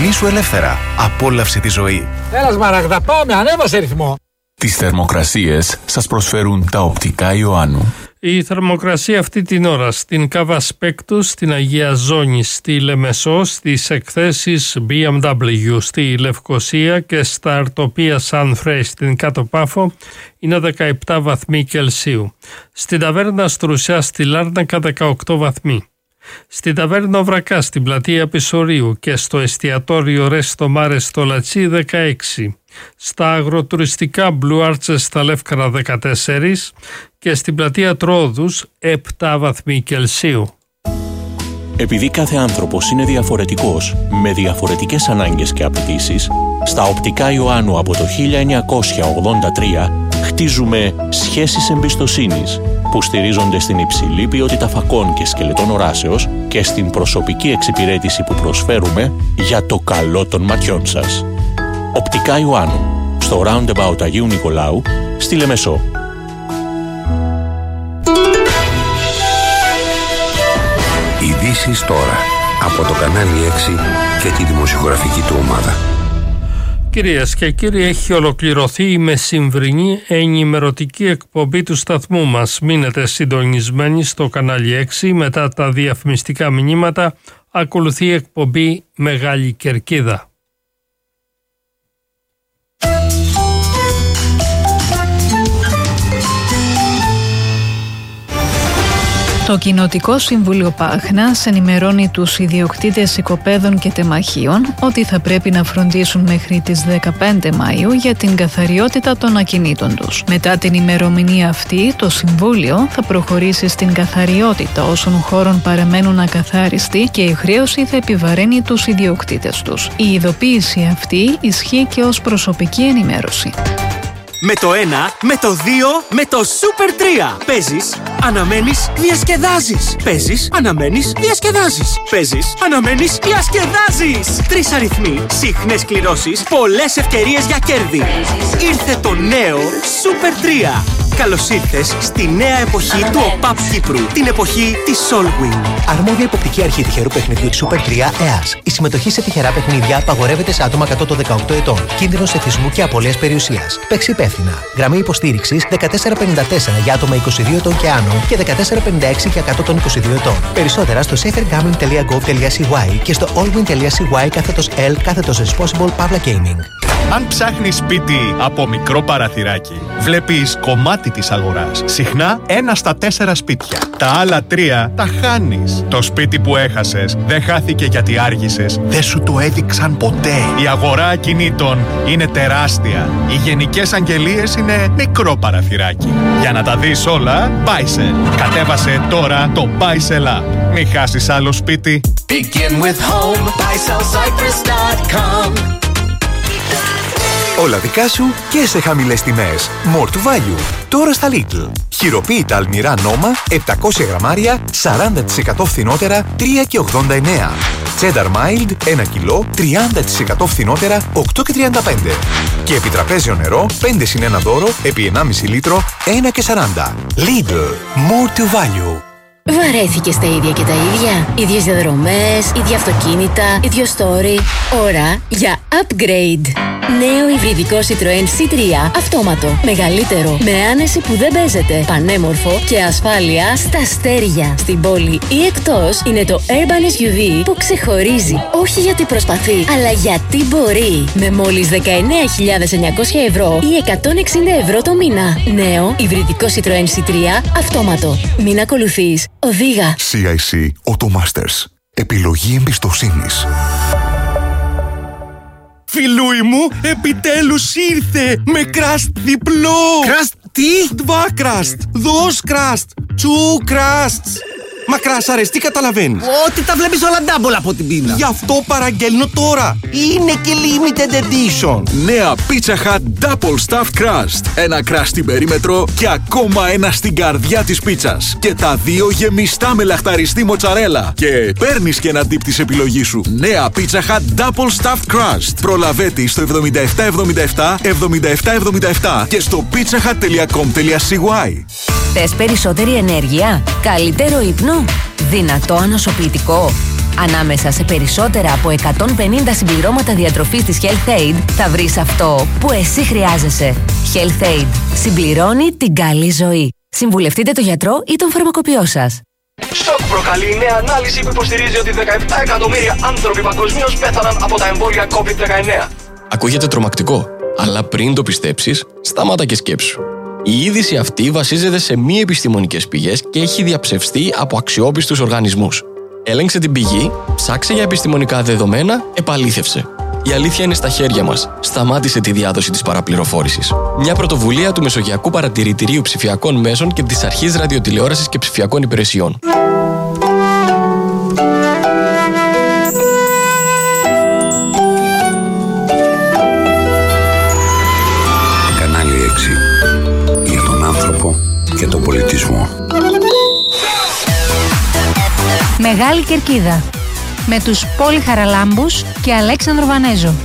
Κινήσου ελεύθερα. Απόλαυσε τη ζωή. Έλα Σμαράγδα, πάμε, ανέβασε ρυθμό. Τις θερμοκρασίες σας προσφέρουν τα οπτικά Ιωάννου. Η θερμοκρασία αυτή την ώρα στην Κάβα Σπέκτους, στην Αγία Ζώνη, στη Λεμεσό, στις εκθέσεις BMW στη Λευκοσία και στα Αρτοπία Σαν Φρέι στην Κάτω Πάφο είναι 17 βαθμοί Κελσίου. Στην Ταβέρνα Στρουσιά στη Λάρνακα 18 βαθμοί. Στην Ταβέρνα Βρακά στην πλατεία Πισωρίου και στο εστιατόριο Ρέστο Μάρε στο Λατσί 16. Στα αγροτουριστικά Blue Arches στα Λεύκαρα 14 και στην πλατεία Τρόδους 7 βαθμοί Κελσίου. Επειδή κάθε άνθρωπος είναι διαφορετικός, με διαφορετικές ανάγκες και απαιτήσεις, στα οπτικά Ιωάννου από το 1983 χτίζουμε σχέσεις εμπιστοσύνης που στηρίζονται στην υψηλή ποιότητα φακών και σκελετών οράσεως και στην προσωπική εξυπηρέτηση που προσφέρουμε για το καλό των ματιών σας. Οπτικά Ιωάννου, στο Roundabout Αγίου Νικολάου, στη Λεμεσό. Ειδήσεις τώρα, από το κανάλι 6 και τη δημοσιογραφική του ομάδα. Κυρίες και κύριοι, έχει ολοκληρωθεί η μεσημβρινή ενημερωτική εκπομπή του σταθμού μας. Μείνετε συντονισμένοι στο κανάλι 6. Μετά τα διαφημιστικά μηνύματα ακολουθεί η εκπομπή Μεγάλη Κερκίδα. Το Κοινοτικό Συμβούλιο Πάχνας ενημερώνει τους ιδιοκτήτες οικοπαίδων και τεμαχίων ότι θα πρέπει να φροντίσουν μέχρι τις 15 Μαΐου για την καθαριότητα των ακινήτων τους. Μετά την ημερομηνία αυτή, το Συμβούλιο θα προχωρήσει στην καθαριότητα όσων χώρων παραμένουν ακαθάριστοι και η χρέωση θα επιβαρύνει τους ιδιοκτήτες τους. Η ειδοποίηση αυτή ισχύει και ως προσωπική ενημέρωση. Με το 1, με το 2, με το Super 3. Παίζεις, αναμένεις, διασκεδάζεις. Παίζεις, αναμένεις, διασκεδάζεις. Παίζεις, αναμένεις, διασκεδάζεις. 3 αριθμοί, συχνές κληρώσεις, πολλές ευκαιρίες για κέρδη. Ήρθε το νέο Super 3. Καλώς ήρθες στη νέα εποχή του ΟΠΑΠ Κύπρου. Την εποχή της Solwing. Αρμόδια υποπτική αρχή τυχερού παιχνιδιού της Super 3 ΕΑΣ. Η συμμετοχή σε τυχερά παιχνίδια απαγορεύεται σε άτομα κάτω των 18 ετών. Κίνδυνος εθισμού και απώλειας περιουσίας. Παίξει υπεύθυνα. Γραμμή υποστήριξης 1454 για άτομα 22 ετών και άνω και 1456 για κάτω των 22 ετών. Περισσότερα στο safergambling.gov.cy και στο allwin.cy/L/responsible Pavla Gaming. Αν ψάχνεις σπίτι από μικρό παραθυράκι, βλέπεις κομμάτι της αγοράς. Συχνά 1 στα 4 σπίτια. Τα άλλα 3 τα χάνεις. Το σπίτι που έχασες δεν χάθηκε γιατί άργησες. Δεν σου το έδειξαν ποτέ. Η αγορά ακινήτων είναι τεράστια. Οι γενικές αγγελίες είναι μικρό παραθυράκι. Για να τα δεις όλα, Buysell. Κατέβασε τώρα το Buysell App. Μην χάσεις άλλο σπίτι. Begin with home, BuySellCyprus.com. Όλα δικά σου και σε χαμηλές τιμές. More to value. Τώρα στα Lidl. Χειροποίητα αλμυρά Νόμα, 700 γραμμάρια, 40% φθηνότερα, 3,89. Cheddar Mild, 1 κιλό, 30% φθηνότερα, 8,35. Και επιτραπέζιο νερό, 5 συν 1 δώρο, επί 1,5 λίτρο, 1,40. Lidl. More to value. Βαρέθηκες τα ίδια και τα ίδια. Ίδιες διαδρομές, ίδια αυτοκίνητα, ίδιο story. Ώρα για upgrade. Νέο υβριδικό Citroën C3 αυτόματο. Μεγαλύτερο, με άνεση που δεν παίζεται. Πανέμορφο και ασφάλεια στα αστέρια. Στην πόλη ή εκτός είναι το Urban SUV που ξεχωρίζει. Όχι γιατί προσπαθεί, αλλά γιατί μπορεί. Με μόλις 19.900 ευρώ ή 160 ευρώ το μήνα. Νέο υβριδικό Citroën C3 αυτόματο. Μην ακολουθείς. Οδήγα. CIC Automasters. Επιλογή εμπιστοσύνης. Φιλούι μου, επιτέλους ήρθε με κραστ διπλό. Κραστ τι? Dva κραστ, dos κραστ, two κραστ. Μα κράσαρες, τι καταλαβαίνεις? Ότι τα βλέπεις όλα double από την πείνα. Γι' αυτό παραγγέλνω τώρα. Είναι και limited edition. Νέα Pizza Hut Double Stuffed Crust. Ένα κραστ στην περίμετρο και ακόμα ένα στην καρδιά της πίτσας. Και τα 2 γεμιστά με λαχταριστή μοτσαρέλα. Και παίρνεις και ένα dip της επιλογής σου. Νέα Pizza Hut Double Stuffed Crust. Προλαβέτη στο 7777 7777 και στο pizzahut.com.cy. Θες περισσότερη ενέργεια, καλύτερο ύπνο, δυνατό ανοσοποιητικό? Ανάμεσα σε περισσότερα από 150 συμπληρώματα διατροφής της Health Aid θα βρεις αυτό που εσύ χρειάζεσαι. Health Aid. Συμπληρώνει την καλή ζωή. Συμβουλευτείτε τον γιατρό ή τον φαρμακοποιό σας. Σοκ προκαλεί η νέα ανάλυση που υποστηρίζει ότι 17 εκατομμύρια άνθρωποι παγκοσμίως πέθαναν από τα εμβόλια COVID-19. Ακούγεται τρομακτικό, αλλά πριν το πιστέψεις, σταμάτα και σκέψου. Η είδηση αυτή βασίζεται σε μη επιστημονικές πηγές και έχει διαψευστεί από αξιόπιστους οργανισμούς. Έλεγξε την πηγή, ψάξε για επιστημονικά δεδομένα, επαλήθευσε. Η αλήθεια είναι στα χέρια μας. Σταμάτησε τη διάδοση της παραπληροφόρησης. Μια πρωτοβουλία του Μεσογειακού Παρατηρητηρίου Ψηφιακών Μέσων και της Αρχής Ραδιοτηλεόρασης και Ψηφιακών Υπηρεσιών. Κανάλι 6. Για τον άνθρωπο και τον πολιτισμό. Μεγάλη Κερκίδα. Με τους Πόλη Χαραλάμπους και Αλέξανδρο Βανέζο.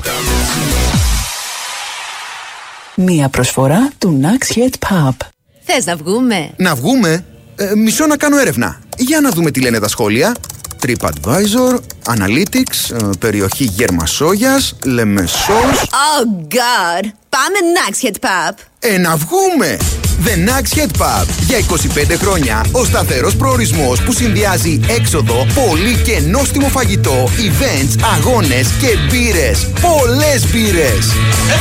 Μία προσφορά του Nax Head Pub. Θες να βγούμε? Να βγούμε? Μισό να κάνω έρευνα. Για να δούμε τι λένε τα σχόλια. TripAdvisor, Analytics, περιοχή Γερμασόγιας, Λεμεσός. Oh God! Πάμε Nax Head Pub. Να βγούμε! The Nax Head Pub. Για 25 χρόνια ο σταθερός προορισμός που συνδυάζει έξοδο, πολύ και νόστιμο φαγητό, events, αγώνες και μπύρες. Πολλές μπύρες!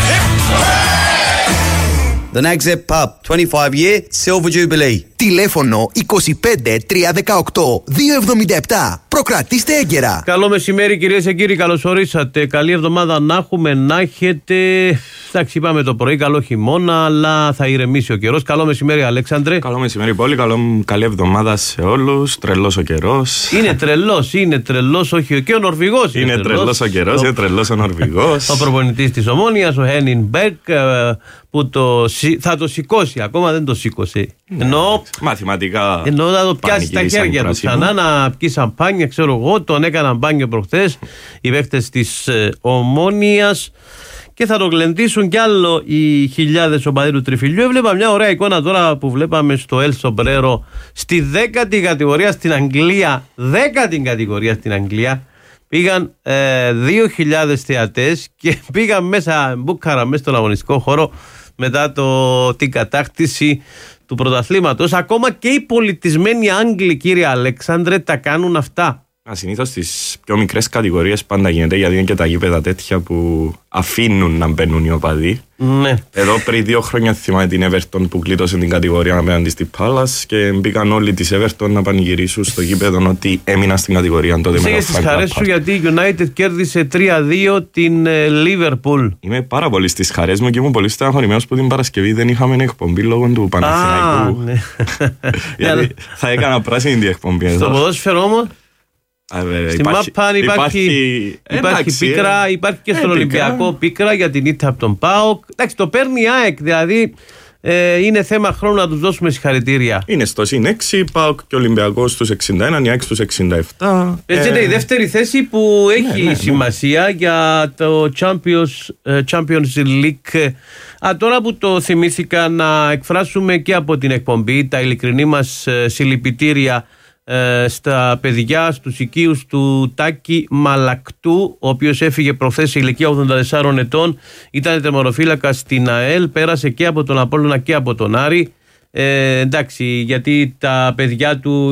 The Nax Head Pub, 25 year Silver Jubilee. Τηλέφωνο 25 318 277. Προκρατήστε έγκαιρα. Καλό μεσημέρι κυρίες και κύριοι, καλώς ορίσατε. Καλή εβδομάδα να έχουμε, να έχετε. Εντάξει, είπαμε το πρωί, καλό χειμώνα, αλλά θα ηρεμήσει ο καιρός. Καλό μεσημέρι, Αλέξανδρε. Καλό μεσημέρι, πολύ. Καλή εβδομάδα σε όλους. Τρελός ο καιρός. Είναι τρελός, όχι και ο Νορβηγός. Είναι τρελός ο καιρός, είναι τρελός ο Νορβηγός. Ο προπονητής της Ομόνοιας, ο Χένινμπεργκ, που θα το σηκώσει, ακόμα δεν το σήκωσε. Μαθηματικά. Ενώ θα το πιάσει στα χέρια του ξανά να πιει σαμπάνια, ξέρω εγώ. Τον έκαναν μπάνιο προχθές οι παίκτες της Ομόνοιας και θα το γλεντήσουν κι άλλο οι χιλιάδες οπαδοί του Τριφυλιού. Έβλεπα μια ωραία εικόνα τώρα που βλέπαμε στο El Sombrero στη 10η κατηγορία στην Αγγλία. 10η κατηγορία στην Αγγλία. Πήγαν 2.000 θεατές και πήγαν μέσα, μπούκαρα μέσα στον αγωνιστικό χώρο μετά την κατάκτηση του πρωταθλήματος. Ακόμα και οι πολιτισμένοι Άγγλοι, κύριε Αλέξανδρε, τα κάνουν αυτά. Συνήθως στις πιο μικρές κατηγορίες πάντα γίνεται, γιατί είναι και τα γήπεδα τέτοια που αφήνουν να μπαίνουν οι οπαδοί. Ναι. Εδώ πριν 2 χρόνια θυμάμαι την Everton που κλείτωσε την κατηγορία απέναντι στη Palace και μπήκαν όλοι της Everton να πανηγυρίσουν στο γήπεδο ότι έμειναν στην κατηγορία τότε. Είσαι στις χαρές σου γιατί η United κέρδισε 3-2 την Liverpool. Είμαι πάρα πολύ στις χαρές μου και ήμουν πολύ στεναχωρημένος που την Παρασκευή δεν είχαμε εκπομπή λόγω του Παναθηναϊκού. Ναι. Γιατί θα έκανα πράσινη την εκπομπή. Στο ποδόσφαιρο όμως. Στη ΜΑΠΑΝ υπάρχει πίκρα, υπάρχει και στον Ολυμπιακό πίκρα για την ήττα από τον ΠΑΟΚ. Εντάξει, το παίρνει η ΑΕΚ, δηλαδή είναι θέμα χρόνου να τους δώσουμε συγχαρητήρια. Είναι στο συν 6, ΠΑΟΚ και Ολυμπιακός στους 61, η ΑΕΚ στους 67. Έτσι είναι η δεύτερη θέση που έχει σημασία για το Champions League. Τώρα που το θυμήθηκα, να εκφράσουμε και από την εκπομπή τα ειλικρινή μας συλληπιτήρια στα παιδιά, στους οικείους του Τάκη Μαλακτού, ο οποίος έφυγε προχθές σε ηλικία 84 ετών. Ήταν τερματοφύλακας στην ΑΕΛ, πέρασε και από τον Απόλλωνα και από τον Άρη. Εντάξει, γιατί τα παιδιά του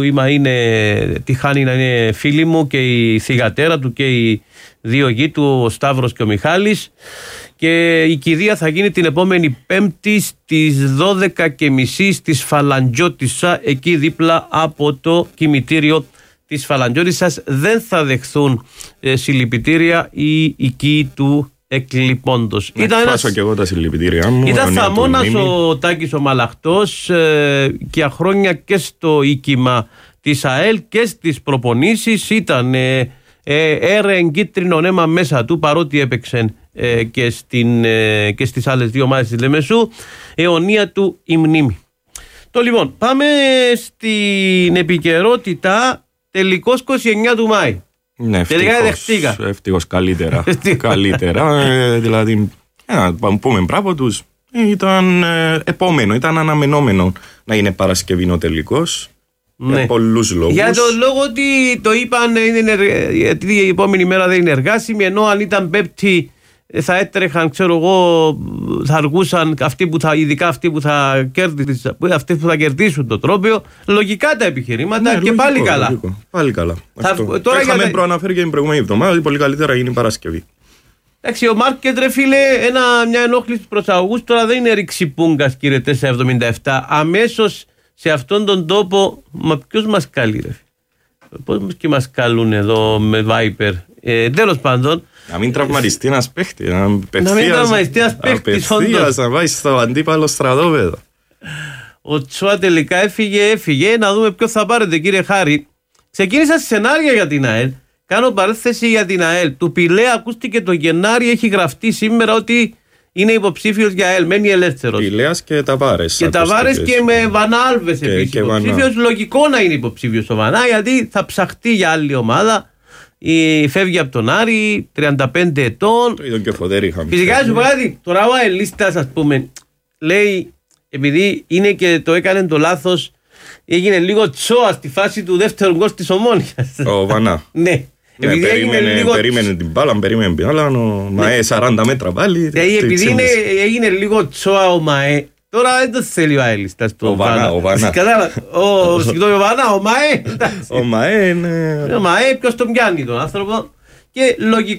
τυχάνει να είναι φίλοι μου, και η θυγατέρα του και οι 2 γη του, ο Σταύρος και ο Μιχάλης. Και η κηδεία θα γίνει την επόμενη Πέμπτη στις 12:30 στις Φαλαντζιώτισσα, εκεί δίπλα από το κημητήριο της Φαλαντζιώτισσας. Δεν θα δεχθούν συλληπιτήρια οι οικοί του εκλειπώντος. Εκφράσω και εγώ τα συλληπιτήριά μου. Ήταν θαμώνας ο Τάκης ο Μαλαχτός και αχρόνια και στο οίκημα της ΑΕΛ και στις προπονήσεις. Ήταν έρεεν κίτρινο αίμα μέσα του, παρότι έπαιξε και στις άλλες 2 ομάδες της Λεμεσού. Αιωνία του η μνήμη. Λοιπόν, πάμε στην επικαιρότητα. Τελικός 29 του Μάη. Ναι, ευτυχώς καλύτερα. Δηλαδή, να πούμε μπράβο τους. Ήταν επόμενο, ήταν αναμενόμενο να είναι Παρασκευή ο τελικός. Για πολλούς λόγους. Για τον λόγο ότι το είπαν γιατί η επόμενη μέρα δεν είναι εργάσιμη, ενώ αν ήταν Πέμπτη θα έτρεχαν, ξέρω εγώ, θα αργούσαν ειδικά αυτοί που θα κερδίσουν το τρόπαιο. Λογικά τα επιχειρήματα και λογικό, πάλι καλά. Λογικό. Πάλι καλά. Τώρα είχαμε προαναφέρει και την προηγούμενη εβδομάδα ότι πολύ καλύτερα γίνει η Παρασκευή. Εντάξει, ο μάρκετ, ρε φίλε, μια ενόχληση προς αγωγούς τώρα δεν είναι ρηξιπούγκας, κύριε 477. Αμέσως σε αυτόν τον τόπο, μα ποιος μας καλεί, ρε φίλε? Πώς και μας καλούν εδώ με Viper? Τέλος πάντων. Να μην τραυματιστεί ένας παίχτης. Να μην τραυματιστεί ένας παίχτης, όντως. Να πάει στο αντίπαλο στρατόπεδο. Ο Τσουά τελικά έφυγε. Να δούμε ποιο θα πάρετε, κύριε Χάρη. Ξεκίνησα σενάρια για την ΑΕΛ. Κάνω παρέθεση για την ΑΕΛ. Του Πιλέ ακούστηκε το Γενάρη, έχει γραφτεί σήμερα ότι είναι υποψήφιος για ΑΕΛ. Μένει ελεύθερος. Πιλέας και Ταβάρες. Και Ταβάρες και με Βανάλβες επίσης υποψήφιος. Λογικό να είναι υποψήφιος ο Βανά, γιατί θα ψαχτεί για άλλη ομάδα. Φεύγει από τον Άρη, 35 ετών. Το είδον και Φωτέρη είχαμε. Φυσικά σου πω κάτι. Τώρα ο αελίστας, ας πούμε, λέει, επειδή είναι και το έκανε το λάθος, έγινε λίγο τσόα στη φάση του δεύτερου γκολ της Ομόνοιας. Ο Βανά. Ναι. Περίμενε την μπάλα, ο Μαέ 40 μέτρα πάλι. Επειδή έγινε λίγο τσόα ο Μαέ, τώρα δεν το θέλει ο αελίστας. Ο Βανά. Ο Βανά, ο Μαέ. Ο Μαέ είναι... Ο Μαέ ποιος τον πιάνει τον άνθρωπο. Και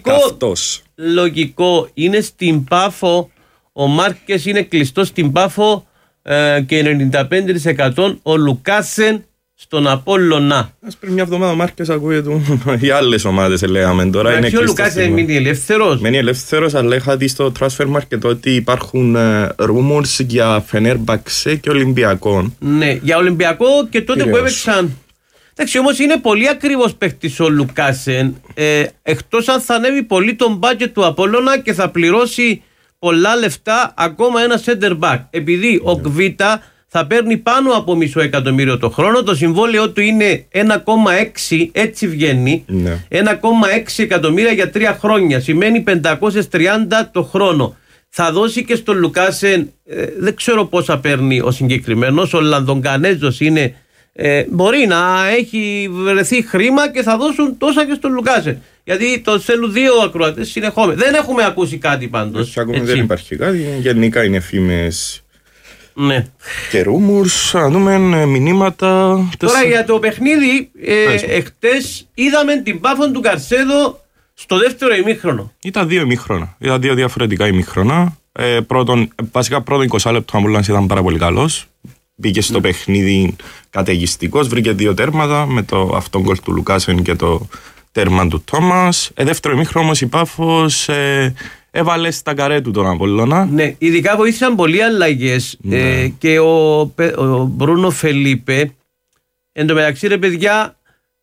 λογικό είναι στην Πάφο, ο Μάρκες είναι κλειστό στην Πάφο και 95% ο Λουκάσεν στον Απόλλωνα. Ας πριν μια εβδομάδα ο Μάρκες ακούγεται του για άλλες ομάδες, λέγαμε τώρα. Είναι και ο Λουκάσεν μείνει ελεύθερος. Μένει ελεύθερος, αλλά είχα δει στο Transfer Market ότι υπάρχουν rumors για Φενέρμπαξε και Ολυμπιακό. Ναι, για Ολυμπιακό και τότε που έπαιξαν. Εντάξει, όμως είναι πολύ ακριβώς παίχτης ο Λουκάσεν, εκτός αν θα ανέβει πολύ τον budget του Απόλλωνα και θα πληρώσει πολλά λεφτά ακόμα ένα center back. Επειδή ο Κβίτα θα παίρνει πάνω από $500,000 το χρόνο, το συμβόλαιο του είναι 1,6, έτσι βγαίνει, 1,6 εκατομμύρια για 3 χρόνια, σημαίνει 530 το χρόνο. Θα δώσει και στον Λουκάσεν, δεν ξέρω πόσα παίρνει ο συγκεκριμένος, ο Λανδογκανέζος είναι, μπορεί να έχει βρεθεί χρήμα και θα δώσουν τόσα και στον Λουκάσεν. Γιατί το θέλουν 2 ακροατές συνεχόμενα. Δεν έχουμε ακούσει κάτι πάντως. Ακόμη δεν υπάρχει κάτι, γενικά είναι φήμες. Ναι. Και rumors, να δούμε μηνύματα. Τώρα για το παιχνίδι, εχτες είδαμε την Πάφο του Καρσέδο στο δεύτερο ημίχρονο. Ήταν 2 ημίχρονα. Ήταν 2 διαφορετικά ημίχρονα. Βασικά πρώτο 20 λεπτό Αμπούλανς ήταν πάρα πολύ καλός. Μπήκε στο παιχνίδι καταιγιστικός, βρήκε 2 τέρματα με το αυτόν γκολ του Λουκάσεν και το τέρμα του Τόμας. Δεύτερο ημίχρονο όμως η Πάφος έβαλε στα καρέ του τον Απόλλωνα. Ναι, ειδικά βοήθησαν πολλοί αλλαγές. Και ο Μπρούνο Φελίπε, εν τω μεταξύ ρε παιδιά,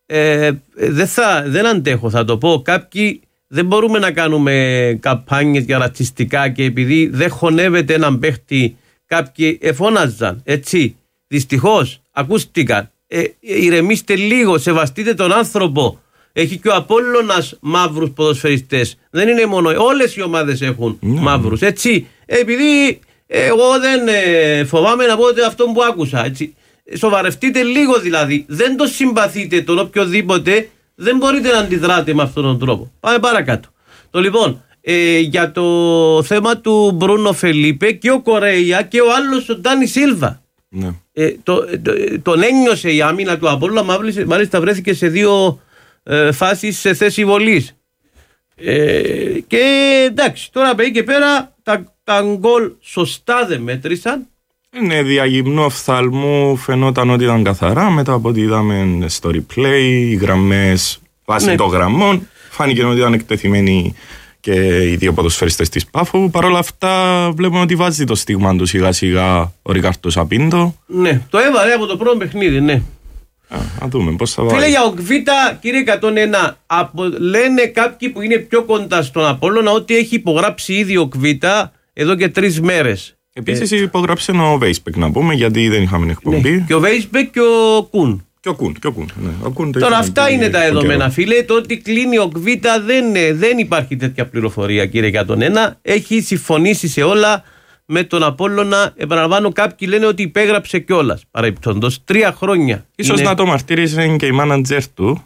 δεν αντέχω, θα το πω. Κάποιοι δεν μπορούμε να κάνουμε καμπάνιες για ρατσιστικά και επειδή δεν χωνεύεται έναν παίχτη, κάποιοι εφώναζαν, έτσι. Δυστυχώς, ακούστηκαν. Ηρεμήστε λίγο, σεβαστείτε τον άνθρωπο. Έχει και ο Απόλλωνας μαύρους ποδοσφαιριστές. Δεν είναι μόνο, όλες οι ομάδες έχουν μαύρους, έτσι. Επειδή εγώ δεν φοβάμαι να πω αυτό που άκουσα, έτσι. Σοβαρευτείτε λίγο δηλαδή. Δεν το συμπαθείτε τον οποιοδήποτε, δεν μπορείτε να αντιδράτε με αυτόν τον τρόπο. Πάμε παρακάτω. Λοιπόν, για το θέμα του Μπρούνο Φελίπε και ο Κορέια και ο άλλος ο Ντάνι Σίλβα. Ναι. Τον ένιωσε η άμυνα του Απόλλωνα, μάλιστα βρέθηκε σε 2 φάσεις σε θέση βολής. Και εντάξει, τώρα από εκεί και πέρα τα γκολ σωστά δεν μέτρησαν. Ναι, διαγυμνού οφθαλμού φαινόταν ότι ήταν καθαρά. Μετά από ό,τι είδαμε στο replay, οι γραμμές βάσει των γραμμών, φάνηκε ότι ήταν εκτεθειμένοι και οι 2 ποδοσφαιριστές της Πάφου. Παρ' όλα αυτά βλέπουμε ότι βάζει το στίγμα του σιγά σιγά ο Ρικάρτο Σαπίντο. Ναι, το έβαλε από το πρώτο παιχνίδι, ναι. Να δούμε πώς θα βάλει. Φίλε, για ο Κβίτα, κύριε 101, λένε κάποιοι που είναι πιο κοντά στον Απόλλωνα ότι έχει υπογράψει ήδη ο Κβίτα εδώ και 3 μέρες. Επίσης υπογράψε ο Βέισπεκ, να πούμε, γιατί δεν είχαμε εκπομπή. Ναι. Και ο Βέισπεκ και ο Κουν. Και ο Κουν. Ναι. Τώρα αυτά είναι τα δεδομένα, φίλε. Το ότι κλείνει ο Κβίτα δεν υπάρχει τέτοια πληροφορία, κύριε 101. Έχει συμφωνήσει σε όλα με τον Απόλλωνα. Επαναλαμβάνω, κάποιοι λένε ότι υπέγραψε κιόλας. Παρεμπιπτόντως, 3 χρόνια. Ίσως να το μαρτύρησε και η μάνατζερ του,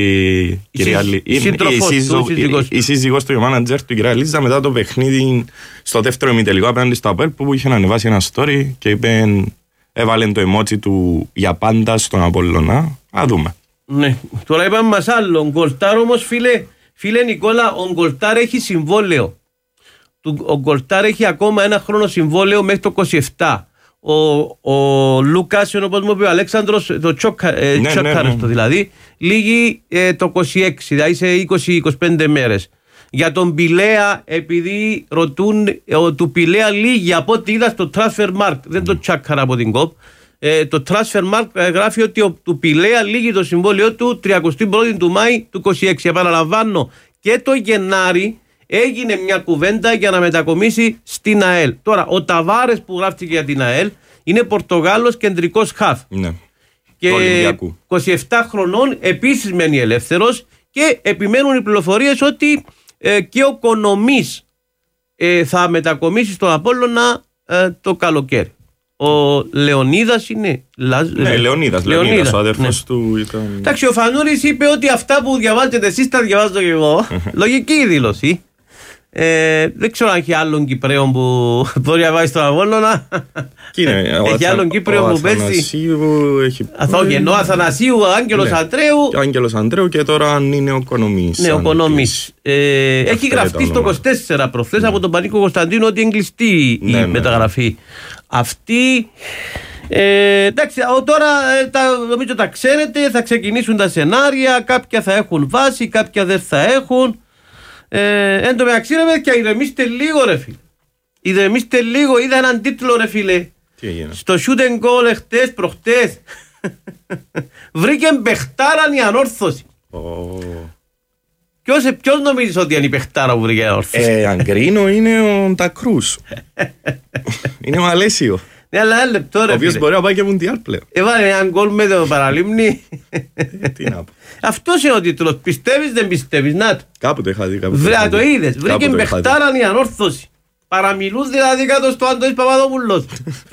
η σύζυγός του, η μάνατζερ του, η κυρία Λίζα, μετά το παιχνίδι στο δεύτερο ημιτελικό απέναντι στο ΑΠΕΛ, που είχε ανεβάσει ένα story και είπε, έβαλε το emoji του για πάντα στον Απόλλωνα. Α δούμε. Ναι, τώρα είπαμε μας άλλο. Ο Γκολτάρ όμως, φίλε Νικόλα, ο Γκολτάρ έχει συμβόλαιο. Ο Γκολτάρ έχει ακόμα 1 χρόνο συμβόλαιο μέχρι το 27. Ο Λούκας, όπως μου είπε ο Αλέξανδρος, το τσόκαριστο δηλαδή, λύγει το 26, δηλαδή σε 20-25 μέρες. Για τον Πηλέα, επειδή ρωτούν, του Πηλέα λύγει από ό,τι είδα στο Transfermarkt, δεν το τσάκαρα από την ΚΟΠ, το Transfermarkt γράφει ότι του Πηλέα λύγει το συμβόλαιο του 31 του Μάη του 26. Επαναλαμβάνω, και το Γενάρη έγινε μια κουβέντα για να μετακομίσει στην ΑΕΛ. Τώρα, ο Ταβάρες που γράφτηκε για την ΑΕΛ είναι Πορτογάλος κεντρικός χαφ. Ναι. Και 27 χρονών, επίσης μένει ελεύθερος, και επιμένουν οι πληροφορίες ότι και ο Κονομής θα μετακομίσει στον Απόλλωνα το καλοκαίρι. Ο Λεωνίδας είναι. Ναι, Λεωνίδας, ο αδερφός του ήταν. Εντάξει, ο Φανούρης είπε ότι αυτά που διαβάζετε εσείς τα διαβάζω και εγώ. Λογική η δήλωση. Δεν ξέρω αν έχει άλλον Κυπρέο που μπορεί να βάζει στον Απόλλωνα. Έχει άλλον Κύπριο που παίζει. Ο Αθανασίου, ο Άγγελος Αντρέου. Ο Άγγελος Αντρέου, και τώρα αν είναι ο Κονομής. Ναι, ο Κονομής. Έχει γραφτεί στο 24 προχθές από τον Πανίκο Κωνσταντίνο ότι είναι κλειστή η μεταγραφή. Αυτή. Εντάξει, τώρα νομίζω τα ξέρετε, θα ξεκινήσουν τα σενάρια. Κάποια θα έχουν βάση, κάποια δεν θα έχουν. Εν τω μεταξύ, ρε παιδιά, ηρεμήστε λίγο, ρε φίλε. Ηρεμήστε λίγο. Είδα έναν τίτλο, ρε φίλε. Τι έγινε? Στο shoot and goal προχτές. Βρήκε παιχτάραν η ανόρθωση. Ποιος νομίζεις ότι είναι η παιχτάρα που βρήκε η ανόρθωση? Αν κρίνω, είναι ο Ντακρούς. Είναι ο Αλέσιο. Ναι, αλλά ένα λεπτό, ρε φίλε. Ο οποίος μπορεί να πάει και μουντιάλ πλέον. Έβαλε έναν γκολ με το Παραλίμνη. Τι να πω. Αυτός είναι ο τίτλος. Πιστεύεις, δεν πιστεύεις? Να το. Κάπου το είχα δει. Βρέα, το είδες. Βρήκε παιχτάραν η ανόρθωση. Παραμιλούν δηλαδή κάτω στο Αντώνης Παπαδόπουλος.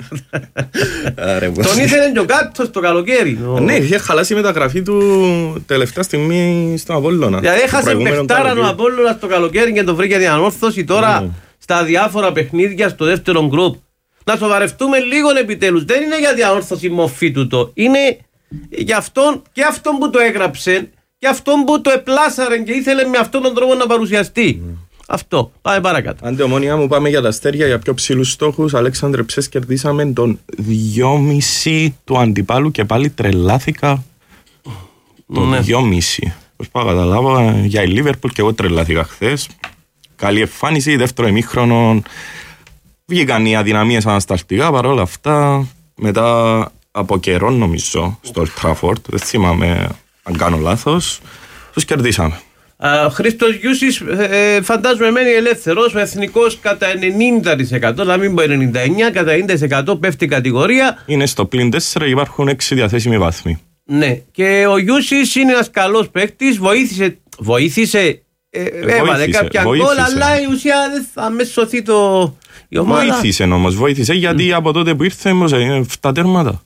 Τον ήθελε και ο κάτω στο καλοκαίρι. Ναι, είχε χαλάσει η μεταγραφή του τελευταία στιγμή στον Απόλλωνα. Δηλαδή έχασε παιχτάραν ο Απόλλωνας στο καλοκαίρι και τον βρήκε η ανόρθωση τώρα στα διάφορα παιχνίδια στο δεύτερο γκρουπ. Να σοβαρευτούμε λίγο επιτέλους. Δεν είναι για την ανόρθωση μορφή του το. Είναι για αυτόν και αυτόν που το έγραψε και αυτόν που το επλάσαρε και ήθελε με αυτόν τον τρόπο να παρουσιαστεί. Αυτό. Πάμε παρακάτω. Αντιομόνια μου, πάμε για τα αστέρια, για πιο ψηλούς στόχους. Αλέξανδρε, ψες κερδίσαμε τον 2,5 του αντιπάλου και πάλι τρελάθηκα. Το 2,5. Πώς πάω καταλάβω για η Λίβερπουλ και εγώ τρελάθηκα χθες. Καλή εμφάνιση, δεύτερο ημίχρονο. Βγήκαν οι αδυναμίες ανασταλτικά, παρόλα αυτά. Μετά από καιρό, νομίζω, στο Old Trafford, δεν θυμάμαι αν κάνω λάθος, τους κερδίσαμε. Ο Χρήστος Γιούσης φαντάζομαι μένει ελεύθερος, ο εθνικός κατά 90%, να μην πω 99%, κατά 90% πέφτει η κατηγορία. Είναι στο πλην 4, υπάρχουν 6 διαθέσιμοι βάθμοι. Ναι, και ο Γιούσης είναι ένας καλός παίκτης, βοήθησε, έβαλε κάποια γκολ, αλλά η ουσία δεν θα μεσωθεί η ομάδα. Βοήθησε γιατί από τότε που ήρθε 7 τέρματα.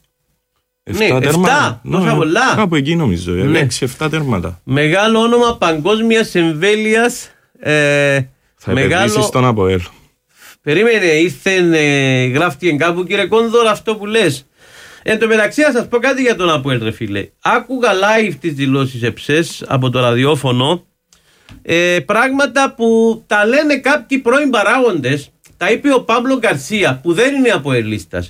7, τόσα πολλά. Κάπου εκεί νομίζω, 6-7 τέρματα. Μεγάλο όνομα παγκόσμιας εμβέλειας. Θα επενδύσει στον ΑΠΟΕΛ. Περίμενε, γράφτηκε κάπου, κύριε Κόνδωρα, αυτό που λες. Εν τω μεταξύ, να σας πω κάτι για τον ΑΠΟΕΛ, ρε φίλε. Άκουγα live τις δηλώσεις ΕΨΕΣ από το ραδιόφωνο. Πράγματα που τα λένε κάποιοι πρώην παράγοντες. Τα είπε ο Πάμπλο Γκαρσία, που δεν είναι ΑΠΟΕΛίστας.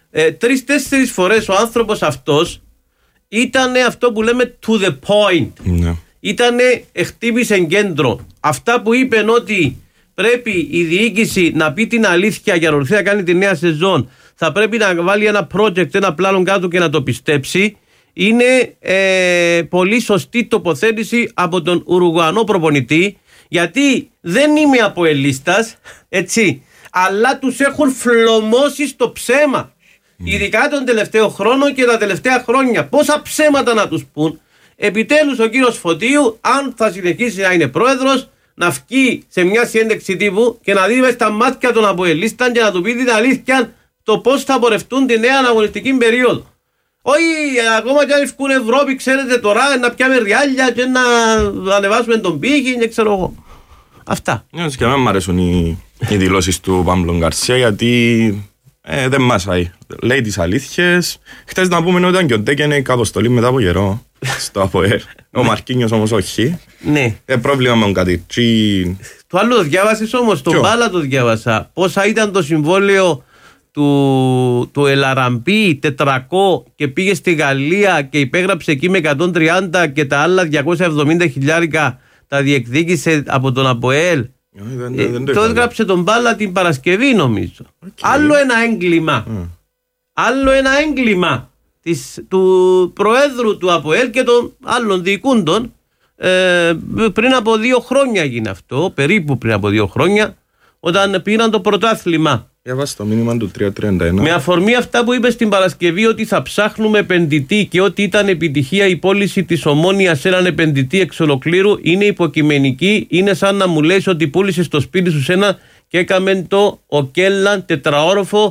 3-4 φορές ο άνθρωπος αυτός ήταν αυτό που λέμε to the point. Ναι. Ήτανε, χτύπησε κέντρο. Αυτά που είπε ότι πρέπει η διοίκηση να πει την αλήθεια για να ορθεί να κάνει τη νέα σεζόν, θα πρέπει να βάλει ένα project, ένα πλάνο κάτω και να το πιστέψει. Είναι πολύ σωστή τοποθέτηση από τον Ουρουγουανό προπονητή, γιατί δεν είμαι αποελίστας, έτσι, αλλά τους έχουν φλωμώσει στο ψέμα. Ειδικά τον τελευταίο χρόνο και τα τελευταία χρόνια. Πόσα ψέματα να τους πούν. Επιτέλους ο κύριος Φωτίου, αν θα συνεχίσει να είναι πρόεδρος, να βγει σε μια συνέντευξη τύπου και να δει μες στα μάτια των αποελίστων και να του πει την αλήθεια το πώς θα πορευτούν τη νέα αγωνιστική περίοδο. Όχι, ακόμα και αν ευκούν Ευρώπη, ξέρετε τώρα, να πιάμε ριάλια και να ανεβάσουμε τον πύχη και ξέρω εγώ. Αυτά. Και εμένα μου αρέσουν οι δηλώσεις του Πάμπλο Γκαρσία, γιατί δεν μάσαει. Λέει τις αλήθειες. Χτες να πούμε ότι ήταν και ο Ντέκεν η κατοστολή μετά από καιρό στο ΑΠΟΕΛ. Ο Μαρκίνιος όμως όχι. Ναι. Πρόβλημα με τον Κατιτσί. Το άλλο το διάβασες όμως, τον Μπάλα το διάβασα. Πόσα ήταν το συμβόλαιο του Ελαραμπή 400 και πήγε στη Γαλλία και υπέγραψε εκεί με 130 και τα άλλα 270 χιλιάρικα τα διεκδίκησε από τον ΑΠΟΕΛ. Το έγραψε τον Μπάλα την Παρασκευή νομίζω. Άλλο ένα έγκλημα. Άλλο ένα έγκλημα του Προέδρου του ΑΠΟΕΛ και των άλλων διοικούντων. Πριν από 2 χρόνια έγινε αυτό, περίπου πριν από 2 χρόνια, όταν πήραν το πρωτάθλημα. Διαβάστε το μήνυμα του 331. Με αφορμή αυτά που είπε στην Παρασκευή ότι θα ψάχνουμε επενδυτή και ότι ήταν επιτυχία η πώληση της Ομόνοιας σε έναν επενδυτή εξ ολοκλήρου, είναι υποκειμενική. Είναι σαν να μου λες ότι πούλησε το σπίτι σου σε ένα και έκαμε το οκέλαν τετραόροφο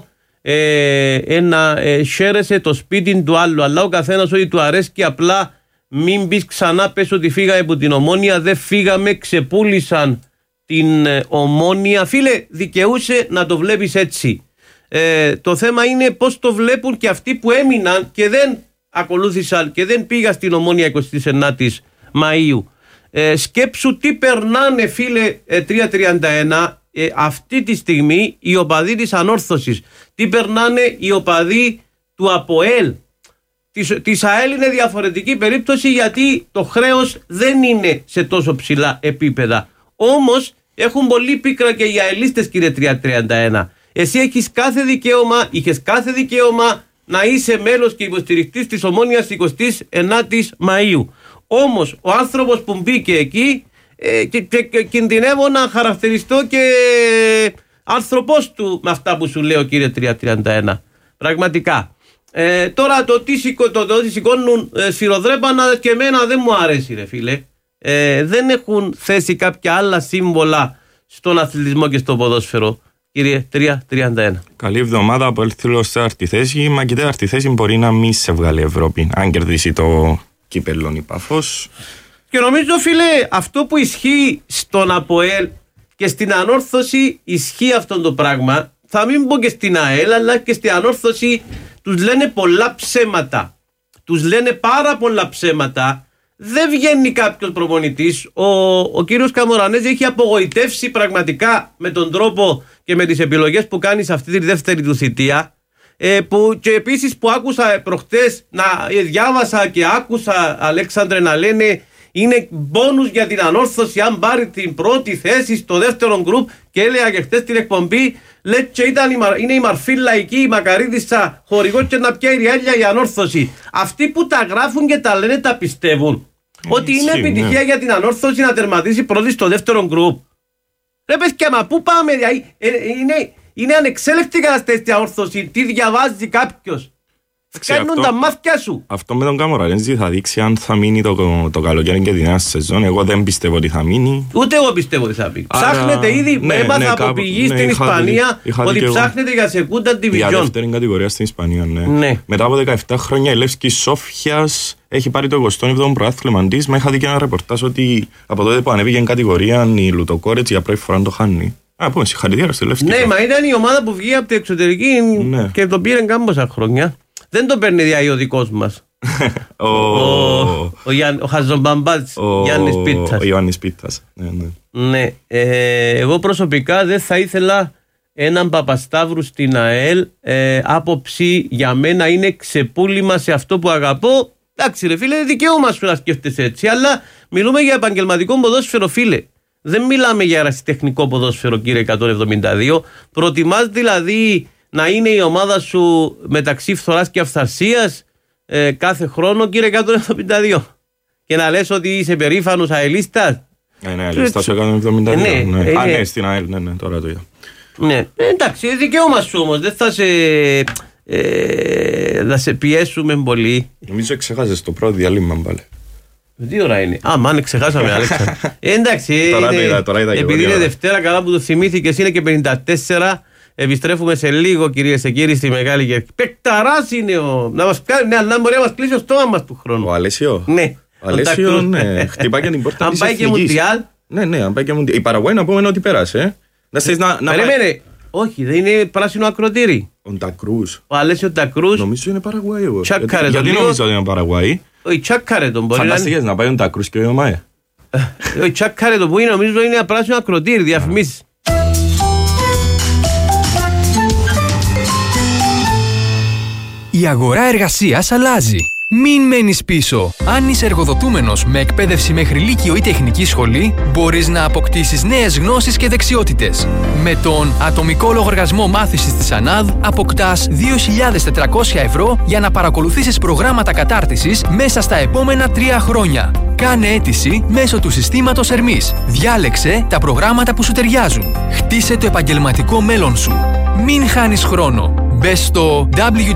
να χαίρεσε το σπίτι του άλλου. Αλλά ο καθένας ότι του αρέσει και απλά μην πεις ξανά πες ότι φύγαμε από την Ομόνια. Δεν φύγαμε, ξεπούλησαν την Ομόνια. Φίλε, δικαιούσε να το βλέπεις έτσι. Το θέμα είναι πώς το βλέπουν και αυτοί που έμειναν και δεν ακολούθησαν και δεν πήγα στην Ομόνια 29 Μαΐου. Σκέψου τι περνάνε, φίλε, 331 αυτή τη στιγμή οι οπαδοί της Ανόρθωσης, τι περνάνε οι οπαδοί του ΑΠΟΕΛ. Της ΑΕΛ είναι διαφορετική περίπτωση, γιατί το χρέος δεν είναι σε τόσο ψηλά επίπεδα. Όμως έχουν πολύ πίκρα και οι αελίστες, κύριε 331. Εσύ είχες κάθε δικαίωμα να είσαι μέλος και υποστηρικτής της Ομόνοιας 29ης Μαΐου. Όμως ο άνθρωπος που μπήκε εκεί και κινδυνεύω να χαρακτηριστώ και άνθρωπος του με αυτά που σου λέω, κύριε 331. Πραγματικά. Τώρα το ότι σηκώνουν σφυροδρέπανα και εμένα δεν μου αρέσει, ρε φίλε. Δεν έχουν θέσει κάποια άλλα σύμβολα στον αθλητισμό και στο ποδόσφαιρο, κύριε 331. Καλή εβδομάδα από έλθυλο σε άρτη θέση. Μα και τέταρτη θέση μπορεί να μην σε βγάλει Ευρώπη, αν κερδίσει το κύπελλον η Πάφος. Και νομίζω, φίλε, αυτό που ισχύει στον ΑΠΟΕΛ και στην Ανόρθωση ισχύει αυτό το πράγμα. Θα μην πω και στην ΑΕΛ, αλλά και στην Ανόρθωση τους λένε πολλά ψέματα. Τους λένε πάρα πολλά ψέματα. Δεν βγαίνει κάποιος προπονητής. Ο κύριος Καμορανέζη έχει απογοητεύσει πραγματικά με τον τρόπο και με τις επιλογές που κάνει σε αυτή τη δεύτερη του θητεία. Και επίσης που άκουσα προχτές, διάβασα και άκουσα, Αλέξανδρε, να λένε είναι μπόνους για την Ανόρθωση αν πάρει την πρώτη θέση στο δεύτερο γκρουπ, και έλεγα και χτες την εκπομπή, λέει και είναι η Μαρφή Λαϊκή, η Μακαρίδισσα χορηγό και να πιάει ριάλια η Ανόρθωση. Αυτοί που τα γράφουν και τα λένε τα πιστεύουν ότι είναι επιτυχία για την Ανόρθωση να τερματίσει πρώτη στο δεύτερο γκρουπ. Ρε παιδιά, μα πού πάμε, είναι ανεξέλεκτη κατάσταση η Ανόρθωση. Τι διαβάζει κάποιος? Κάνουν τα μάτια σου. Αυτό με τον Καμορανέζη θα δείξει αν θα μείνει το καλοκαίρι και την νέα σεζόν. Εγώ δεν πιστεύω ότι θα μείνει. Ούτε εγώ πιστεύω ότι θα μείνει. Ψάχνετε ήδη, έμαθα από πηγή στην Ισπανία ότι ψάχνετε για σεκούντα division. Για δεύτερη κατηγορία στην Ισπανία, ναι. Μετά από 17 χρόνια η Λεύσκη Σόφιας έχει πάρει το 27ο πρωτάθλημα της. Με είχα δει και ένα ρεπορτάζ ότι από τότε που ανέβηκε κατηγορία η Λουτοκόρετς για πρώτη φορά το χάνει. Πούμε συγχαρητήρια στη Λεύσκη. Ναι, μα ήταν η ομάδα που βγήκε από την εξωτερική και το πήρε κάμποσα χρόνια. Δεν το παίρνει δια ο δικός μας. Ο Χαζομπαμπάτς Γιάννης Πίτσας. Ο Ιωάννης Πίτσας. Ναι. Εγώ προσωπικά δεν θα ήθελα έναν Παπασταύρου στην ΑΕΛ. Άποψη για μένα είναι ξεπούλημα σε αυτό που αγαπώ. Εντάξει, ρε φίλε, δικαίωμα σου να σκέφτεσαι έτσι. Αλλά μιλούμε για επαγγελματικό ποδόσφαιρο, φίλε. Δεν μιλάμε για ερασιτεχνικό ποδόσφαιρο, κύριε 172. Προτιμάς δηλαδή να είναι η ομάδα σου μεταξύ φθοράς και αυθαρσίας κάθε χρόνο, κύριε 172, και να λες ότι είσαι περήφανος αελίστας? Ναι, αελίστας 172. Ναι, στην ΑΕΛ, ναι, τώρα το είδα. Ναι, εντάξει, δικαίωμα σου όμως, δεν θα σε πιέσουμε πολύ. Νομίζω ξεχάσες το πρώτο διαλύμα πάλι. 2 ώρα είναι. Μάνε, ξεχάσαμε, Αλέξανδρο. Εντάξει, επειδή είναι Δευτέρα, καλά που το θυμήθηκες, είναι και 54. Επιστρέφουμε σε λίγο, κυρίες και κύριοι, στη Μεγάλη Κερκίδα. Παικταράς είναι να μας κάνει, να μπορεί να μας κλείσει ο στόμα μας του χρόνου. Ο Αλέσιο. Ναι. Ο Αλέσιο, ναι. Χτυπάει και την πόρτα της εθνικής. Αν πάει και Μουντιάλ. Ναι, αν πάει και Μουντιάλ. Η Παραγουάη να πούμε ότι πέρασε. Περίμενε. Όχι, δεν είναι πράσινο ακροτήρι. Ο Ντακρούς. Ο Αλέσιο Ντακρούς. Νομίζω είναι Παραγουάη εγώ. Τσάκαρε γιατί νομίζω ότι είναι Παραγουάη. Όχι, τσάκαρε τον. Φανταστικές να πάει ο Ντακρούς και ο Ιωμάε. Όχι, τσάκαρε τον που είναι, νομίζω είναι πράσινο ακροτήρι, διαφημίσεις. Η αγορά εργασίας αλλάζει. Μην μένεις πίσω. Αν είσαι εργοδοτούμενος με εκπαίδευση μέχρι λύκειο ή τεχνική σχολή, μπορείς να αποκτήσεις νέες γνώσεις και δεξιότητες. Με τον ατομικό λογαριασμό μάθησης της ΑΝΑΔ αποκτάς 2.400 ευρώ για να παρακολουθήσεις προγράμματα κατάρτισης μέσα στα επόμενα 3 χρόνια. Κάνε αίτηση μέσω του συστήματος Ερμής. Διάλεξε τα προγράμματα που σου ταιριάζουν. Χτίσε το επαγγελματικό μέλλον σου. Μην χάνεις χρόνο. Μπες στο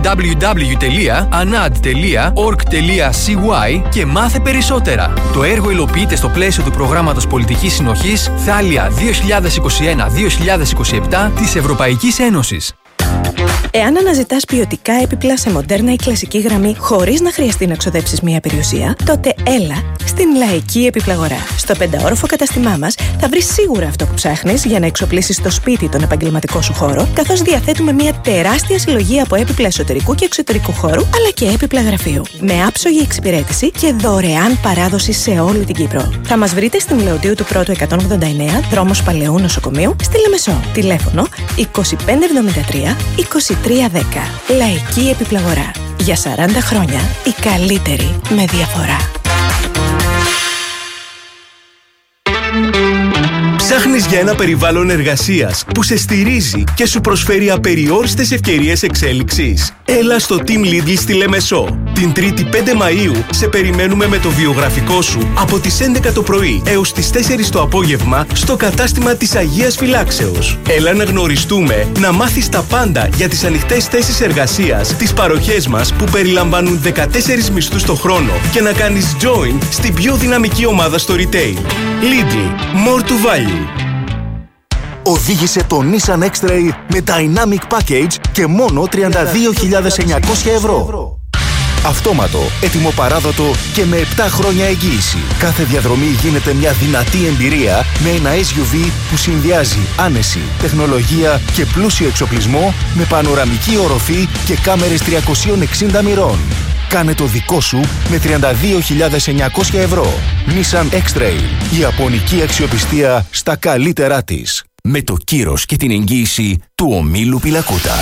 www.anad.org.cy και μάθε περισσότερα. Το έργο υλοποιείται στο πλαίσιο του προγράμματος Πολιτικής Συνοχής Θάλια 2021-2027 της Ευρωπαϊκής Ένωσης. Εάν αναζητάς ποιοτικά έπιπλα σε μοντέρνα ή κλασική γραμμή χωρίς να χρειαστεί να ξοδέψεις μία περιουσία, τότε έλα στην Λαϊκή Επιπλαγορά. Στο 5όροφο καταστημά μας θα βρεις σίγουρα αυτό που ψάχνεις για να εξοπλίσεις στο σπίτι τον επαγγελματικό σου χώρο, καθώς διαθέτουμε μία τεράστια συλλογή από έπιπλα εσωτερικού και εξωτερικού χώρου, αλλά και έπιπλα γραφείου. Με άψογη εξυπηρέτηση και δωρεάν παράδοση σε όλη την Κύπρο. Θα μας βρείτε στην Λεωτίου του Πρώτου 189, δρόμος Παλαιού Νοσοκομείου, στη Λεμεσό. Τηλέφωνο 2573 2310. Λαϊκή Επιπλαγορά. Για 40 χρόνια η καλύτερη με διαφορά. Ψάχνεις για ένα περιβάλλον εργασίας που σε στηρίζει και σου προσφέρει απεριόριστες ευκαιρίες εξέλιξης? Έλα στο Team Lidl στη Λεμεσό. Την 3η 5 Μαΐου σε περιμένουμε με το βιογραφικό σου από τις 11 το πρωί έως τις 4 το απόγευμα στο κατάστημα της Αγίας Φυλάξεως. Έλα να γνωριστούμε, να μάθεις τα πάντα για τις ανοιχτές θέσεις εργασίας, τις παροχές μας που περιλαμβάνουν 14 μισθούς το χρόνο και να κάνεις join στην πιο δυναμική ομάδα στο retail. Lidl. More to value. Οδήγησε το Nissan X-Trail με Dynamic Package και μόνο 32.900 ευρώ. Αυτόματο, έτοιμο παράδοτο και με 7 χρόνια εγγύηση. Κάθε διαδρομή γίνεται μια δυνατή εμπειρία με ένα SUV που συνδυάζει άνεση, τεχνολογία και πλούσιο εξοπλισμό με πανοραμική οροφή και κάμερες 360 μοιρών. Κάνε το δικό σου με 32.900 ευρώ. Nissan X-Trail. Η ιαπωνική αξιοπιστία στα καλύτερά της. Με το κύρος και την εγγύηση του ομίλου Πιλακούτα.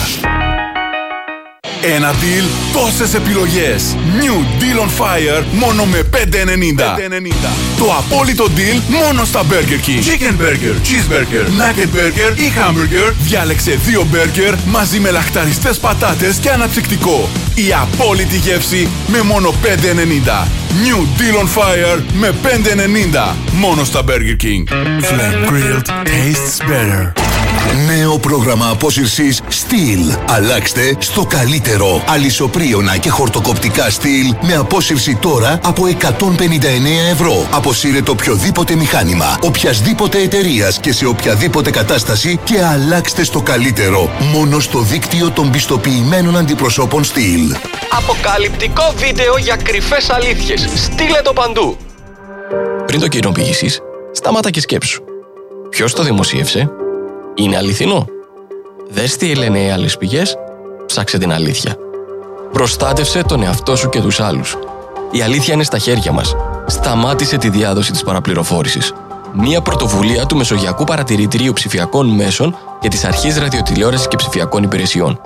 Ένα deal, τόσες επιλογές. New Deal on Fire μόνο με 5,90. Το απόλυτο deal μόνο στα Burger King. Chicken Burger, Cheeseburger, Nugget Burger ή Hamburger. Διάλεξε 2 burger μαζί με λαχταριστές πατάτες και αναψυκτικό. Η απόλυτη γεύση με μόνο 5,90. New Deal on Fire με 5,90. Μόνο στα Burger King. Flame Grilled tastes better. Νέο πρόγραμμα απόσυρσης Steel. Αλλάξτε στο καλύτερο. Αλυσοπρίωνα και χορτοκοπτικά Steel με απόσυρση τώρα από 159 ευρώ. Αποσύρετε οποιοδήποτε μηχάνημα, οποιασδήποτε εταιρείας και σε οποιαδήποτε κατάσταση και αλλάξτε στο καλύτερο. Μόνο στο δίκτυο των πιστοποιημένων αντιπροσώπων Steel. Αποκαλυπτικό βίντεο για κρυφές αλήθειες. Στείλε το παντού. Πριν το κοινοποιήσεις, σταμάτα και σκέψου. Ποιος το δημοσίευσε? Είναι αληθινό? Δες τι λένε οι άλλες πηγές, ψάξε την αλήθεια. Προστάτευσε τον εαυτό σου και τους άλλους. Η αλήθεια είναι στα χέρια μας. Σταμάτησε τη διάδοση της παραπληροφόρησης. Μία πρωτοβουλία του Μεσογειακού Παρατηρητηρίου Ψηφιακών Μέσων και της Αρχής Ραδιοτηλεόρασης και Ψηφιακών Υπηρεσιών.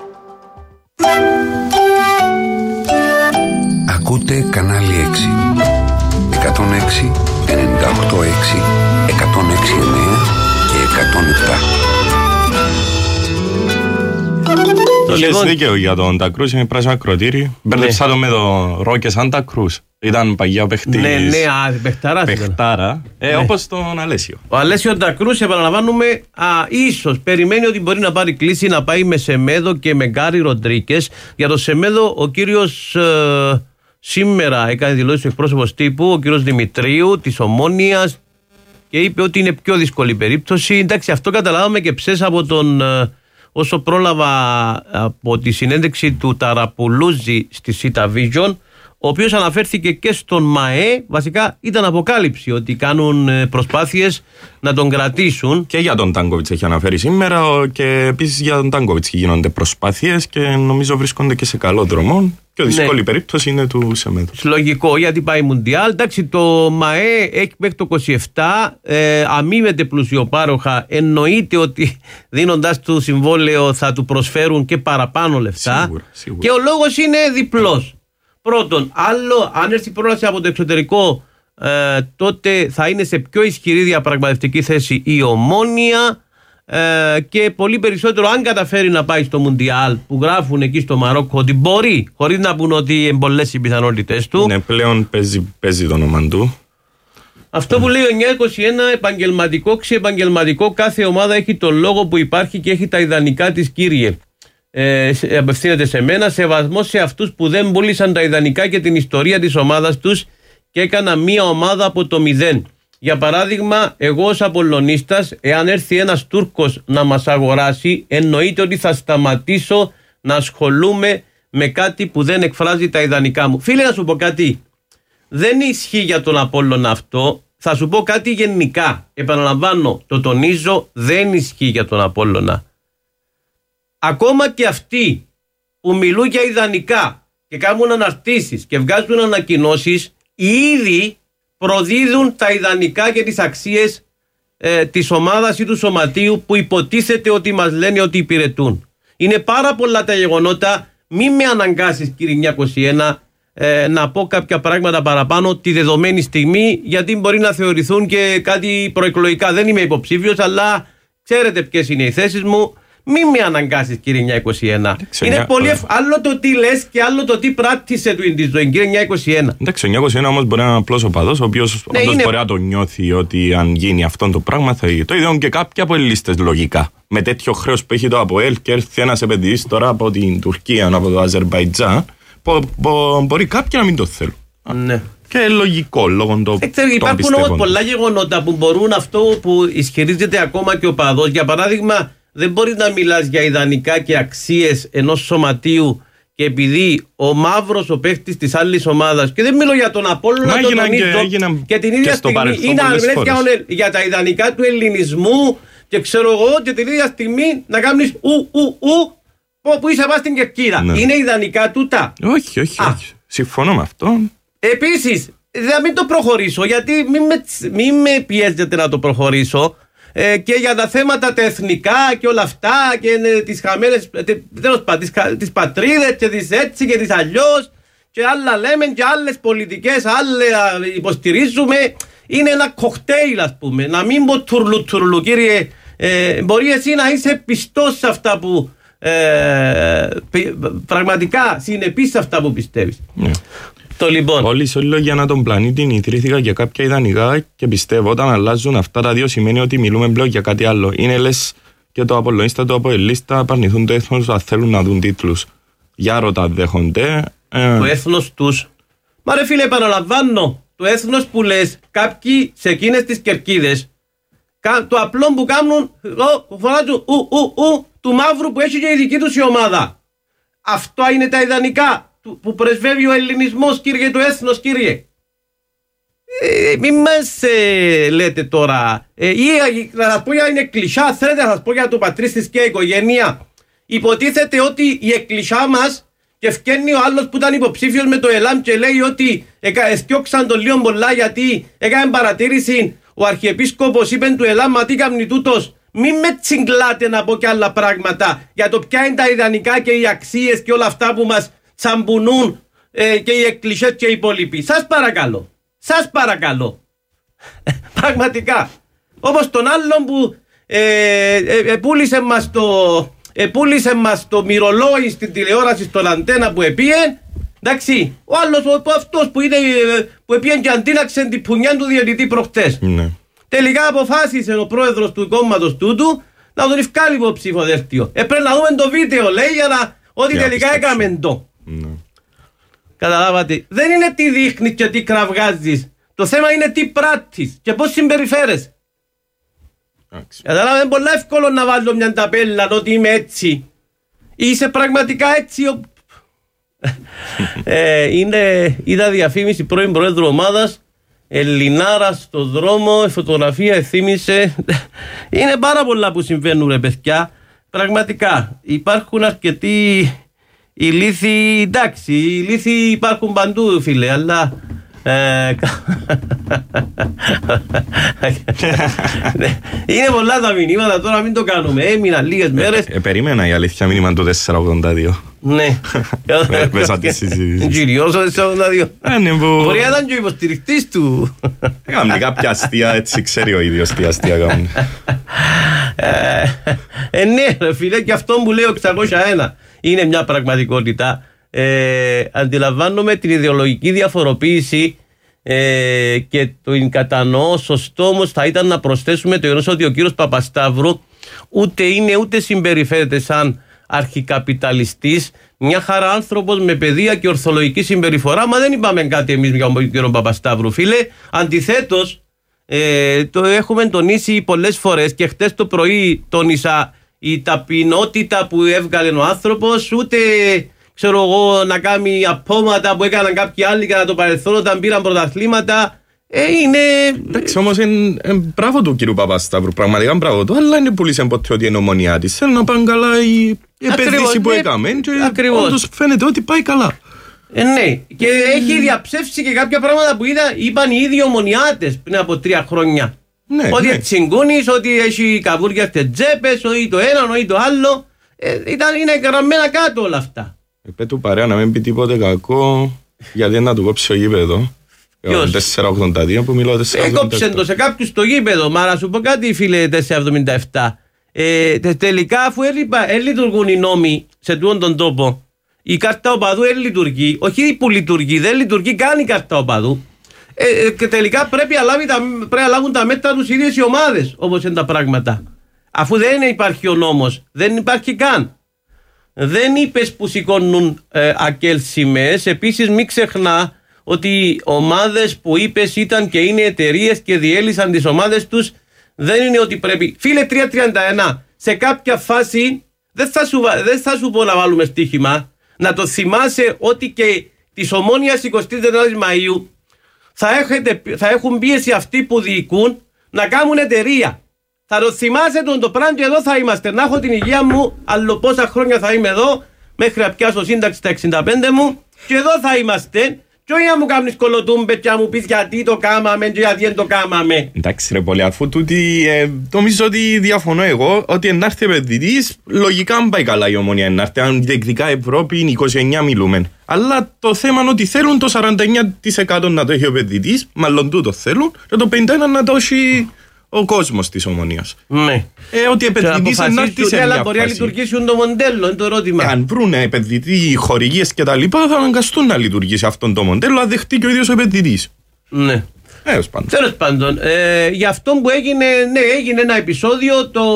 Ακούτε κανάλι 6. 106, 98,6, 106,9 και 107. Είχες δίκαιο για τον Τακρούς, είναι πράσινο ακροτήρι. Μπέρδεψα το με το Ρόκε σαν Τακρούς. Ήταν παγιά παιχτής. Ναι, παιχτάρα. Όπως τον Αλέσιο. Ο Αλέσιο Τακρούς, επαναλαμβάνουμε, ίσως περιμένει ότι μπορεί να πάρει κλίση να πάει με Σεμέδο και με Γκάρι Ροντρίκες. Για το Σεμέδο ο κύριος σήμερα έκανε δηλώσεις ο εκπρόσωπος τύπου, ο κ. Δημητρίου της Ομόνοιας, και είπε ότι είναι πιο δύσκολη περίπτωση. Εντάξει, αυτό καταλάβαμε και ψες από τον, όσο πρόλαβα από τη συνέντευξη του Ταραπουλούζη στη Σίτα Vision, ο οποίος αναφέρθηκε και στον ΜΑΕ. Βασικά ήταν αποκάλυψη ότι κάνουν προσπάθειες να τον κρατήσουν. Και για τον Τάνκοβιτς έχει αναφέρει σήμερα, και επίσης για τον Τάνκοβιτς γίνονται προσπάθειες και νομίζω βρίσκονται και σε καλό δρόμο. Πιο δύσκολη περίπτωση είναι του Σεμέδου. Λογικό, γιατί πάει Μουντιάλ. Εντάξει, το ΜΑΕ έχει μέχρι το 27, αμείβεται πλουσιοπάροχα. Εννοείται ότι δίνοντας του συμβόλαιο θα του προσφέρουν και παραπάνω λεφτά. Σίγουρα. Και ο λόγος είναι διπλός. Πρώτον, άλλο, αν έρθει πρόλαση από το εξωτερικό, τότε θα είναι σε πιο ισχυρή διαπραγματευτική θέση η Ομόνοια, και πολύ περισσότερο αν καταφέρει να πάει στο Μουντιάλ, που γράφουν εκεί στο Μαρόκο ότι μπορεί, χωρίς να πούν ότι είναι πολλές οι πιθανότητες του. Ναι, πλέον παίζει το όνομα του. Αυτό που λέει ο 921, επαγγελματικό, ξεπαγγελματικό, κάθε ομάδα έχει το λόγο που υπάρχει και έχει τα ιδανικά της, κύριε. Απευθύνεται σε μένα. Σεβασμό σε αυτούς που δεν πούλησαν τα ιδανικά και την ιστορία της ομάδας τους και έκανα μία ομάδα από το 0. Για παράδειγμα, εγώ ως Απολλωνίστας, εάν έρθει ένας Τούρκος να μας αγοράσει, εννοείται ότι θα σταματήσω να ασχολούμαι με κάτι που δεν εκφράζει τα ιδανικά μου. Φίλε, να σου πω κάτι. Δεν ισχύει για τον Απόλλωνα αυτό. Θα σου πω κάτι γενικά. Επαναλαμβάνω, το τονίζω, δεν ισχύει για τον Απόλλωνα. Ακόμα και αυτοί που μιλούν για ιδανικά και κάνουν αναρτήσεις και βγάζουν ανακοινώσεις, ήδη προδίδουν τα ιδανικά και τις αξίες της ομάδας ή του σωματείου που υποτίθεται ότι μας λένε ότι υπηρετούν. Είναι πάρα πολλά τα γεγονότα. Μην με αναγκάσεις, κύριε 921, να πω κάποια πράγματα παραπάνω τη δεδομένη στιγμή, γιατί μπορεί να θεωρηθούν και κάτι προεκλογικά. Δεν είμαι υποψήφιος, αλλά ξέρετε ποιες είναι οι θέσεις μου. Μην με αναγκάσεις, κύριε 921. Είναι πολύ άλλο το τι λες και άλλο το τι πράττησε του τη ζωή, κύριε 921. Εντάξει, ο 921 όμως μπορεί να είναι απλός οπαδός, ο οποίος μπορεί να το νιώθει ότι αν γίνει αυτό το πράγμα θα γίνει. Το ίδιο και κάποιοι από ελίστες λογικά. Με τέτοιο χρέος που έχει το ΑΠΟΕΛ και έρθει ένας επενδυτής τώρα από την Τουρκία, από το Αζερμπαϊτζάν, μπορεί κάποιοι να μην το θέλουν. Ναι. Και λογικό λόγω των υπάρχουν όμως πολλά γεγονότα που μπορούν αυτό που ισχυρίζεται ακόμα και ο παδός. Για παράδειγμα, δεν μπορείς να μιλάς για ιδανικά και αξίες ενός σωματείου και επειδή ο μαύρος ο παίχτης της άλλης ομάδας, και δεν μιλώ για τον Απόλλωνα, τον τονίζω, και την ίδια στιγμή είναι για τα ιδανικά του ελληνισμού και ξέρω εγώ, και την ίδια στιγμή να κάνεις που είσαι πας στην Κερκίδα. Ναι. Είναι ιδανικά τούτα? Όχι. Συμφωνώ με αυτό. Επίσης, να μην το προχωρήσω, γιατί μην με πιέζετε να το προχωρήσω. Και για τα θέματα τα εθνικά και όλα αυτά και τις χαμένες, τις πατρίδες και τις έτσι και τις αλλιώς και άλλα λέμε και άλλες πολιτικές, άλλα υποστηρίζουμε. Είναι ένα κοκτέιλ, ας πούμε. Να μην πω τουρλου, κύριε. Μπορεί εσύ να είσαι πιστός σε αυτά που πραγματικά συνεπείς σε αυτά που πιστεύεις. Ναι. Λοιπόν. Όλοι σε όλη για τον πλανήτη ιδρύθηκα για κάποια ιδανικά και πιστεύω όταν αλλάζουν αυτά τα δύο σημαίνει ότι μιλούμε πλέον για κάτι άλλο. Είναι λες και το Απολλωνίστα, το Αποελίστα απαρνηθούν το έθνος αν θέλουν να δουν τίτλους. Για ρώτα δέχονται. Το έθνος τους. Μα ρε φίλε, επαναλαμβάνω, το έθνος που λες κάποιοι σε εκείνες τις κερκίδες, το απλό που κάνουν φωνάζουν του μαύρου που έχει και η δική τους η ομάδα. Αυτό είναι τα ιδανικά που πρεσβεύει ο ελληνισμός, κύριε, το έθνος, κύριε. Μην μας λέτε τώρα. Να σας πω για την εκκλησιά, θέλετε να σας πω για το πατρίς της και οικογένεια. Υποτίθεται ότι η εκκλησιά μας, και φκένει ο άλλος που ήταν υποψήφιος με το ΕΛΑΜ και λέει ότι εσκιώξαν τον λίγο πολλά γιατί έκανε παρατήρηση ο αρχιεπίσκοπος, είπε του ΕΛΑΜ, μα τι κάνει τούτος. Μην με τσιγκλάτε να πω και άλλα πράγματα για το ποια είναι τα ιδανικά και οι αξίες και όλα αυτά που μας τσαμπουνούν και οι εκκλησίες και οι υπόλοιποι. Σας παρακαλώ. Πραγματικά. Όπως τον άλλον που επούλησε μας το μυρολόι στην τηλεόραση στον αντένα που επίεν. Εντάξει, ο άλλος αυτός που επίεν και αντίναξε την πουνιά του διαιτητή προχτές. Ναι. Τελικά αποφάσισε ο πρόεδρος του κόμματος τούτου να τον ευκάλει από ψηφοδέλτιο. Πρέπει να δούμε το βίντεο, λέει, για να ότι τελικά έκαμε το. Ναι. Καταλάβατε. Δεν είναι τι δείχνεις και τι κραυγάζεις. Το θέμα είναι τι πράττεις και πώς συμπεριφέρεσαι. Καταλάβατε, είναι πολύ εύκολο να βάλω μια ταπέλα ότι είμαι έτσι. Είσαι πραγματικά έτσι. Είδα διαφήμιση πρώην πρόεδρου ομάδας, Ελληνάρα στο δρόμο, φωτογραφία θύμισε. Είναι πάρα πολλά που συμβαίνουν, ρε παιδιά. Πραγματικά υπάρχουν αρκετοί ηλίθιοι. Εντάξει, οι ηλίθιοι υπάρχουν παντού, φίλε, αλλά είναι πολλά τα μηνύματα, τώρα μην το κάνουμε. Έμειναν λίγες μέρες. Περίμενα η αλήθεια μήνυμα το 482. Ναι. Μέσα τη συζήτηση. Γυριώσω 482. Μπορεί να ήταν και ο υποστηρικτής του. Έκαμε κάποια αστεία, έτσι ξέρει ο ίδιος τι αστεία κάνουν. Ναι ρε φίλε, και αυτό που λέω 601 είναι μια πραγματικότητα. Αντιλαμβάνομαι την ιδεολογική διαφοροποίηση και το κατανοώ. Σωστό όμως θα ήταν να προσθέσουμε το γεγονός ότι ο κύριος Παπασταύρου ούτε είναι ούτε συμπεριφέρεται σαν αρχικαπιταλιστής, μια χαρά άνθρωπος με παιδεία και ορθολογική συμπεριφορά. Μα δεν είπαμε κάτι εμείς για τον κύριο Παπασταύρου, φίλε. Αντιθέτως, το έχουμε τονίσει πολλές φορές και χτες το πρωί τόνισα η ταπεινότητα που έβγαλε ο άνθρωπος, ούτε ξέρω εγώ να κάνει απόματα που έκαναν κάποιοι άλλοι κατά το παρελθόν όταν πήραν πρωταθλήματα. Είναι. Εντάξει, όμως είναι μπράβο του κύριου Παπασταύρου, πραγματικά μπράβο του, αλλά είναι πουλήσαν ποτέ ότι είναι ομονιά της. Θέλουν να πάνε καλά η επένδυση που έκαμε. Όντως φαίνεται ότι πάει καλά. Ναι, και έχει διαψεύσει και κάποια πράγματα που είπαν οι ίδιοι ομονιάτες πριν από 3 χρόνια. Ναι, ότι ναι. Τσιγκούνης, ότι έχει καβούρια στις τσέπες, ότι το ένα, ότι το άλλο. Είναι γραμμένα κάτω όλα αυτά. Είπε του παρέα να μην πει τίποτε κακό, γιατί να του κόψει ο γήπεδο. 482 που μιλώ 477. Έκοψε το σε κάποιους το γήπεδο, μα να σου πω κάτι φίλε 477. Τελικά αφού λειτουργούν οι νόμοι σε τούτον τον τόπο, η κάρτα οπαδού δεν λειτουργεί, όχι που λειτουργεί, δεν λειτουργεί καν η κάρτα οπαδού. Και τελικά πρέπει να λάβουν τα μέτρα τους οι ίδιες οι ομάδες, όπως είναι τα πράγματα. Αφού δεν υπάρχει ο νόμος, δεν υπάρχει καν. Δεν είπες που σηκώνουν ακέλ σημαίες. Επίσης μην ξεχνά ότι ομάδες που είπες ήταν και είναι εταιρείες και διέλυσαν τις ομάδες τους. Δεν είναι ότι πρέπει. Φίλε 331, σε κάποια φάση δεν θα σου πω να βάλουμε στοίχημα. Να το θυμάσαι ότι και της Ομόνοιας 24 Μαΐου θα έχουν πίεση αυτοί που διοικούν να κάνουν εταιρεία. Θα το θυμάσαι το πράγμα και εδώ θα είμαστε. Να έχω την υγεία μου, άλλο πόσα χρόνια θα είμαι εδώ, μέχρι να πιάσω σύνταξη τα 65 μου, και εδώ θα είμαστε. Και όχι να μου κάνεις κολοτούμπες και να μου πεις γιατί το κάμαμε και γιατί δεν το κάμαμε. Εντάξει ρε πολύ, αφού τούτη νομίζω ότι διαφωνώ εγώ, ότι ενάρθει επενδυτής, λογικά αν πάει καλά η Ομόνια ενάρθει, αν διεκδικά Ευρώπη 29 μιλούμε. Αλλά το θέμα είναι ότι θέλουν το 49% να το έχει ο επενδυτής, μάλλον τούτο θέλουν, και το 51% να το έχει ο κόσμος της Ομονίας. Ναι. Ότι επενδυτής ενάρθει σε μια αλλά μπορεί να λειτουργήσουν το μοντέλο, είναι το ερώτημα. Αν βρουν επενδυτή, χορηγίες και τα λοιπά, θα αναγκαστούν να λειτουργήσει αυτό το μοντέλο, αν δεχτεί και ο ίδιος ο επενδυτής. Ναι. Τέλος πάντων. Για αυτό που έγινε, ναι, έγινε ένα επεισόδιο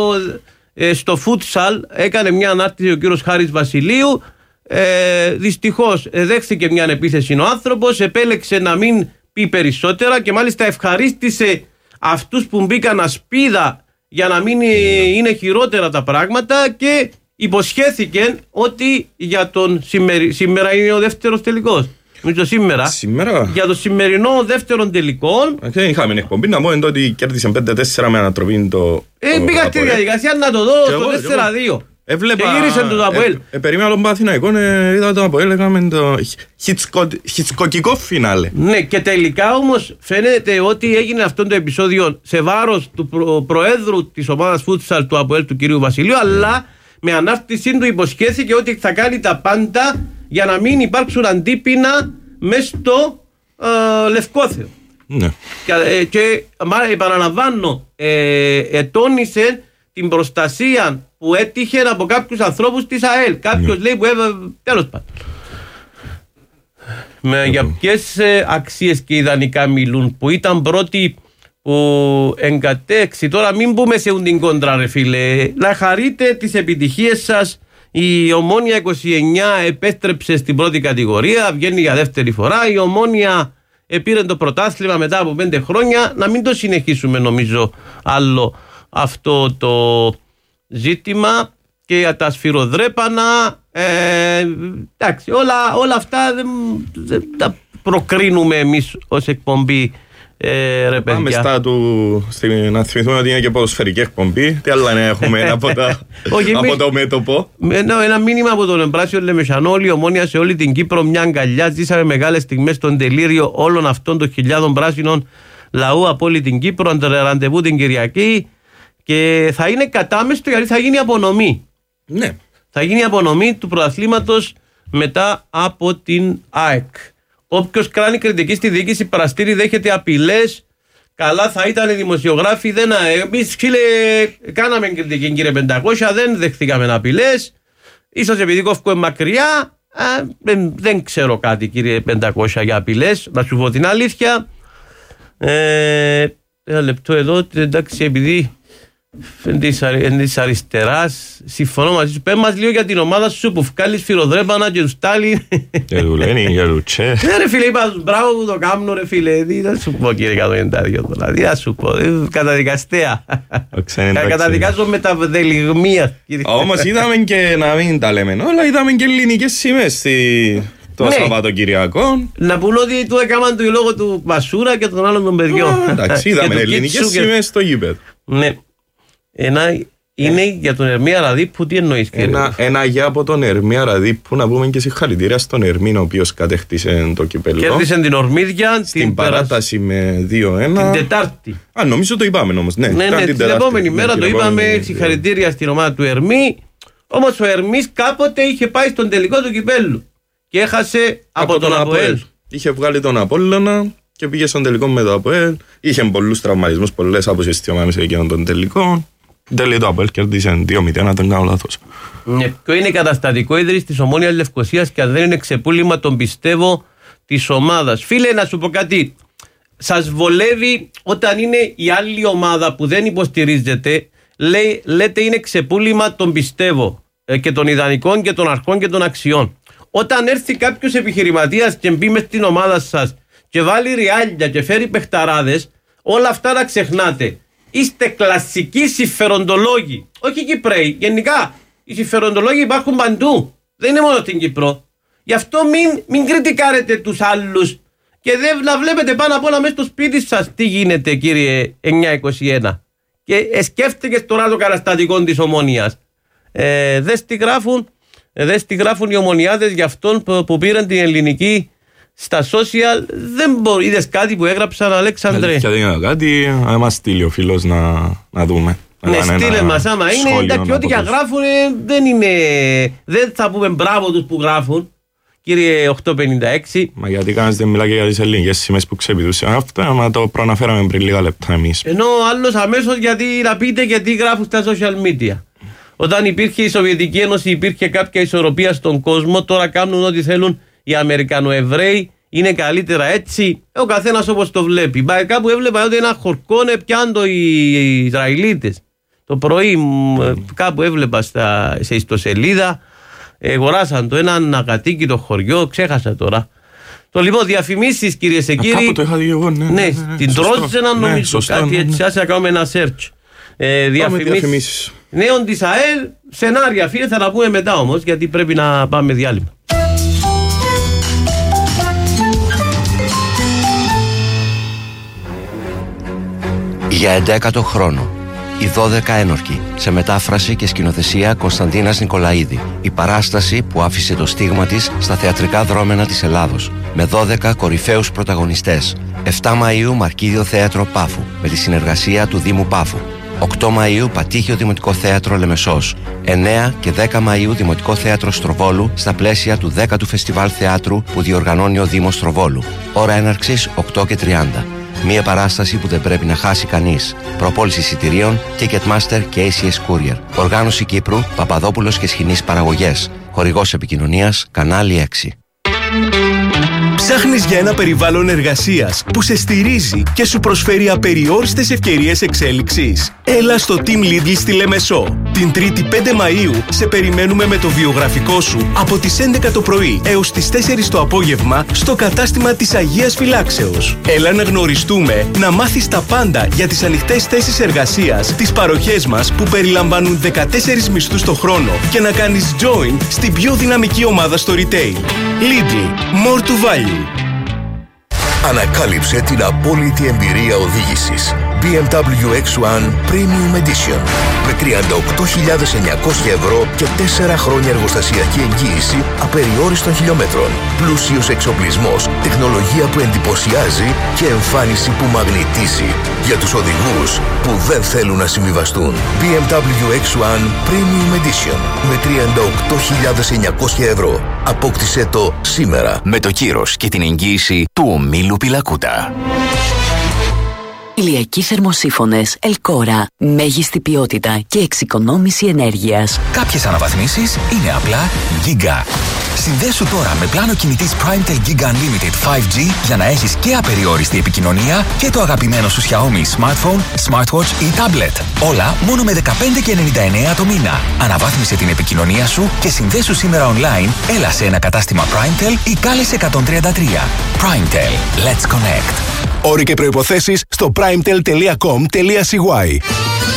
στο futsal. Έκανε μια ανάρτηση ο κύριος Χάρης Βασιλείου. Δυστυχώς δέχθηκε μια επίθεση ο άνθρωπος, επέλεξε να μην πει περισσότερα και μάλιστα ευχαρίστησε αυτούς που μπήκαν ασπίδα για να μην είναι χειρότερα τα πράγματα και υποσχέθηκε ότι για τον σήμερα είναι ο δεύτερος τελικός. Σήμερα. Για το σημερινό δεύτερο τελικό. Δεν είχαμε εκπομπή να πω ότι κέρδισε 5-4 με ανατροπή το. Πήγα στη διαδικασία να το δω στο 4-2. Έβλεπα. Και γύρισε το Αποέλ. Περίμενα τον Παθηναϊκό, είδα το Αποέλ, έκαμε το χιτσκοκικό φινάλε. Ναι, και τελικά όμως φαίνεται ότι έγινε αυτό το επεισόδιο σε βάρος του προέδρου της ομάδας φούτσαλ του Αποέλ, του κυρίου Βασιλείου, αλλά με ανάρτησή του υποσχέθηκε ότι θα κάνει τα πάντα για να μην υπάρξουν αντίπεινα μες στο Λευκόθεο. Ναι. Και επαναλαμβάνω, τόνισε την προστασία που έτυχε από κάποιους ανθρώπους της ΑΕΛ. Κάποιος λέει που τέλος πάντων. Για ποιες αξίες και ιδανικά μιλούν, που ήταν πρώτοι που εγκατέξει. Τώρα μην μπούμε σε την κόντρα ρε φίλε. Να χαρείτε τις επιτυχίες σας Η Ομόνοια 29 επέστρεψε στην πρώτη κατηγορία, βγαίνει για δεύτερη φορά. Η Ομόνοια πήρε το πρωτάθλημα μετά από 5 χρόνια. Να μην το συνεχίσουμε νομίζω άλλο αυτό το ζήτημα. Και για τα σφυροδρέπανα, εντάξει, όλα αυτά δεν τα προκρίνουμε εμείς ως εκπομπή. Ρε πάμε στα να θυμηθούμε ότι είναι και ποδοσφαιρική εκπομπή. Τι άλλα να έχουμε από το μέτωπο. Ένα μήνυμα από τον Εμπράσιο Λεμεσανό. Όλη η Ομόνοια σε όλη την Κύπρο μια αγκαλιά. Ζήσαμε μεγάλες στιγμές στον τελείριο όλων αυτών των χιλιάδων πράσινων λαού από όλη την Κύπρο. Ραντεβού την Κυριακή. Και θα είναι κατάμεστο γιατί θα γίνει απονομή. Ναι. Θα γίνει απονομή του πρωταθλήματος μετά από την ΑΕΚ. Όποιος κάνει κριτική στη διοίκηση Παραστήρη δέχεται απειλές. Καλά θα ήταν οι δημοσιογράφοι. Εμείς κάναμε κριτική κύριε 500, δεν δεχθήκαμε απειλές. Ίσως επειδή κόφκω μακριά, δεν ξέρω κάτι κύριε 500 για απειλές. Να σου πω την αλήθεια. Ένα λεπτό εδώ, εντάξει, επειδή της αριστεράς συμφωνώ μαζί σου. Πες μας λίγο για την ομάδα σου που βγάλεις φυροδρέπανα και του στάλει. Και του λένε για του Τσε. Ναι ρε φίλε, είπα μπράβο που το κάνουν ρε φίλε. Τι θα σου πω κύριε 192, τι θα σου πω, καταδικαστέα. Καταδικάζω με τα δελιγμία. Όμως είδαμε και να μην τα λέμε όλα, είδαμε και ελληνικές σημαίες το Σαββατοκυριακό. Να πούν ότι του έκαναν το λόγο του Μασούρα και των άλλων των παιδιών. Εντάξει, είδαμε ελληνικές σημαίες στο γήπεδο. Ναι. Είναι για τον Ερμία Ραδίππου, τι εννοείς κύριε? Ένα για από τον Ερμία Ραδίππου, να πούμε και συγχαρητήρια στον Ερμήν, ο οποίος κατέκτησε το κυπέλλο. Κέρδισε την Ορμίδια στην παράταση με 2-1. Την Τετάρτη. Νομίζω το είπαμε όμως. Ναι, την επόμενη μέρα το είπαμε. Συγχαρητήρια στην ομάδα του Ερμή. Όμως ο Ερμής κάποτε είχε πάει στον τελικό του κυπέλλου και έχασε από τον ΑΠΟΕΛ. Είχε βγάλει τον Απόλλωνα και πήγε στον τελικό με το ΑΠΟΕΛ. Είχε πολλούς τραυματισμούς, πολλές αποσίες στη ομάδα σε εκείνον τον τελικό. Τέλει το ΑΠΟΕΛ κέρδισε 2-0, να τον κάνω λάθος. Ποιο είναι καταστατικό ίδρυση της Ομόνοιας Λευκωσίας και αν δεν είναι ξεπούλημα τον πιστεύω της ομάδας? Φίλε, να σου πω κάτι. Σας βολεύει όταν είναι η άλλη ομάδα που δεν υποστηρίζεται, λέτε είναι ξεπούλημα τον πιστεύω και των ιδανικών και των αρχών και των αξιών. Όταν έρθει κάποιος επιχειρηματίας και μπει μες στην ομάδα σας και βάλει ριάλια και φέρει παιχταράδες, όλα αυτά να ξεχνάτε. Είστε κλασικοί συμφεροντολόγοι. Όχι Κυπραίοι. Γενικά, οι συμφεροντολόγοι υπάρχουν παντού. Δεν είναι μόνο στην Κύπρο. Γι' αυτό μην κριτικάρετε τους άλλους και δεν να βλέπετε πάνω απ' όλα μέσα στο σπίτι σας τι γίνεται, κύριε 921. Και σκέφτηκες τώρα το καταστατικό της Ομόνοιας. Δες τι γράφουν οι ομονιάδες για αυτόν που πήραν την ελληνική στα social. Δεν μπορεί. Είδες κάτι που έγραψαν, Αλέξανδρε? Αλήθεια, δεν είναι κάτι. Αν μας στείλει ο φίλος να δούμε. Ναι, στείλε μας άμα είναι. Εντάξει, ό,τι και γράφουν δεν θα πούμε μπράβο τους που γράφουν. Κύριε 856. Μα γιατί κανένας δεν μιλά και για τις ελληνικές σημαίες που ξεπηδούσαν αυτά, μα το προαναφέραμε πριν λίγα λεπτά εμείς. Ενώ ο άλλος αμέσως γιατί να πείτε γιατί γράφουν στα social media. Όταν υπήρχε η Σοβιετική Ένωση, υπήρχε κάποια ισορροπία στον κόσμο. Τώρα κάνουν ό,τι θέλουν οι Αμερικανοεβραίοι. Είναι καλύτερα έτσι. Ο καθένας όπως το βλέπει. Κάπου έβλεπα ότι ένα χορκόνε πιάντο οι Ισραηλίτες. Το πρωί κάπου έβλεπα σε ιστοσελίδα. Αγοράσαν το έναν ακατοίκητο χωριό. Ξέχασα τώρα. Το λοιπόν διαφημίσεις κυρίες και κύριοι. Κάπου το είχα δει εγώ. Ναι, την Τρόζενα νομίζω. Κάτι έτσι. Άσε να κάνουμε ένα search. Διαφημίσεις. Νέων της ΑΕΛ, σενάρια φίλε, θα τα πούμε μετά όμως, γιατί πρέπει να πάμε διάλειμμα. Για 11ο χρόνο, οι 12 ένορκοι, σε μετάφραση και σκηνοθεσία Κωνσταντίνας Νικολαίδη. Η παράσταση που άφησε το στίγμα της στα θεατρικά δρόμενα της Ελλάδος, με 12 κορυφαίους πρωταγωνιστές. 7 Μαΐου Μαρκίδιο Θέατρο Πάφου, με τη συνεργασία του Δήμου Πάφου. 8 Μαΐου Πατήχιο Δημοτικό Θέατρο Λεμεσός. 9 και 10 Μαΐου Δημοτικό Θέατρο Στροβόλου στα πλαίσια του 10ου Φεστιβάλ Θεάτρου που διοργανώνει ο Δήμος Στροβόλου. Ώρα έναρξης 8:30. Μία παράσταση που δεν πρέπει να χάσει κανείς. Προπόληση εισιτηρίων Ticketmaster και ACS Courier. Οργάνωση Κύπρου, Παπαδόπουλος και Σχοινής Παραγωγές. Χορηγός επικοινωνίας Κανάλι 6. Ψάχνεις για ένα περιβάλλον εργασίας που σε στηρίζει και σου προσφέρει απεριόριστες ευκαιρίες εξέλιξης? Έλα στο Team Lidl στη Λεμεσό. Την 3η 5 Μαΐου σε περιμένουμε με το βιογραφικό σου από τις 11 το πρωί έως τις 4 το απόγευμα στο κατάστημα της Αγίας Φυλάξεως. Έλα να γνωριστούμε, να μάθεις τα πάντα για τις ανοιχτές θέσεις εργασίας, τις παροχές μας που περιλαμβάνουν 14 μισθούς το χρόνο και να κάνεις join στην πιο δυναμική ομάδα στο retail. Lidl. More to value. Ανακάλυψε την απόλυτη εμπειρία οδήγησης. BMW X1 Premium Edition με 38.900 ευρώ και 4 χρόνια εργοστασιακή εγγύηση απεριόριστων χιλιόμετρων. Πλούσιος εξοπλισμός, τεχνολογία που εντυπωσιάζει και εμφάνιση που μαγνητίζει. Για τους οδηγούς που δεν θέλουν να συμβιβαστούν. BMW X1 Premium Edition με 38.900 ευρώ. Απόκτησε το σήμερα με το κύρος και την εγγύηση του ομίλου Πιλακούτα. Ηλιακοί θερμοσύφωνες Ελκόρα. Μέγιστη ποιότητα και εξοικονόμηση ενέργειας. Κάποιες αναβαθμίσεις είναι απλά Giga. Συνδέσου τώρα με πλάνο κινητής PrimeTel Giga Unlimited 5G για να έχεις και απεριόριστη επικοινωνία και το αγαπημένο σου Xiaomi Smartphone, Smartwatch ή Tablet. Όλα μόνο με 15,99 το μήνα. Αναβάθμισε την επικοινωνία σου και συνδέσου σήμερα online. Έλα σε ένα κατάστημα PrimeTel ή κάλεσε 133. PrimeTel. Let's connect. Όροι και προϋποθέσεις στο primetel.com.cy.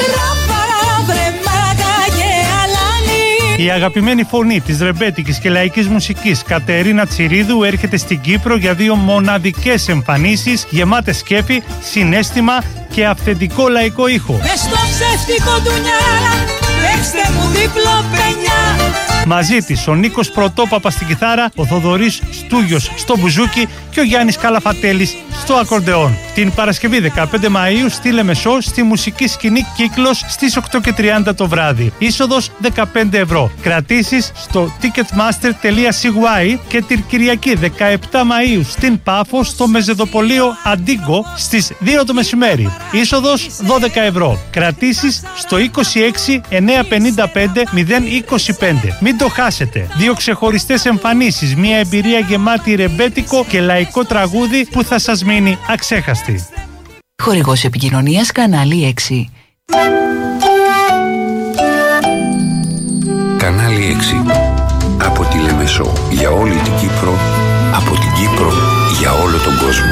Η αγαπημένη φωνή της ρεμπέτικης και λαϊκής μουσικής Κατερίνα Τσιρίδου έρχεται στην Κύπρο για 2 μοναδικές εμφανίσεις γεμάτες σκέφη, συναίσθημα και αυθεντικό λαϊκό ήχο. Μες στο ψεύτικο ντουνιά, παίξτε μου δίπλο πενιά. Μαζί της ο Νίκος Πρωτόπαπας στην κιθάρα, ο Θοδωρής Στούγιος στο μπουζούκι και ο Γιάννης Καλαφατέλης στο ακορντεόν. Την Παρασκευή 15 Μαΐου στη Λεμεσό στη μουσική σκηνή Κύκλος στις 8:30 το βράδυ. Είσοδος 15 ευρώ. Κρατήσεις στο ticketmaster.cy και την Κυριακή 17 Μαΐου στην Πάφο στο Μεζεδοπολείο Αντίγκο στις 2 το μεσημέρι. Είσοδος 12 ευρώ. Κρατήσεις στο 26 955 025. Μην το χάσετε. 2 ξεχωριστές εμφανίσεις. Μια εμπειρία γεμάτη ρεμπέτικο και λαϊκό τραγούδι που θα σας μείνει αξέχαστη. Χορηγός επικοινωνίας Κανάλι 6. Κανάλι 6. Από τη Λεμεσό για όλη την Κύπρο, από την Κύπρο για όλο τον κόσμο.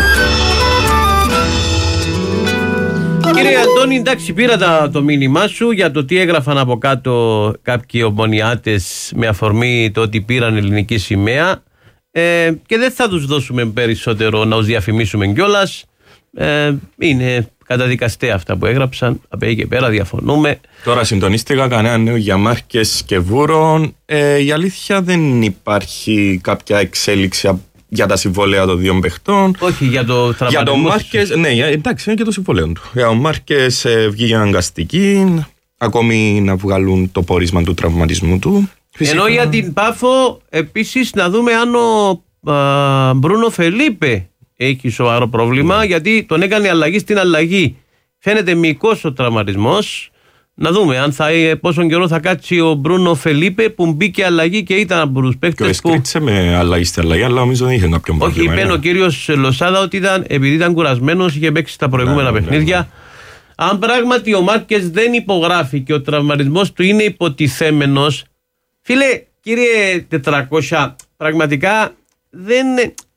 Κύριε Αντώνη, εντάξει, πήρα το μήνυμά σου για το τι έγραφαν από κάτω κάποιοι ομονιάτες με αφορμή το ότι πήραν ελληνική σημαία και δεν θα τους δώσουμε περισσότερο να τους διαφημίσουμε κιόλας. Είναι καταδικαστέα αυτά που έγραψαν. Από εκεί και πέρα διαφωνούμε. Τώρα συντονίστηκα κανένα νέο για Μάρκες και Βούρων. Η αλήθεια δεν υπάρχει κάποια εξέλιξη για τα συμβόλαια των 2 παιχτών. Όχι, για το τραυματισμό. Για τον Μάρκες, ναι, εντάξει, είναι και το συμβόλαιο του. Για τον Μάρκες βγήκε αναγκαστική, ακόμη να βγάλουν το πόρισμα του τραυματισμού του. Φυσικά. Ενώ για την Πάφο, επίσης, να δούμε αν ο Μπρούνο Φελίπε έχει σοβαρό πρόβλημα, γιατί τον έκανε αλλαγή στην αλλαγή. Φαίνεται μυϊκός ο τραυματισμός. Να δούμε αν πόσο καιρό θα κάτσει ο Μπρούνο Φελίπε που μπήκε αλλαγή και ήταν από τους παίκτες. Και ο Εσκρίτσε με αλλαγή στην αλλαγή, αλλά νομίζω δεν είχε κάποιον πρόβλημα. Όχι, είπε ο κύριος Λοσάδα ότι επειδή ήταν κουρασμένος, είχε παίξει τα προηγούμενα παιχνίδια. Ναι. Αν πράγματι ο Μάρκες δεν υπογράφει και ο τραυματισμός του είναι υποτιθέμενος, φίλε, κύριε 400, πραγματικά δεν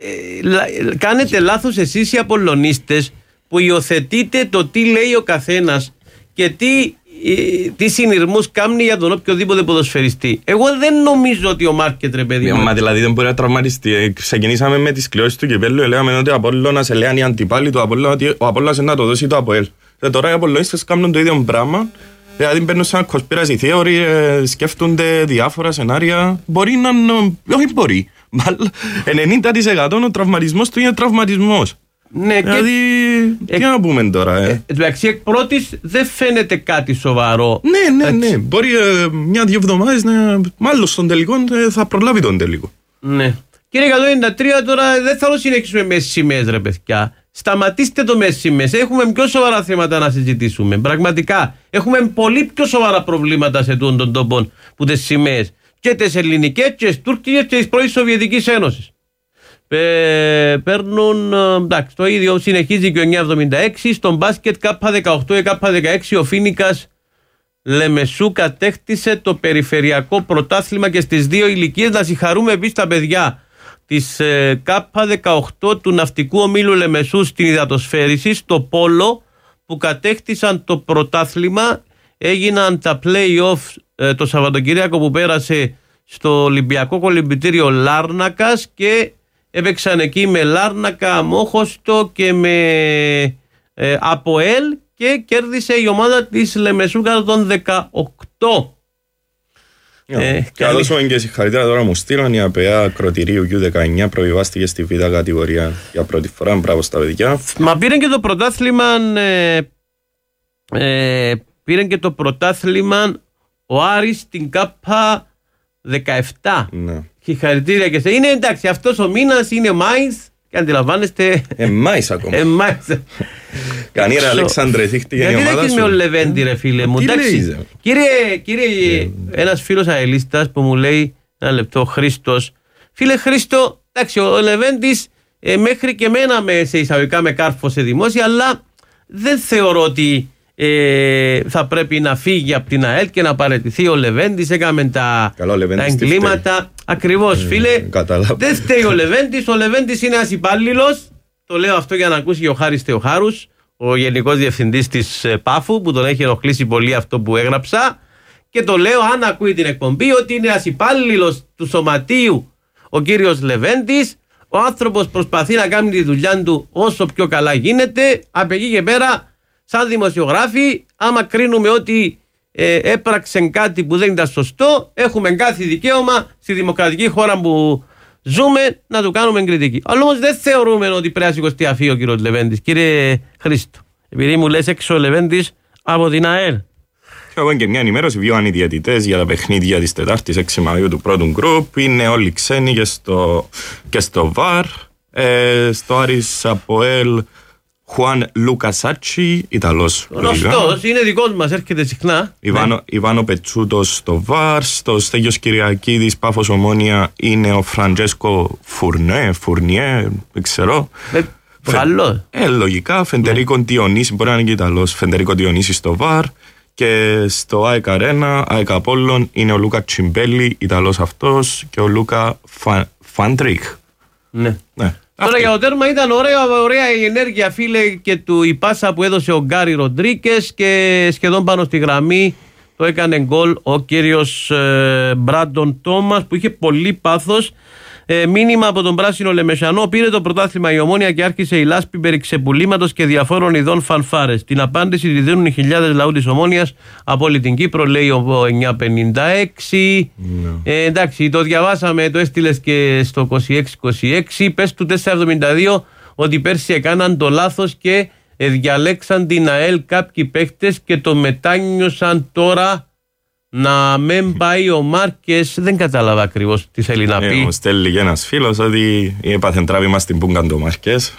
κάνετε λάθος εσείς οι Απολλωνίστες που υιοθετείτε το τι λέει ο καθένας και τι συνειρμούς κάνει για τον οποιοδήποτε ποδοσφαιριστή. Εγώ δεν νομίζω ότι ο Μάρκετ, ρε παιδί μου. Μα δηλαδή δεν μπορεί να τραυματιστεί. Ξεκινήσαμε με τις κλειώσεις του κυπέλλου. Λέγαμε ότι ο Απόλλωνας έλεγαν οι αντιπάλοι του Απόλλωνα ότι ο Απόλλωνας είναι να το δώσει το ΑΠΟΕΛ. Τώρα οι Απολλωνίστες κάνουν το ίδιο πράγμα. Δηλαδή μπαίνουν σαν conspiracy theory, σκέφτονται διάφορα σενάρια. Μπορεί να. Όχι, μπορεί. 90% ο τραυματισμός του είναι τραυματισμός. Ναι, δηλαδή, τι να πούμε τώρα. Εντάξει, εκ πρώτης δεν φαίνεται κάτι σοβαρό. Ναι. Μπορεί 1-2 εβδομάδες μάλλον στον τελικό θα προλάβει τον τελικό. Ναι. Κύριε 193, τώρα δεν θα το συνεχίσουμε με σημαίες, ρε παιδιά. Σταματήστε το με σημαίες. Έχουμε πιο σοβαρά θέματα να συζητήσουμε. Πραγματικά. Έχουμε πολύ πιο σοβαρά προβλήματα σε τούτον των τόπων που τις σημαίες. Και τις ελληνικές, και τις τουρκικές, και τις πρώην Σοβιετικής Ένωσης. Παίρνουν, εντάξει, το ίδιο συνεχίζει και ο 976. Στον μπάσκετ K18 και K16 ο Φίνικας Λεμεσού κατέκτησε το περιφερειακό πρωτάθλημα και στις δύο ηλικίες. Να συγχαρούμε επίσης τα παιδιά της K18 του Ναυτικού Ομίλου Λεμεσού στην υδατοσφαίριση, στο πόλο, που κατέκτησαν το πρωτάθλημα. Έγιναν τα play-off το Σαββατοκύριακο που πέρασε στο Ολυμπιακό Κολυμπητήριο Λάρνακας και έπαιξαν εκεί με Λάρνακα, Μόχωστο και με ΑΠΟΕΛ και κέρδισε η ομάδα της Λεμεσού κατά τον 18. Και να δώσουμε και συγχαρητήρια τώρα μου στείλαν η ΑΠΕΑ Ακροτηρίου U19 προβιβάστηκε στη Β' κατηγορία για πρώτη φορά. Μπράβο στα παιδιά. Μα πήραν και το πρωτάθλημα ο Άρης στην ΚΑΠΑ 17. Ναι. Συγχαρητήρια και σε. Είναι εντάξει, αυτός ο μήνας είναι Μάης και αντιλαμβάνεστε. Μάης ακόμα. Κανήρα Αλεξάνδρε, θύχτηκε η ομάδα σου. Γιατί δεν έχεις με ο Λεβέντη ρε φίλε μου. Εντάξει, κύριε, ένας φίλος αελίστας που μου λέει, ένα λεπτό, Χρήστος. Φίλε Χρήστο, εντάξει, ο Λεβέντης μέχρι και εμένα σε εισαγωγικά με κάρφωσε δημόσια, αλλά δεν θεωρώ ότι θα πρέπει να φύγει από την ΑΕΛ και να παραιτηθεί ο Λεβέντης. Έκαμε τα εγκλήματα. Ακριβώς, φίλε. Δεν φταίει ο Λεβέντης. Ο Λεβέντης είναι ένας υπάλληλος. Το λέω αυτό για να ακούσει και ο Χάρης Θεοχάρους, ο Γενικός Διευθυντής της ΠΑΦΟΥ, που τον έχει ενοχλήσει πολύ αυτό που έγραψα. Και το λέω, αν ακούει την εκπομπή, ότι είναι ένας υπάλληλος του Σωματείου ο κύριος Λεβέντης. Ο άνθρωπος προσπαθεί να κάνει τη δουλειά του όσο πιο καλά γίνεται. Από εκεί και πέρα, σαν δημοσιογράφοι, άμα κρίνουμε ότι έπραξε κάτι που δεν ήταν σωστό, έχουμε κάθε δικαίωμα στη δημοκρατική χώρα που ζούμε να του κάνουμε κριτική. Αλλά όμως δεν θεωρούμε ότι πρέπει να σηκωστεί αφή ο κύριος Λεβέντης. Κύριε Χρήστο, επειδή μου λες έξω ο Λεβέντης από την ΑΕΛ. Έχω και μια ενημέρωση. Βγήκαν οι διαιτητές για τα παιχνίδια της Τετάρτης 6 Μαΐου του πρώτου γκρουπ. Είναι όλοι ξένοι και στο ΒΑΡ. Στο Άρης ΑΠΟΕΛ Χουάν Λουκασάτσι, Ιταλός. Γνωστός, είναι δικός μας, έρχεται συχνά. Ιβάνο Πετσούτος στο ΒΑΡ. Στο Στέγιος Κυριακίδης Πάφος Ομόνια είναι ο Φραντζέσκο Φουρνιέ, δεν ξέρω. Καλό. Λογικά. Φεντερίκο Διονύση, μπορεί να είναι και Ιταλός. Φεντερίκο Διονύση στο ΒΑΡ. Και στο ΑΕΚ Αρένα, ΑΕΚ Απόλλων, είναι ο Λούκα Τσιμπέλη, Ιταλός αυτός, και ο Λούκα Φαντρίκ. Ναι. Τώρα για το τέρμα ήταν ωραία η ενέργεια, φίλε, και η πάσα που έδωσε ο Γκάρι Ροντρίκες και σχεδόν πάνω στη γραμμή το έκανε γκολ ο κύριος Μπράντον Τόμας, που είχε πολύ πάθος. Μήνυμα από τον πράσινο Λεμεσανό: πήρε το πρωτάθλημα η Ομόνια και άρχισε η λάσπη περί ξεπουλήματος και διαφόρων ειδών φανφάρες. Την απάντηση τη δίνουν οι χιλιάδες λαού της Ομόνιας από όλη την Κύπρο, λέει ο 956. Εντάξει, το διαβάσαμε, το έστειλες και στο 2626. Πες του 472 ότι πέρσι έκαναν το λάθος και διαλέξαν την ΑΕΛ κάποιοι παίχτες και το μετάνιωσαν τώρα. Να μην πάει ο Μάρκες, δεν κατάλαβα ακριβώς τι θέλει να πει. Μου στέλνει και ένας φίλος ότι έπαθε τράβημα στην Πούγκαν το Μάρκες.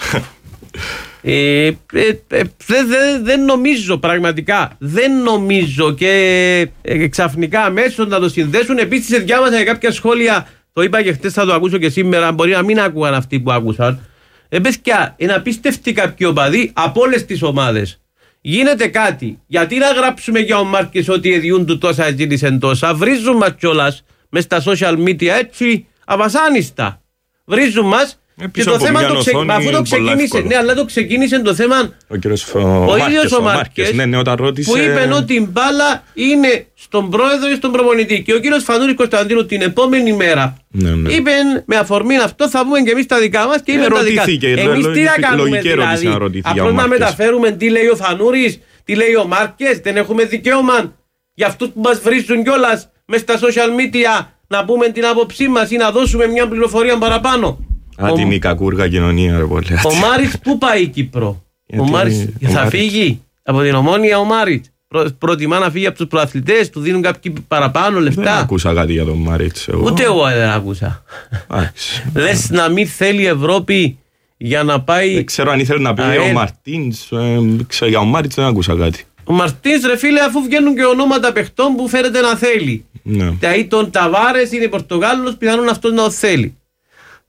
Δεν νομίζω πραγματικά. Δεν νομίζω και ξαφνικά αμέσως να το συνδέσουν. Επίσης διάβασα για κάποια σχόλια, το είπα και χτες, θα το ακούσω και σήμερα, μπορεί να μην άκουγαν αυτοί που άκουσαν. Παιδιά, είναι απίστευτοι κάποιοι οπαδοί από όλες τις ομάδες. Γίνεται κάτι. Γιατί να γράψουμε για ο Μάρκες ότι εδιούν του τόσα, ζήτησαν τόσα. Βρίζουν μας κιόλας μες στα social media έτσι αβασάνιστα. Βρίζουν μας και το θέμα αφού το ξεκίνησε. Ναι, αλλά το ξεκίνησε το θέμα ο ίδιος ο Μάρκες, που είπε ότι η μπάλα είναι στον πρόεδρο ή στον προπονητή. Και ο κύριος Φανούρης Κωνσταντίνου την επόμενη μέρα είπε με αφορμή αυτό θα πούμε και εμείς τα δικά μας και είπε τα δικά. Εμείς τι να κάνουμε δηλαδή? Απλώς να μεταφέρουμε τι λέει ο Φανούρης, τι λέει ο Μάρκες? Δεν έχουμε δικαίωμα για αυτούς που μας βρίζουν κιόλας μες στα social media να πούμε την άποψή μας ή να δώσουμε μια πληροφορία παραπάνω? Άτιμη κακούργα κοινωνία, ρε πολύ. Ο Μάριτς πού πάει η Κύπρο? Ο Μάριτς θα φύγει από την Ομόνια? Ο Μάριτς προτιμά να φύγει από τους προαθλητές, του δίνουν κάποιοι παραπάνω λεφτά. Δεν ακούσα κάτι για τον Μάριτς. Ούτε εγώ δεν ακούσα. Λες να μην θέλει η Ευρώπη για να πάει. Δεν ξέρω αν ήθελε να πει ο Μαρτίνς. Για ο Μάριτς δεν ακούσα κάτι. Ο Μαρτίνς, ρε φίλε, αφού βγαίνουν και ονόματα παιχτών που φέρεται να θέλει. Δηλαδή τον Ταβάρες είναι Πορτογάλος, πιθανόν αυτός να το θέλει.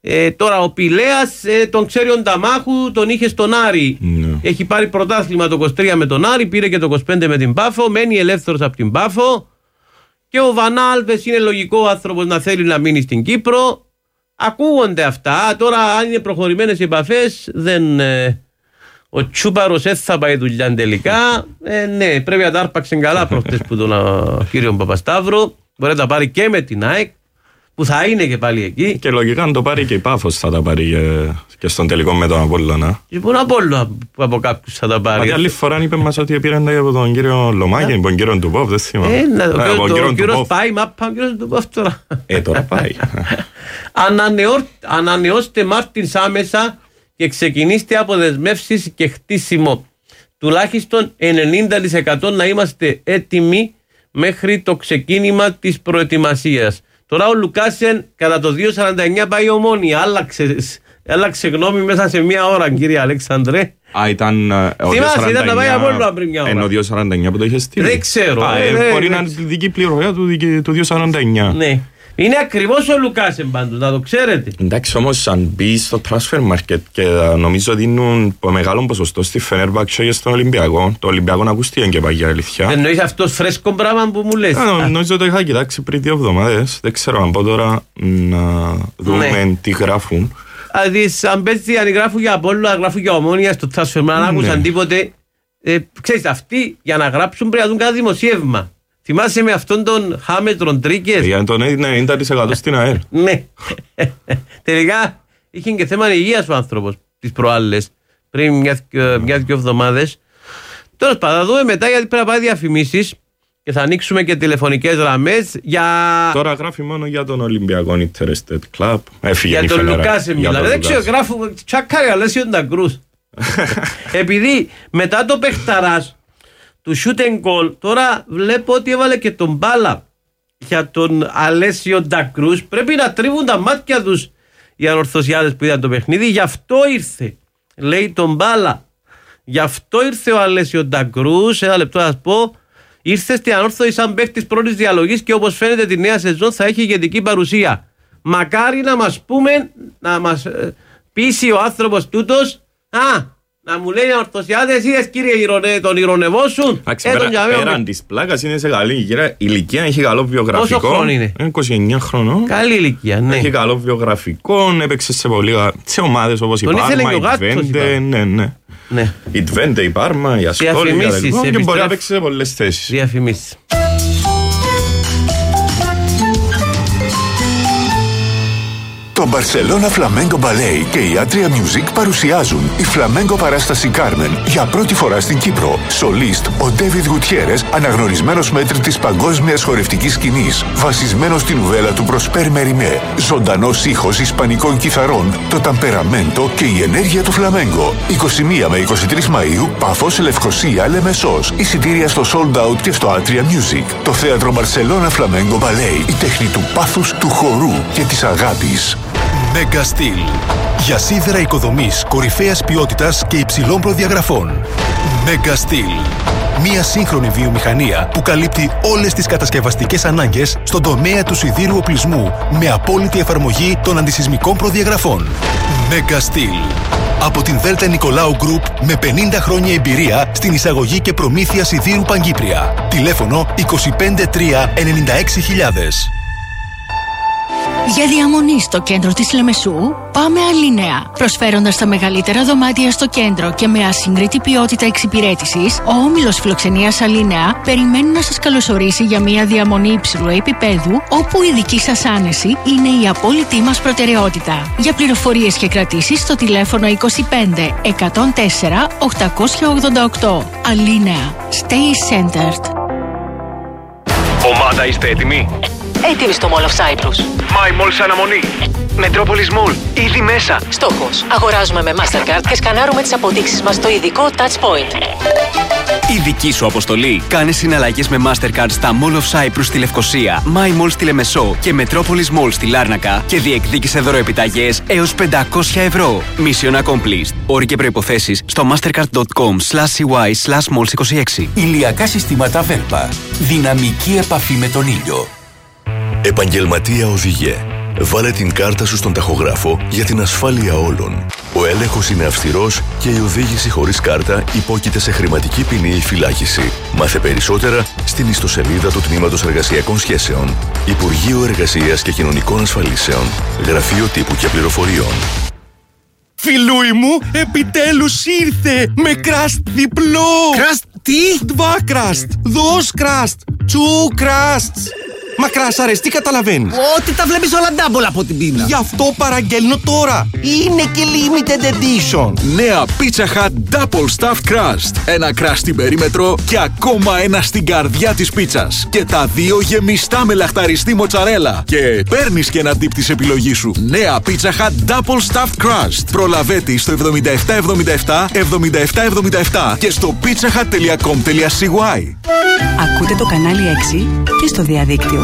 Τώρα ο Πηλέας τον ξέρει ο Νταμάχου, τον είχε στον Άρη. Έχει πάρει πρωτάθλημα το 23 με τον Άρη, πήρε και το 25 με την Πάφο, μένει ελεύθερος από την Πάφο. Και ο Βανάλβες είναι λογικό ο άνθρωπος να θέλει να μείνει στην Κύπρο. Ακούγονται αυτά. Τώρα, αν είναι προχωρημένες οι επαφές, ο Τσούπαρος δεν θα πάει δουλειά τελικά. Ναι, πρέπει να τα άρπαξε καλά προχτές που τον κύριο Παπασταύρο. Μπορεί να τα πάρει και με την ΑΕΚ, που θα είναι και πάλι εκεί. Και λογικά αν το πάρει και η Πάφος θα τα πάρει και στον τελικό με τον Απόλλωνα. Λοιπόν, Απόλλωνα από κάποιους θα τα πάρει. Μα άλλη φορά είπε μας ότι πήραν από τον κύριο Λομάκη, από τον κύριο Ντουπόφ, δεν θυμάμαι. Ο κύριος πάει, μα πάμε κύριο Ντουπόφ τώρα. Τώρα πάει. Ανανεώστε Μάρτινς άμεσα και ξεκινήστε αποδεσμεύσεις και χτίσιμο. Τουλάχιστον 90% να είμαστε έτοιμοι μέχρι το ξεκίνημα της προετοιμασίας. Τώρα ο Λουκάσεν κατά το 2.49 πάει Ομόνια. Άλλαξε γνώμη μέσα σε μία ώρα, κύριε Αλέξανδρε. Ήταν ο 2.49 να πάει Απόλλωνα πριν μια ώρα. Ενώ 2.49 που το είχε στείλει. Δεν ξέρω. Μπορεί να είναι δική πληροφορία του 2.49. Ναι. Είναι ακριβώς ο Λουκάσεν πάντως, να το ξέρετε. Εντάξει, όμως αν μπει στο transfer market και νομίζω δίνουν μεγάλο ποσοστό στη Φενέρμπαξε και στον Ολυμπιακό. Το Ολυμπιακό ακούστηκε και πάει για αλήθεια. Εννοείς αυτό φρέσκο πράγμα που μου λες? Νομίζω το είχα κοιτάξει πριν 2 εβδομάδες. Δεν ξέρω αν πω τώρα να δούμε τι γράφουν. Αν παίζει, αν γράφουν για Απόλλωνα, γράφουν για Ομόνια στο transfer market, αν άκουσαν τίποτε. Ξέρεις, αυτοί για να γράψουν πρέπει να δουν κάτι δημοσίευμα. Θυμάσαι με αυτόν τον Χάμετρον Τρίκες? Για τον 90% στην ΑΕΛ. Ναι. Τελικά είχε και θέμα υγείας ο άνθρωπος τις προάλλες, πριν μια-δυο εβδομάδες. Τώρα θα δούμε μετά, γιατί πρέπει να πάει διαφημίσεις και θα ανοίξουμε και τηλεφωνικές γραμμές για... Τώρα γράφει μόνο για τον Ολυμπιακό Interested Club. Για τον Λουκάσεν μιλάμε. Δεν ξέρω, γράφουμε τσακάρι Αλέσιο Νταγκρούς. Επειδή μετά το παιχταράς του shoot and goal, τώρα βλέπω ότι έβαλε και τον μπάλα για τον Αλέσιο Ντακρούς. Πρέπει να τρίβουν τα μάτια τους οι ανορθωσιάδες που είδαν το παιχνίδι. Γι' αυτό ήρθε, λέει τον μπάλα. Γι' αυτό ήρθε ο Αλέσιο Ντακρούς. Ένα λεπτό να σας πω. Ήρθε στην ανόρθωση σαν παίχτης πρώτης διαλογής και όπως φαίνεται τη νέα σεζόν θα έχει ηγετική παρουσία. Μακάρι να μας πούμε, να μας πείσει ο άνθρωπος τούτος. Να μου λέει ορθωσιάδες, είδες κύριε τον ηρωνευόσουν. Πέραν της πλάκας είναι σε καλή ηλικία, έχει καλό βιογραφικό. Πόσο χρόνο είναι? 29 χρονών. Καλή ηλικία, ναι. Έχει καλό βιογραφικό, έπαιξε σε ομάδες όπως η Πάρμα, η Τβέντε. Ναι. Η Τβέντε, η Πάρμα, η Ασκόλη και μπορεί να παίξει σε πολλές θέσεις. Διαφημίσεις. Το Barcelona Flamenco Ballet και η Atria Music παρουσιάζουν η φλαμέγκο παράσταση Carmen για πρώτη φορά στην Κύπρο. Σολίστ ο Ντέβιντ Γουτιέρες, αναγνωρισμένος μέτρη της παγκόσμιας χορευτικής σκηνής, βασισμένος στην ουβέλα του Προσπέρ Μεριμέ. Ζωντανός ήχος ισπανικών κιθαρών, το ταμπεραμέντο και η ενέργεια του φλαμέγκο. 21 με 23 Μαΐου, Παφός, Λευκοσία, Λεμεσός. Εισιτήρια στο Sold Out και στο Atria Music. Το θέατρο Barcelona Flamenco Ballet, η τέχνη του πάθους, του χορού και της αγάπης. Mega Steel. Για σίδερα οικοδομής κορυφαίας ποιότητας και υψηλών προδιαγραφών. Mega Steel. Μια σύγχρονη βιομηχανία που καλύπτει όλες τις κατασκευαστικές ανάγκες στον τομέα του σιδήρου οπλισμού με απόλυτη εφαρμογή των αντισυσμικών προδιαγραφών. Mega Steel. Από την Δέλτα Νικολάου Group με 50 χρόνια εμπειρία στην εισαγωγή και προμήθεια σιδήρου Παγκύπρια. Τηλέφωνο 253 96.000. Για διαμονή στο κέντρο της Λεμεσού, πάμε Αλίνεα. Προσφέροντας τα μεγαλύτερα δωμάτια στο κέντρο και με ασύγκριτη ποιότητα εξυπηρέτησης, ο όμιλος φιλοξενίας Αλίνεα περιμένει να σας καλωσορίσει για μια διαμονή υψηλού επίπεδου, όπου η δική σας άνεση είναι η απόλυτη μας προτεραιότητα. Για πληροφορίες και κρατήσεις στο τηλέφωνο 25 104 888. Αλίνεα. Stay centered. Ομάδα, είστε έτοιμοι? Έτοιμοι στο Mall of Cyprus. My Mall σε αναμονή. Metropolis Mall, ήδη μέσα. Στόχος. Αγοράζουμε με Mastercard και σκανάρουμε τις αποδείξεις μας στο ειδικό Touch Point. Η δική σου αποστολή. Κάνε συναλλαγές με Mastercard στα Mall of Cyprus στη Λευκοσία, My Mall στη Λεμεσό και Metropolis Mall στη Λάρνακα και διεκδίκησε δωροεπιταγές έως 500 ευρώ. Mission accomplished. Όροι και προϋποθέσεις στο mastercard.com/cy/malls26. Ηλιακά συστήματα Velpa. Δυναμική επαφή με τον ήλιο. Επαγγελματία οδηγέ. Βάλε την κάρτα σου στον ταχογράφο για την ασφάλεια όλων. Ο έλεγχος είναι αυστηρός και η οδήγηση χωρίς κάρτα υπόκειται σε χρηματική ποινή ή φυλάκιση. Μάθε περισσότερα στην ιστοσελίδα του Τμήματος Εργασιακών Σχέσεων. Υπουργείο Εργασίας και Κοινωνικών Ασφαλίσεων. Γραφείο Τύπου και Πληροφοριών. Φιλούι μου, επιτέλους ήρθε με κραστ διπλό! Κραστ τι? Δβα κραστ, δος κραστ, τσου κραστ. Μα κράσαρες, τι καταλαβαίνεις? Ότι τα βλέπεις όλα double από την πίνα. Γι' αυτό παραγγέλνω τώρα. Είναι και limited edition. Νέα Pizza Hut Double Stuffed Crust. Ένα κραστ στην περίμετρο και ακόμα ένα στην καρδιά της πίτσας. Και τα δύο γεμιστά με λαχταριστή μοτσαρέλα. Και παίρνεις και ένα dip της επιλογής σου. Νέα Pizza Hut Double Stuffed Crust. Προλαβέτη στο 7777 7777 και στο pizzahut.com.cy. Ακούτε το κανάλι 6 και στο διαδίκτυο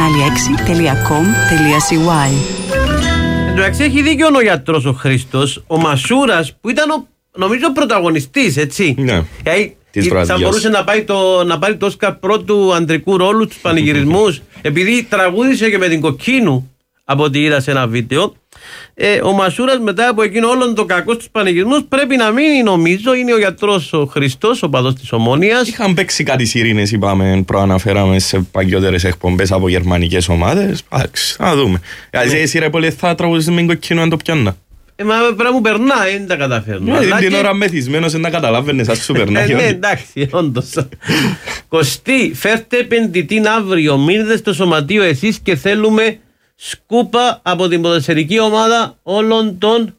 κανάλι6.com.cy. Εντάξει, έχει δίκιο ο γιατρός ο Χρήστος, ο Μασούρας που ήταν νομίζω πρωταγωνιστής, έτσι. Ναι. Θα μπορούσε να πάρει το Όσκαρ πρώτου ανδρικού ρόλου στους πανηγυρισμούς, επειδή τραγούδισε και με την Κοκκίνου, από ό,τι είδα σε ένα βίντεο. Ο Μασούρας μετά από εκείνο όλον το κακό στους πανηγυρισμούς πρέπει να μείνει, νομίζω, είναι ο γιατρός ο Χριστός, ο παδός της Ομόνοιας. Είχαν παίξει κάτι σιρήνες, είπαμε, προαναφέραμε σε παλιότερες εκπομπές από γερμανικές ομάδες. Να δούμε. Εσύ ρε πολύ θα τραγουδίσεις με την Κοκκίνου αν το πιάννα. Μα πρέπει μου περνάει, δεν τα καταφέρνω. Την ώρα μεθυσμένος να καταλάβαινες αν σου περνάει. Ναι, εντάξει, όντως. Κωστή, φέρτε πεντητήν αύριο, μείνετε στο σωματείο εσείς και θέλουμε σκούπα από την ποδοσφαιρική ομάδα όλων των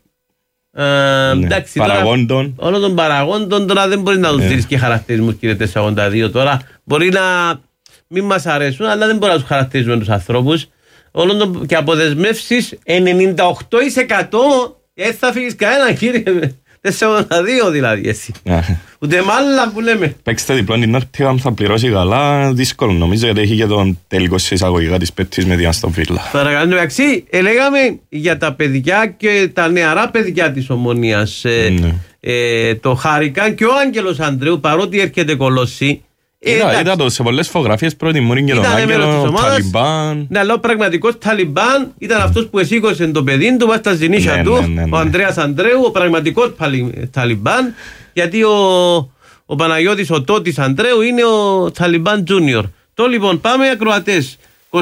παραγόντων. Όλων των παραγόντων. Τώρα δεν μπορεί να τους δεις και χαρακτηρισμούς, κύριε 482. Τώρα μπορεί να μην μας αρέσουν, αλλά δεν μπορεί να τους χαρακτηρίζουμε τους ανθρώπους. Και αποδεσμεύσεις 98% θα φύγεις κανένα, κύριε 482 δηλαδή εσύ. Ούτε μάλλα που λέμε. Παίξτε διπλό την Νότια, θα πληρώσει καλά. Δύσκολο νομίζω, γιατί έχει και τον τελικό σε εισαγωγικά της πέττης με την Αστον Βίλα. Παρακαλώ, εντάξει, λέγαμε για τα παιδιά και τα νεαρά παιδιά της Ομονίας. Το χάρηκαν και ο Άγγελος Ανδρέου, παρότι έρχεται κολossi. Είδα το σε πολλές φωτογραφίες πρώτη μου και τον Άγγελο, Ταλιμπάν. Ναι, αλλά ο πραγματικός Ταλιμπάν ήταν αυτός που εσήκωσε το παιδί του, βάζει τα ζυνίσια του, ο Ανδρέας Ανδρέου, ο πραγματικός Ταλιμπάν, γιατί ο Παναγιώτης, ο Τότης Ανδρέου είναι ο Ταλιμπάν Τζούνιορ. Το λοιπόν πάμε ακροατές. 25-820-555,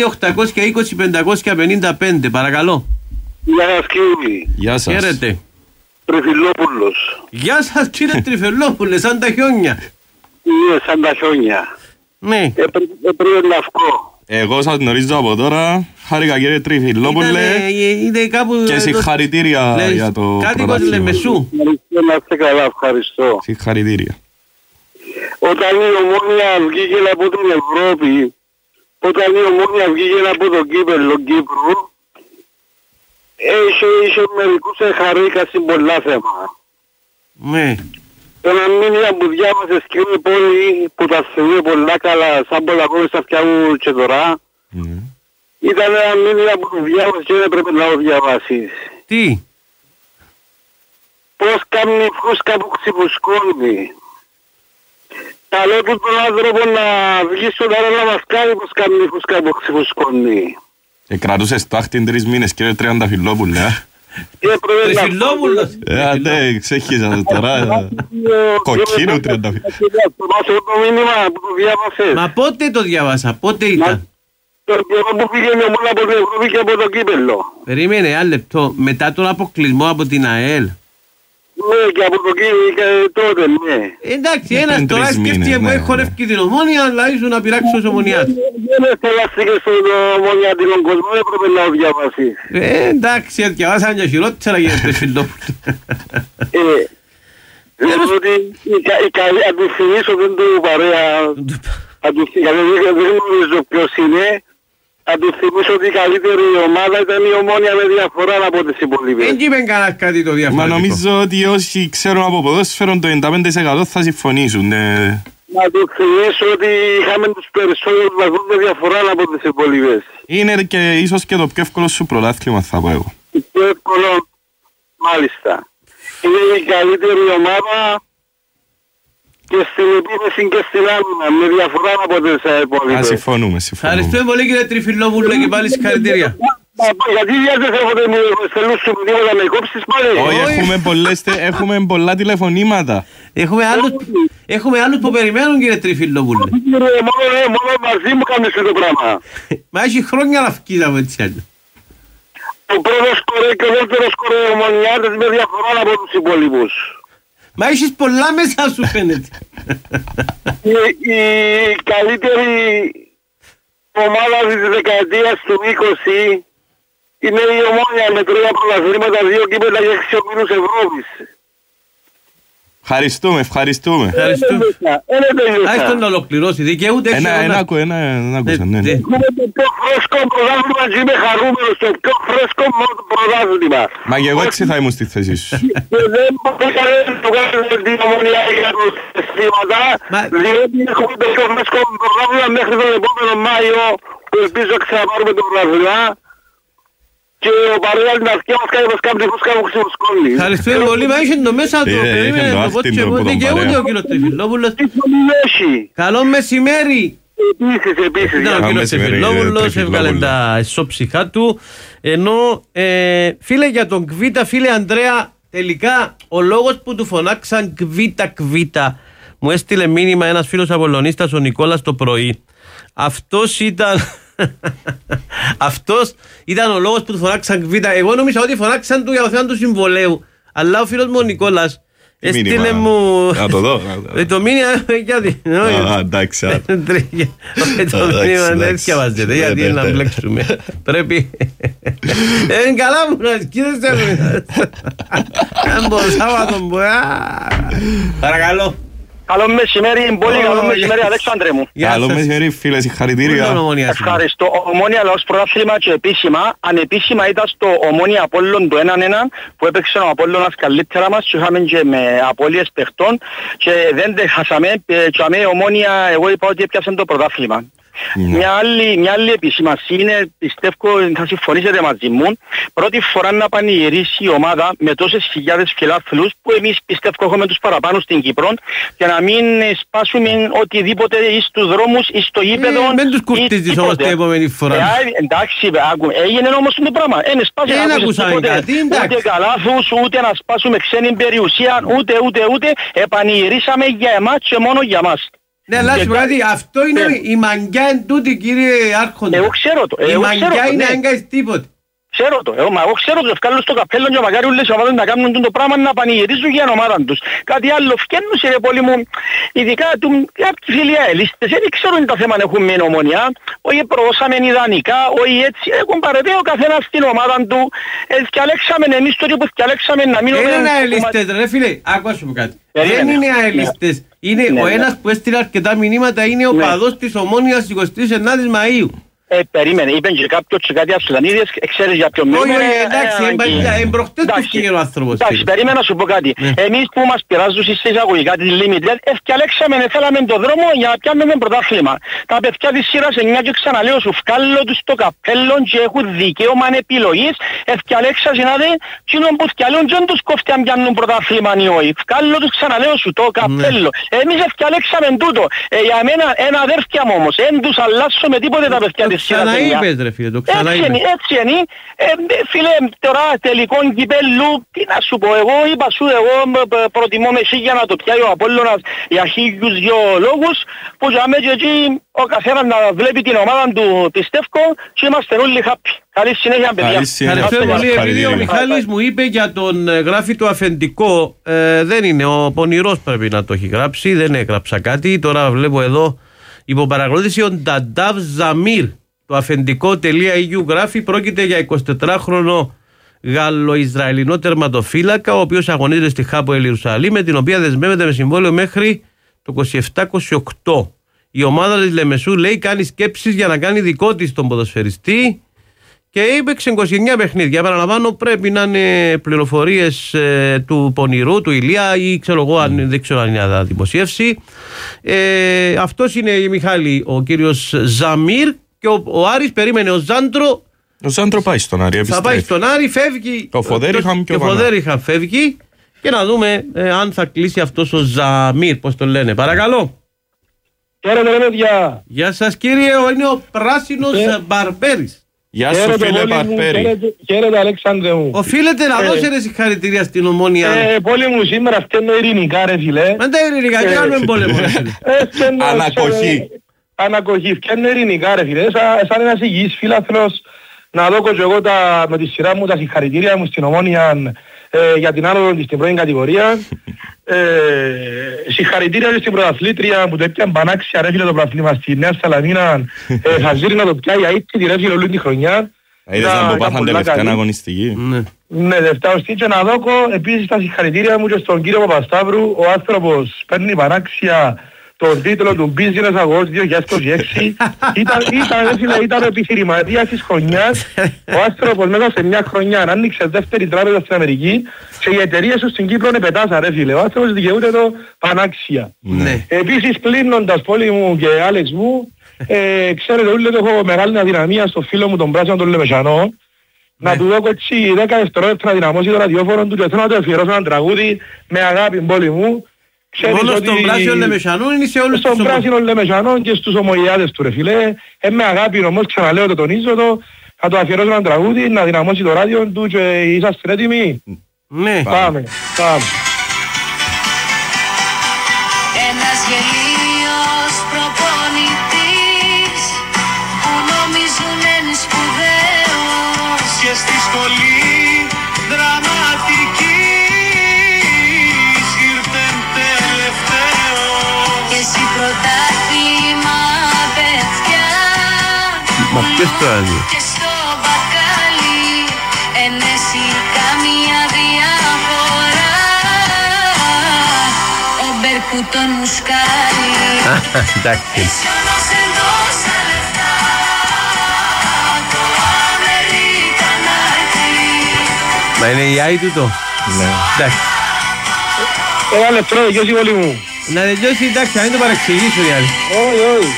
παρακαλώ. Γεια σας κύριε. Γεια σας. Χαίρετε. Τριφυλόπουλος. Γεια σας κύριε Τριφυλόπουλε, σαν τα χιόνια. Είναι σαν τα χιόνια. Ναι. Έπρεπε λευκό. Εγώ σας γνωρίζω από τώρα. Χάρηκα κύριε Τριφυλόπουλε. Και συγχαρητήρια για το κάτοικος Λεμεσού. Να είστε καλά, ευχαριστώ. Συγχαρητήρια. Όταν η Ομόνια βγήκε από την Ευρώπη, όταν η Ομόνια βγήκε από το κύπελλο Κύπρου, είχε μερικούς χαρήκασαν πολλά θέματα. Ναι. Ένα μήνυμα που διάβασες κύριε Πόλη, που τα θεωρεί πολλά καλά, σαν πολλά κόμματα αυτιά μου και τώρα, ήταν ένα μήνυμα που το διάβασες και δεν πρέπει να το διαβάσεις. Τι? Πώς κάνει φούσκα που ξυφουσκώνει. Καλό του τον άνθρωπο να βγει στον αέρα να μας κάνει πως κάνει φούσκα που ξυφουσκώνει. Κρατούσες το άχτην 3 μήνες κύριε Τριανταφυλόπουλε. Τριφυλόπουλος. Ναι, ξέχιζα τώρα. Κοκκίνου Τριανταφυλόπουλε. Το μήνυμα που το διάβασες. Μα πότε το διάβασα, πότε ήταν? Το καιρό που πήγαινε μόνο από την Ευρώπη και από το κύπελλο. Περίμενε ένα λεπτό, μετά τον αποκλεισμό από την ΑΕΛ. Ναι, και από το κύπελλο τότε, ναι. Εντάξει, ένας τώρα σκέφτηκε που έχω ρεύκει την Ομόνια, αλλά ήσουν να πειράξει ως Ομονιάς. Δεν εστελάστηκε στον Ομόνια την κόσμο, έπρεπε να το διαβάσεις. Εντάξει, διαβάσαν και χειρότερα για το Τριφυλόπουλο. Λέω ότι αντιθυμίσω δεν του παρέα, δεν γνωρίζω ποιος είναι, αντιθυμίσω ότι η καλύτερη ομάδα ήταν η Ομόνια με διαφορά από τις υπολείπες. Δεν είπε κανένας κάτι το διαφορετικό. Μα νομίζω ότι όσοι ξέρουν από ποδόσφαιρο το 95% θα συμφωνήσουν. Να του θυμίσω ότι είχαμε τους περισσότερους βαθμούς με διαφορά από τις υπολείπες. Είναι και ίσως και το πιο εύκολο σου πρωτάθλημα θα πω εγώ. Το πιο εύκολο, μάλιστα. Είναι η καλύτερη ομάδα και στην επίθεση και στην άμυνα, με διαφορά από τις υπόλοιπες. Συμφωνούμε. Ευχαριστούμε πολύ κύριε Τριφυλόπουλε και πάλι συγχαρητήρια. Γιατί δεν θέλετε μου στελούς σου μηνύματα με κόψεις πάλι. Όχι, έχουμε πολλά τηλεφωνήματα. Έχουμε άλλους που περιμένουν, κύριε Τριφυλόπουλε. Μόνο μαζί μου κάνεις το πράγμα. Μα έχει χρόνια να φκίδαμε έτσι άλλο. Ο πρώτος σκορέ και ο δεύτερος σκορέ Ομονιάτες με διαφορά από τους υπόλοιπους. Μα έχεις πολλά μέσα σου φαίνεται. Η καλύτερη ομάδα της δεκαετίας του 20 είναι η Ομόνια με 3 πρωταθλήματα, 2 κύπελλα και 6 ομίλους Ευρώπης. Ευχαριστούμε. Ας τον να ολοκληρώσει, δικαιούται. Ένα άκουσα, ναι. Έχουμε το πιο φρέσκο πρωτάθλημα και είμαι χαρούμενος, το πιο φρέσκο πρωτάθλημα. Μα και εγώ έτσι θα ήμουν στη θέση σου. Και δεν μπορεί κανένας να το κάνει την Ομονία για τους αισθήματα, διότι έχουμε το πιο φρέσκο πρωτάθλημα μέχρι τον επόμενο Μάιο, που ελπίζω να ξαναπάρουμε το πρωτάθλημα. Και ο παρέας την αρχαία μας κάνει πως κάνει φούσκα μου ξεποσκόλει. Ευχαριστούμε πολύ, μα είχε το μέσα του. Περίμενε το πω και εγώ δικαιούται ο κύριος Τριφυλόπουλος. Καλό μεσημέρι. Επίσης. Ήταν ο κύριος Τριφυλόπουλος, έβγαλε τα εσώψυχά του. Ενώ, φίλε για τον Κβίτα, φίλε Ανδρέα, τελικά ο λόγος που του φωνάξαν Κβίτα, μου έστειλε μήνυμα ένας φίλος Απολλωνίστας, ο Νικόλας, το πρωί. Αυτός ήταν ο λόγος που του φωνάξαν Κβίτα. Εγώ νόμιζα ότι φωνάξαν του για το θέμα του συμβολέου. Αλλά ο φίλος μου ο Νικόλας έστειλε μου... Να το δω. Το μήνυμα γιατί... Εντάξει. Το μήνυμα δεν διαβάζεται γιατί είναι να μπλέξουμε. Πρέπει... Είναι καλά μου να σκύρεσαι. Αν μπορούσα να τον πω. Παρακαλώ. Καλό μεσημέρι, πολύ καλό μεσημέρι, Αλέξανδρε μου. Καλό μεσημέρι, φίλε, συγχαρητήρια. Ευχαριστώ. Ομόνια ως πρωτάθλημα και επίσημα. Ανεπίσημα ήταν στο Ομόνια Απόλλων του 1-1 που έπαιξε ο Απόλλωνας καλύτερα μας και είχαμε και με απώλειες παιχτών και δεν χάσαμε και αμέ Ομόνια εγώ είπα ότι έπιασαν το πρωτάθλημα. Μια άλλη επισήμαση είναι, πιστεύω θα συμφωνήσετε μαζί μου, πρώτη φορά να πανηγυρίσει η ομάδα με τόσες χιλιάδες φιλάθλους που εμείς πιστεύω έχουμε τους παραπάνω στην Κύπρο και να μην σπάσουμε οτιδήποτε ή στους δρόμους ή στο γήπεδο. Δεν τους κουρτίζεις όμως την επόμενη φορά. Εντάξει, έγινε όμως το πράγμα. Δεν ακούσαμε κάτι, ούτε καλάθους, ούτε να σπάσουμε ξένη περιουσία, ούτε επανηγυρίσαμε για εμάς και μόνο για μας. Ναι, αλλά σου κάτι, αυτό είναι η μαγκιά εν τούτη, κύριε Άρχοντα. Εγώ ξέρω το. Η μαγκιά είναι να έγκαεις τίποτε. Ξέρω το. Εγώ ξέρω το. Ευκάλλω στο καπέλο και μακάρι όλες οι ομάδες να κάνουν το πράγμα να πανηγυρίζουν για την ομάδα τους. Κάτι άλλο φκένουν σε πολύ μου, ειδικά κάποιοι φίλοι αελίστες, δεν ξέρουν τα θέματα έχουν με Ομονιά, όχι προδώσαμε ιδανικά, όχι έτσι, έχουν παρετέ ο καθένας στην ομάδα του, διαλέξαμε εμείς τότε που διαλέξαμε να μείνουμε... Δεν είναι αελίστες ρε φίλε, άκουα σου κάτι. Δεν είναι αελίστες. Είναι ο ένας που έστειλε αρκετά μηνύματα, είναι ο παδός της Ομόνοιας 29 Μαΐου. Περίμενε, είπεν και κάποιος και κάτι Ασλανίδες, ξέρεις για ποιον μήνυμα. Όχι, εντάξει, εμπροχτές τους πήγαινε ο άνθρωπος. Εντάξει, περίμενα να σου πω κάτι. Εμείς που μας πειράζουν στις εισαγωγικά της Limited, ευκαλέξαμε, θέλαμε τον δρόμο για να πιάνουμε πρωτάθλημα. Τα παιδιά της σειράς 9 και ξαναλέω σου, βγάλω τους το καπέλο και έχουν δικαίωμα επιλογής, ευκαλέξαμε να δει, κοινών που ευκαλέουν και δεν τους κόφτει αν πιάνουν πρωτάθλημα ή όχι. Βγάλω τους ξαναλέω σου το καπέλο. Εμείς ευκαλέξαμε τούτο. Για μένα ένα αδέρφια μου όμως, δεν τους αλλάσω με τίποτε τα παιδιά της. Ξαναείπες ρε φίλε, το ξαναείπες. Έτσι είναι. Φίλε, τώρα τελικό κυπέλλου, τι να σου πω, εγώ είπα σου, εγώ προτιμώ με για να το πιάει ο Απόλλωνας για 1002 λόγους, που για μέσα και εκεί ο καθένας να βλέπει την ομάδα του πιστεύω και είμαστε όλοι happy. Καλή συνέχεια παιδιά. Ευχαριστώ πολύ, επειδή ο Μιχάλης μου είπε για τον γράφει το αφεντικό, δεν είναι, ο Πονηρός πρέπει να το έχει γράψει, δεν έγραψα κάτι, τώρα βλέπω εδώ υποπαρακολούθηση ο Νταντάβ Ζαμίρ. Το αφεντικό.eu γράφει πρόκειται για 24χρονο Γαλλο-Ισραηλινό τερματοφύλακα, ο οποίος αγωνίζεται στη Χάποελ Ιερουσαλήμ, με την οποία δεσμεύεται με συμβόλαιο μέχρι το 27-28. Η ομάδα της Λεμεσού λέει κάνει σκέψεις για να κάνει δικό της τον ποδοσφαιριστή και έπαιξε 29 παιχνίδια. Παραλαμβάνω, πρέπει να είναι πληροφορίες του Πονηρού, του Ηλία ή ξέρω εγώ, δεν ξέρω αν είναι να δημοσιεύσει. Αυτός είναι η Μιχάλη, ο κύριος Ζαμίρ. Και ο Άρης περίμενε ο Ζάντρο. Ο Ζάντρο πάει στον Άρη, θα πάει στον Άρη, φεύγει. Ο Φοδέριχαμ και ο Φοδέριχαμ φεύγει. Και να δούμε αν θα κλείσει αυτός ο Ζαμίρ, πώς τον λένε. Παρακαλώ. Χαίρετε ρε παιδιά. Γεια σας κύριε, είναι ο πράσινος Μπαρμπέρης. Γεια σου φίλε Παρπέρι. Χαίρετε Αλέξανδρε μου. Οφείλετε να δώσετε συγχαρητήρια στην Ομόνια. Πόλη μου σήμερα φταίνω ειρηνικά ρε φίλε. Με τα ειρηνικά, τι κάνουμε πόλεμο ρε φίλε. Ανακοχή. Ανακοχή, φταίνω ειρηνικά ρε φίλε. Σαν ένας υγιής φίλαθλος να δω και εγώ με τη σειρά μου τα συγχαρητήρια μου στην Ομόνια για την άνοδο της στην πρώτη κατηγορία. Συγχαρητήρια στην πρωταθλήτρια που το έπιαν πανάξια ρε φίλε το πρωταθλήμα στη Νέα Σαλαμίνα. Θα ζήρει να το πιάει αίτητη ρε φίλε όλη τη χρονιά. Είδες να πάθαν τελευταία αγωνιστική. Ναι, τελευταία ωστή και να δώκω επίσης τα συγχαρητήρια μου και στον κύριο Παπασταύρου. Ο άνθρωπος παίρνει πανάξια τον τίτλο του Business Awards 2026. Ήταν επιχειρηματίας της χρονιάς. Ο άνθρωπος μέσα σε μια χρονιά άνοιξε δεύτερη τράπεζα στην Αμερική και οι εταιρείες του στην Κύπρο είναι πετάσα ρε φίλε. Ο άνθρωπος δικαιούται το πανάξια. Επίσης κλείνοντας πόλη μου και Άλεξ μου, ξέρετε όλοι ότι έχω μεγάλη αδυναμία στο φίλο μου τον Πράσινο τον Λεμεσανό. Να του δώσω έτσι 10 δευτερόλεπτα να δυναμώσει το ραδιόφωνο του και θέλω να του αφιερώσω ένα τραγούδι με αγάπη πόλη μου. Μόνο στον Πράσινο Λεμεσανό είναι σε όλους τους στον Πράσινο Λεμεσανό και στους ομογειάδες του ρε φίλε. Με αγάπη όμως ξαναλέω το τονίζω το. Θα το αφιερώσω ένα τραγούδι να δυναμώσει το ράδιο του και είσαστε έτοιμοι. Ναι. Πάμε. Ένας γελίος προπονητής που νομίζουν είναι σπουδαίος και στη σχολή δραματικής ήρθεν τελευταίος και εσύ πρωτάθλημα παιδιά μα ποιος το άδει και στο μπακάλι ενέσει καμία διαφορά ο Μπερκούτον μουσκάλι εντάξει. εσύ όμως ενδώσα λεφτά το Αμερικανάκι. Μα είναι η Άι του το. Ναι. Εντάξει. Ένα λεπτό να δικαιώσει πολύ μου. Να δικαιώσει εντάξει, να μην το παρεξηγήσω οι άλλοι. Όχι.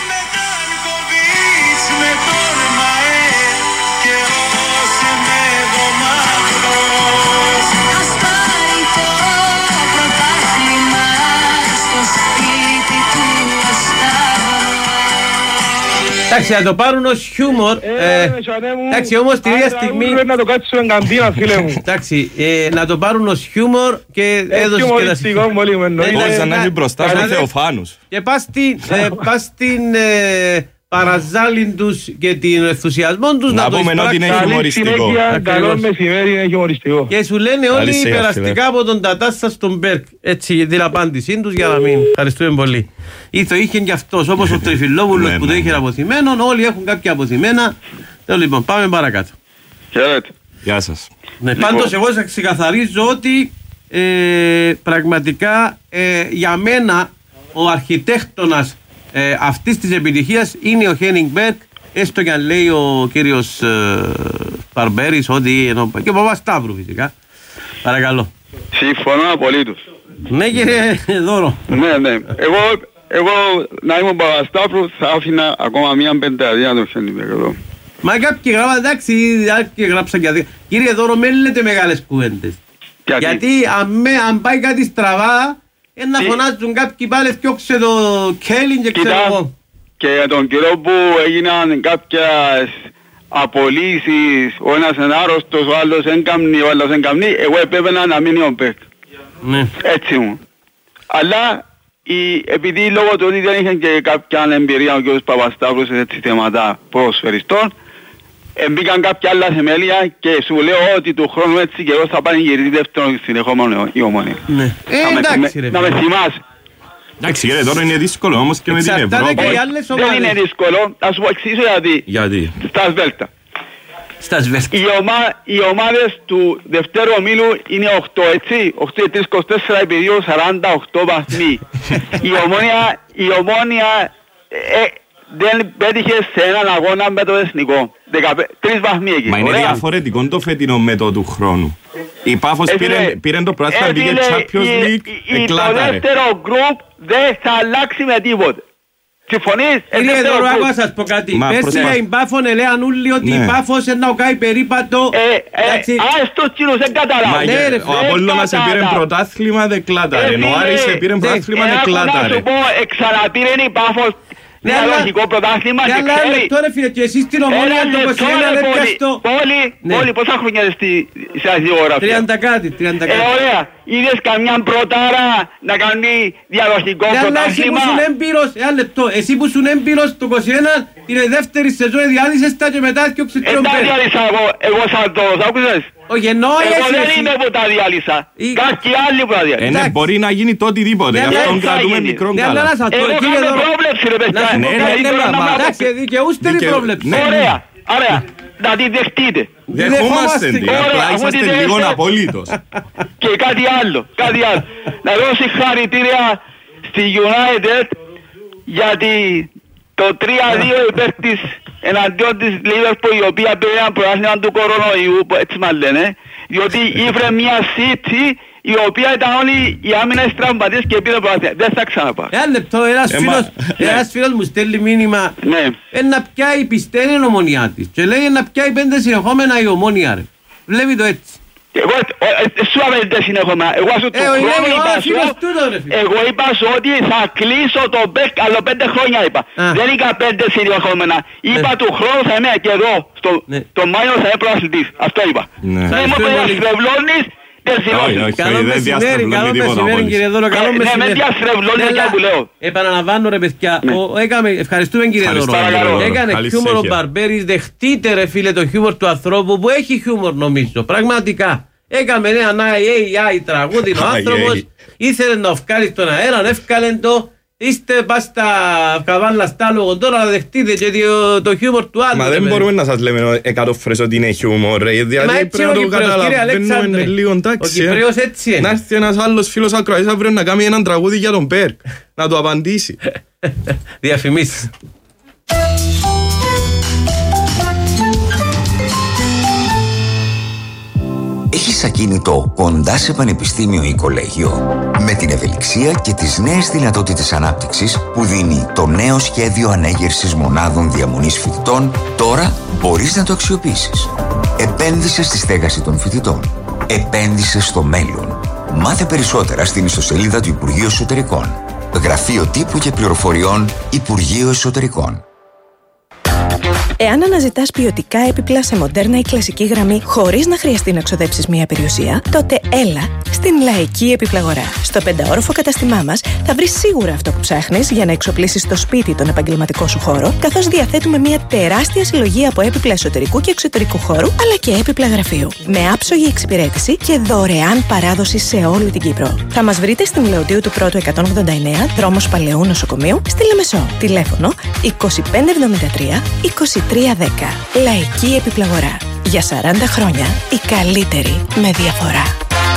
Εντάξει, να το πάρουν ως χιούμορ. Εντάξει, όμως την ίδια στιγμή. Να το κάτσουμε καμπίνα, φίλε μου. Εντάξει, να το πάρουν ως χιούμορ και έδωσες και τα χιούμοριστικό πολύ μου εννοεί. Μπορείς να έχει μπροστά στον Θεοφάνους. Και πας στην παραζάλιν τους και την ενθουσιασμό τους να το πούμε ότι είναι χιουμοριστικό. Καλό μεσημέρι είναι χιουμοριστικό. Και σου λένε όλοι περαστικά από τον Τατάσσα στον Μπέρκ. Έτσι την απάντησή τους για να μην. Ευχαριστούμε πολύ. Ή το είχε και αυτός όπως ο Τριφυλόπουλος που το είχε αποθυμένο. Όλοι έχουν κάποια αποθυμένα. Λοιπόν, πάμε παρακάτω. Χαίρετε. Γεια σας. Πάντως εγώ σας ξεκαθαρίζω ότι πραγματικά για μένα ο αρχιτέκτονας αυτής της επιτυχίας είναι ο Χένινγκ Μπέρκ, έστω και αν λέει ο κύριος Παρμπέρης ότι ενώ, και ο Παπασταύρου φυσικά. Παρακαλώ. Συμφωνώ απολύτως. Ναι κύριε Δώρο. Ναι. Εγώ να ήμουν Παπασταύρου θα άφηνα ακόμα μία πενταετία το Χένινγκ Μπέρκ εδώ. Μα κάποιοι γράψαν, εντάξει, κάποιοι γράψαν και αδίκια. Κύριε Δώρο, μην λέτε μεγάλες κουβέντες. Γιατί αν πάει κάτι στραβά, να φωνάζουν κάποιοι πάλι φτιώξε το Κέλιν και ξέρω εγώ. Και τον καιρό που έγιναν κάποιες απολύσεις, ο ένας είναι άρρωστος, ο άλλος έγκαμνει, ο άλλος έγκαμνει, εγώ επέβαινα να μείνει ο Μπέρκ. Ναι. Έτσι μου. Αλλά επειδή λόγω του ότι δεν είχε και κάποια εμπειρία ο κ. Παπασταύρου σε τέτοια θέματα ποδοσφαιριστών, μπήκαν κάποια άλλα θεμέλια και σου λέω ότι του χρόνου έτσι και εγώ θα πάνε γυρίσει δεύτερο συνεχόμενο η Ομόνια. Ναι. Εντάξει ρε. Να με θυμάσαι. Εντάξει κύριε, τώρα είναι δύσκολο όμως και με την Ευρώπη. Δεν είναι δύσκολο, θα σου πω εξήσω γιατί. Στα Σβέλτα. Οι ομάδες του δευτέρου ομίλου είναι 8, έτσι. 8 και 3, 24 επί 2, 48 βαθμοί. Η Ομόνια δεν πέτυχε σε έναν αγώνα με το εθνικό. 3 βαθμοί εκεί. Μα είναι διαφορετικό το φετινό με το του χρόνου. Η Πάφος πήρε το πράσινο, πήγε Champions League, εκλάταρε. Το δεύτερο γκρουπ δεν θα αλλάξει με τίποτε. Συμφωνείς? Κύριε Δώρο, να σας πω κάτι. Πέρσι για την Πάφο έλεγαν όλοι ότι η Πάφος είναι να κάνει περίπατο. Άστο κύριος, δεν καταλάβω. Ο Απόλλωνας πήρε πρωτάθλημα, δεν κλάταρε. Ο Άρης πήρε πρωτάθλημα, δεν κλάταρε. Να σου πω, εξαναπήρε η Πάφος διαδοχικό πρωτάθλημα και ξέρει. Τώρα φίλε και εσείς την Ομόνια το 21 δεν πιάστο. Πόλη πόσα χρόνια είσαι αδειογράφια. 30 κάτι. Ωραία. Είδες καμιά πρωτάρα να κάνει διαδοχικό πρωτάθλημα. Εσύ που ήσουν έμπειρος το 21 την δεύτερη σεζόν διάλυσες τα και μετά έφτιαξε τον Πέρ. διάλυσα εγώ σαν τόρος, άκουσες. Εγώ δεν είμαι που τα διάλυσα. Κάποιοι άλλοι που τα διάλυσαν. Μπορεί να γίνει το οτιδήποτε. Γι' αυτόν κρατούμε μικρόν καλά. Εγώ κάνω πρόβλεψη ρε παιδιά. Εντάξει, δικαιούστε την πρόβλεψη. Ωραία. Να τη δεχτείτε. Δεχόμαστε την. Απλά είσαστε λίγο απολύτως. Και κάτι άλλο. Να δώσω συγχαρητήρια στη United γιατί το 3-2 υπέρ της εναντίον της Liverpool η οποία πήρε ένα πρωτάθλημα του κορονοϊού, έτσι μας λένε, διότι ήφερε μια City η οποία ήταν όλοι οι άμυνες τραυματίες και πήρε πρωτάθλημα. Δεν θα ξαναπάω. Ένα λεπτό, ένας φίλος μου στέλνει μήνυμα να πιάει πιστεύει η Ομονιά της και λέει να πιάει 5 συνεχόμενα η Ομόνια ρε. Βλέπει το έτσι. Σου απέντε συνεχόμενα. Εγώ είπα σου ότι θα κλείσω το μπέκ άλλο 5 χρόνια είπα. Δεν είπα 5 συνεχόμενα. Είπα του χρόνου θα είμαι και εδώ. Το Μάιο θα είμαι προαθλητής. Αυτό είπα. Δεν μου διαστρεβλώνεις. Καλό μεσημέρι κύριε Δώρο. Με διαστρεβλώνεις για που λέω. Επαναλαμβάνω ρε παιδιά. Ευχαριστούμε κύριε Δώρο. Έκανε χιούμορ ο Μπαρμπέρης. Δεχτείτε ρε φίλε το χιούμορ του ανθρώπου που έχει χιούμορ νομίζω. Πραγματικά. Έκαμε ένα AI τραγούδι ο άνθρωπος. Ήθελε να βγάλει τον αέρα, εύκαλε το. Είστε πας στα καβάλα στάλογο τώρα να δεχτείτε και το χιούμορ του άλλου. Μα δεν μπορούμε να σας λέμε 100 φορές ότι είναι χιούμορ. Δηλαδή πρέπει να το καταλαβαίνουμε με λίγο τάξη. Ο Κυπρέος έτσι είναι. Να έρθει ένας άλλος φίλος ακροατής αύριο να κάνει έναν τραγούδι για τον Πέρκ. Να του απαντήσει. Διαφημίσεις. Έχεις ακίνητο κοντά σε πανεπιστήμιο ή κολέγιο? Με την ευελιξία και τις νέες δυνατότητες ανάπτυξης που δίνει το νέο σχέδιο ανέγερσης μονάδων διαμονής φοιτητών, τώρα μπορείς να το αξιοποιήσεις. Επένδυσε στη στέγαση των φοιτητών. Επένδυσε στο μέλλον. Μάθε περισσότερα στην ιστοσελίδα του Υπουργείου Εσωτερικών. Γραφείο Τύπου και Πληροφοριών Υπουργείο Εσωτερικών. Εάν αναζητάς ποιοτικά έπιπλα σε μοντέρνα ή κλασική γραμμή χωρίς να χρειαστεί να ξοδέψεις μία περιουσία, τότε έλα στην Λαϊκή Επιπλαγορά. Στο 5όροφο καταστημά μας θα βρεις σίγουρα αυτό που ψάχνεις για να εξοπλίσεις το σπίτι τον επαγγελματικό σου χώρο, καθώς διαθέτουμε μία τεράστια συλλογή από έπιπλα εσωτερικού και εξωτερικού χώρου, αλλά και έπιπλα γραφείου. Με άψογη εξυπηρέτηση και δωρεάν παράδοση σε όλη την Κύπρο. Θα μας βρείτε στην Λεωτίου του Πρώτου 189, δρόμος Παλαιού Νοσοκομείου, στη Λεμεσό. Τηλέφωνο 2573 2310. Λαϊκή Επιπλαγορά. Για 40 χρόνια η καλύτερη με διαφορά.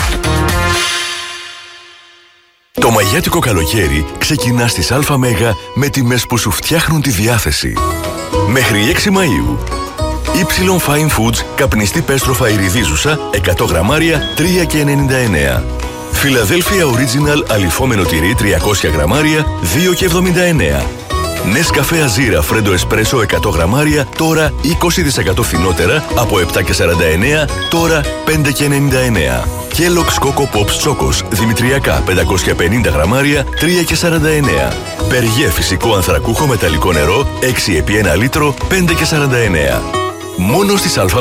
Το μαγιάτικο καλοκαίρι ξεκινά στις ΑΜ με τιμές που σου φτιάχνουν τη διάθεση. Μέχρι 6 Μαΐου. Ypsilon Fine Foods καπνιστή πέστροφα ηριδίζουσα 100 γραμμάρια 3,99. Philadelphia Original αλιφόμενο τυρί 300 γραμμάρια 2,79. Νεσκαφέ Αζίρα Φρέντο Εσπρέσο 100 γραμμάρια τώρα 20% φθηνότερα από 7,49 τώρα 5,99. Kellogg's Coco Pops Chocos Δημητριακά 550 γραμμάρια 3,49. Περιέ φυσικό ανθρακούχο μεταλλικό νερό 6 επί 1 λίτρο 5,49. Μόνο στις ΑΜ.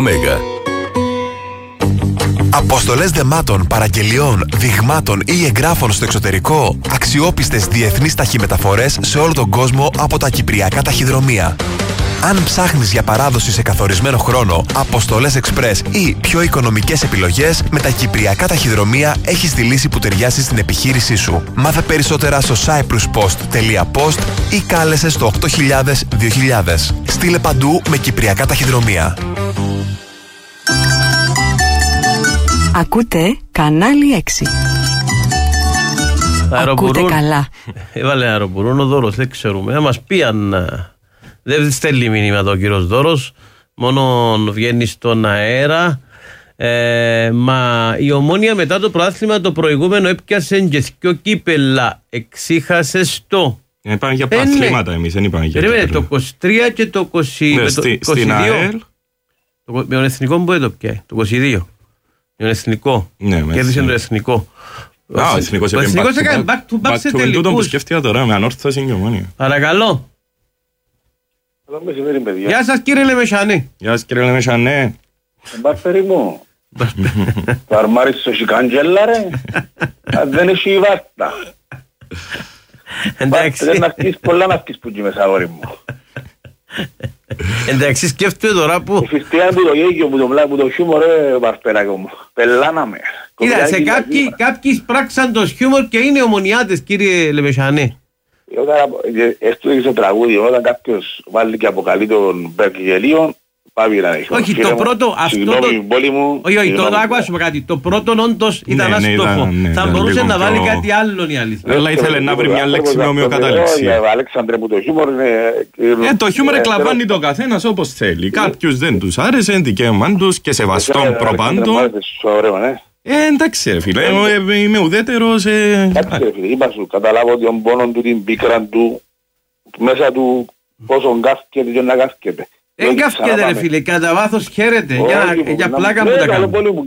Αποστολές δεμάτων, παραγγελιών, δειγμάτων ή εγγράφων στο εξωτερικό. Αξιόπιστες διεθνείς ταχυμεταφορές σε όλο τον κόσμο από τα κυπριακά ταχυδρομεία. Αν ψάχνεις για παράδοση σε καθορισμένο χρόνο, αποστολές express ή πιο οικονομικές επιλογές, με τα κυπριακά ταχυδρομεία έχεις τη λύση που ταιριάζει στην επιχείρησή σου. Μάθε περισσότερα στο cypruspost.post ή κάλεσε στο 8000-2000. Στείλε παντού με κυπριακά ταχυδρομεία. Ακούτε κανάλι 6. Ακούτε καλά. Έβαλε αεροπορούν ο Δώρος, δεν ξέρουμε. Μας πήγαν. Δεν στέλνει μήνυμα εδώ ο κύριος Δώρος. Μόνο βγαίνει στον αέρα. Μα η Ομόνια μετά το πρωτάθλημα το προηγούμενο έπιασε και δυο κύπελα. Εξήχασε στο. Είπαμε για πρωταθλήματα εμείς, δεν είπαμε για κύπελα. Το 23 και το 20. Στην ΑΕΛ. Με τον εθνικό που το πιάει, το 22. τον εθνικό. Κέρδισε τον εθνικό. Ο εθνικός έκανε back to back σε τελικούς. Τούτον που σκέφτηκα τώρα με Ανόρθωση και Ομόνια. Παρακαλώ. Γεια σας κύριε Λεμεσανέ. Γεια σας κύριε Λεμεσανέ. Μπαρφέρι μου. Το αρμάρι στο σικάντζελα ρε. Δεν έχει η βάρτα. Εντάξει. Δεν αυκείς πολλά να αυκείς που γίνεις αγόρι μου. Εντάξει σκέφτομαι τώρα που... Η φυστία του το γέγιο που το χιούμορ ρε Μπαρφέρακο μου. Πελάναμε. Κοίτα σε κάποιοι σπράξαν το χιούμορ και είναι ομονιάτες κύριε Λεμεσανέ. Έστω στο τραγούδι όταν κάποιος βάλει και αποκαλεί τον Μπέρκ γελίον. Όχι, το πρώτο, αυτό το... Όχι, το άκουα σου κάτι. Το πρώτο όντως ήταν άστοχο. Θα μπορούσε να βάλει κάτι άλλο η αλήθεια. Αλλά ήθελε να βρει μια λέξη με ομοιοκατάληξη. Αλέξανδρε μου το χιούμορ είναι... Το χιούμορ εκλαμβάνει το καθένας όπως θέλει. Κάποιους δεν τους άρεσε, δικαίωμαν τους και σεβαστόν προπάντων. Εντάξει ρε φίλε, είμαι ουδέτερος. Εντάξει ρε φίλε, είπα σου, καταλάβω ότι ο πόνος του την πίκραν του μέσα του πόσο γκάσκεται και να γκάσκεται. Δεν καύκεται ρε φίλε, κατά βάθος χαίρεται, για πλάκα μου τα κάνω.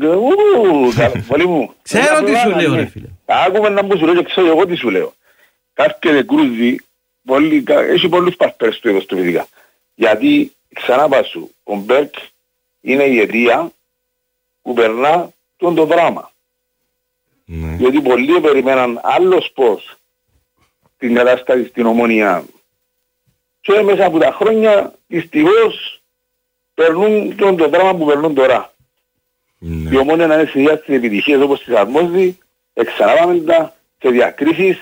Πολύ μου. Ξέρω τι σου λέω ρε φίλε. Άκουμε να μου σου λέω και ξέρω εγώ τι σου λέω. Καύκεται κρούζει, έχει πολλούς παρπέρες του εδώ στο φυσικά. Γιατί ξανά πας σου, ο Μπέρκ είναι η αιτία που περνά το δράμα. Γιατί πολλοί περιμέναν άλλος πώς την κατάσταση στην Ομόνια. Και μέσα από τα χρόνια δυστυχώς περνούν το δράμα που περνούν τώρα. Η Ομόνια να είναι συνδυάσει τις επιτυχίες όπως τις αρμόζει, εξανάβαμε τα σε διακρίσεις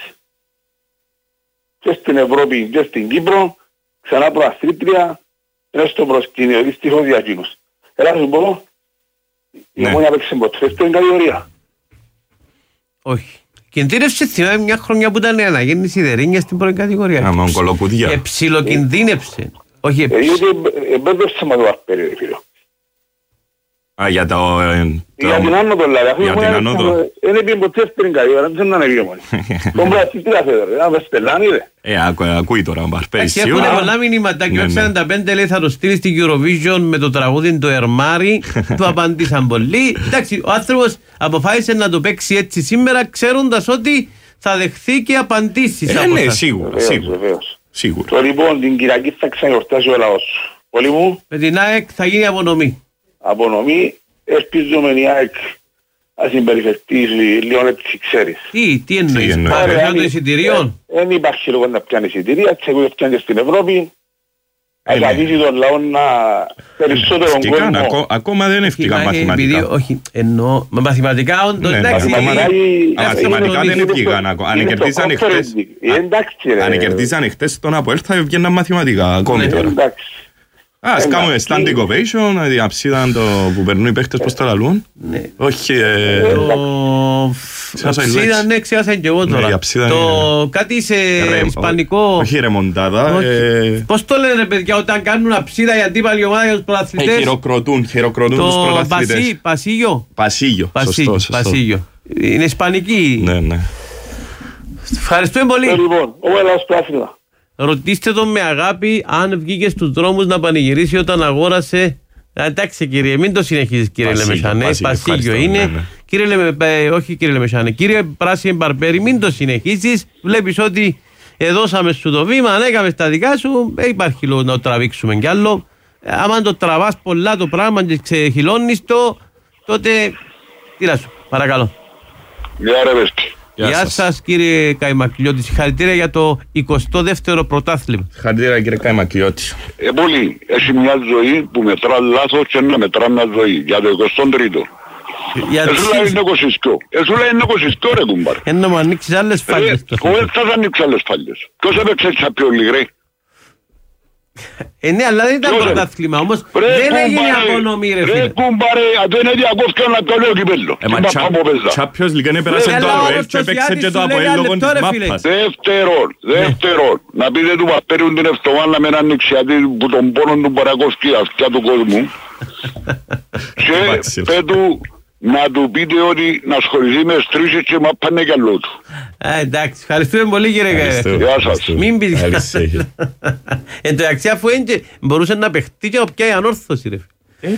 και στην Ευρώπη και στην Κύπρο, ξανά προαθλήτρια, είναι στο προσκήνιο, δυστυχώς για εκείνους. Έλα σου πω, η Ομόνια παίξει ποτέ στην κατηγορία. Όχι. Κινδύνευσε θυμάμαι μια χρονιά που ήταν η αναγέννηση Δερίνια στην πρώτη κατηγορία. Άμα ογκολοκουδιά. Εψιλοκινδύνευσε. Όχι εμπέδευσε με το αρπέρι ρε φίλο. Α, για το... Για την άνοδο δηλαδή. Για την άνοδο. Είναι πει ποτέ στην κατηγορία, δεν είναι ανεβιόμονη. Τον πράσι τι καθέδω ρε, να με στελάνει ρε. Ακούει τώρα ο Μπαρπέρι σίγουρα. Έχουν πολλά μηνύματα και 45 λέει θα το στείλει στην Eurovision με το τραγούδι του Ερμάρι. Του απαντήσαν πολλοί. Εντάξει, ο άνθρωπος αποφάσισε να το παίξει έτσι σήμερα ξέροντας ότι θα δεχθεί και απαντήσεις. Ναι, σίγουρα. Το λοιπόν την Κυριακή θα ξαναγιορτάσει ο λαός. Πολύ μου. Με την ΑΕΚ θα γίνει απονομή. Απονομή, ελπίζουμε η ΑΕΚ να συμπεριφερθεί λίγο έτσι, ξέρεις. Τι εννοείς, παρέα των εισιτηρίων. Δεν υπάρχει λόγο να πιάνει εισιτήρια, τσεκούδες πιάνει στην Ευρώπη. Αγαδίζει τον λαό να περισσότερο κόσμο. Ακόμα δεν ευκήκαν μαθηματικά. Όχι, εννοώ, με μαθηματικά όντως, εντάξει. Μαθηματικά δεν ευκήκαν ακόμα. Αν κερδίζανε χτες τον ΑΠΟΕΛ θα βγαίναν μαθηματικά ακόμη τώρα. Ας κάνουμε standing ovation, η αψίδα που περνούν οι παίχτες πως τα λαλούν. Όχι... Αψίδα, ναι, ξέχασαν και εγώ τώρα. Κάτι σε ισπανικό... Όχι ρεμοντάδα. Πώς το λένε παιδιά όταν κάνουν αψίδα οι αντίπαλοι ομάδα για τους πρωταθλητές. Χειροκροτούν τους πρωταθλητές. Πασίγιο. Σωστό. Είναι ισπανική. Ναι. Ευχαριστούμε πολύ. Λοιπόν, ο Ελλάς του άθλημα. Ρωτήστε τον με αγάπη αν βγήκε στους δρόμους να πανηγυρίσει όταν αγόρασε. Εντάξει κύριε, μην το συνεχίζεις κύριε Λεμεσανέ. Πασίγιο είναι. Ναι. Όχι κύριε Λεμεσανέ. Κύριε Πράσινη Μπαρπέρι, μην το συνεχίζεις. Βλέπεις ότι δώσαμε σου το βήμα, ανέκαμε στα δικά σου. Υπάρχει λόγο να το τραβήξουμε κι άλλο. Άμα το τραβάς πολλά το πράγμα και ξεχυλώνεις το, τότε. Τι να σου, παρακαλώ. Γεια σας κύριε Καϊμακλιώτη, συγχαρητήρια για το 22ο πρωτάθλημα. Συγχαρητήρια κύριε Καϊμακλιώτη. Πολύ, έχει μια ζωή που μετρά λάθος και να μετρά μια ζωή για το 23ο. Εσύ λέει είναι 22. Εσύ λέει είναι 22 ρε κουμπάρ. Ενώ μου ανοίξεις άλλες φάλιες. Όχι θα ανοίξει άλλες φάλιες. Ποιος έπαιξε έτσι πιο λιγρή. Ναι, αλλά δεν ήταν πρωτάθλημα όμως. Δεν έγινε απονομή ρε φίλε. Ρε κουμπάρε, αν δεν είναι διακόφκαν να το λέω κυπέλλο. Τσάπιος λίγαν έπαιρασε το ΑΠΟΕΛ και έπαιξε και το ΑΠΟΕΛ λόγω της μάπας. Δεύτερον, να πείτε του Παπέρουν την εβδομάδα με έναν νηξιατή που τον πόνον του παρακόσκει αυτιά του κόσμου. Και πέτου να του πείτε ότι να ασχοληθεί με στρίσεις και μάπανε κι αλλού του. Εντάξει, ευχαριστούμε πολύ κύριε Καϊμακλιώτη. Γεια σας. Μην πεις. Εν τω αξιά αφού μπορούσε να παιχτεί και όποια η ανόρθωση ρε.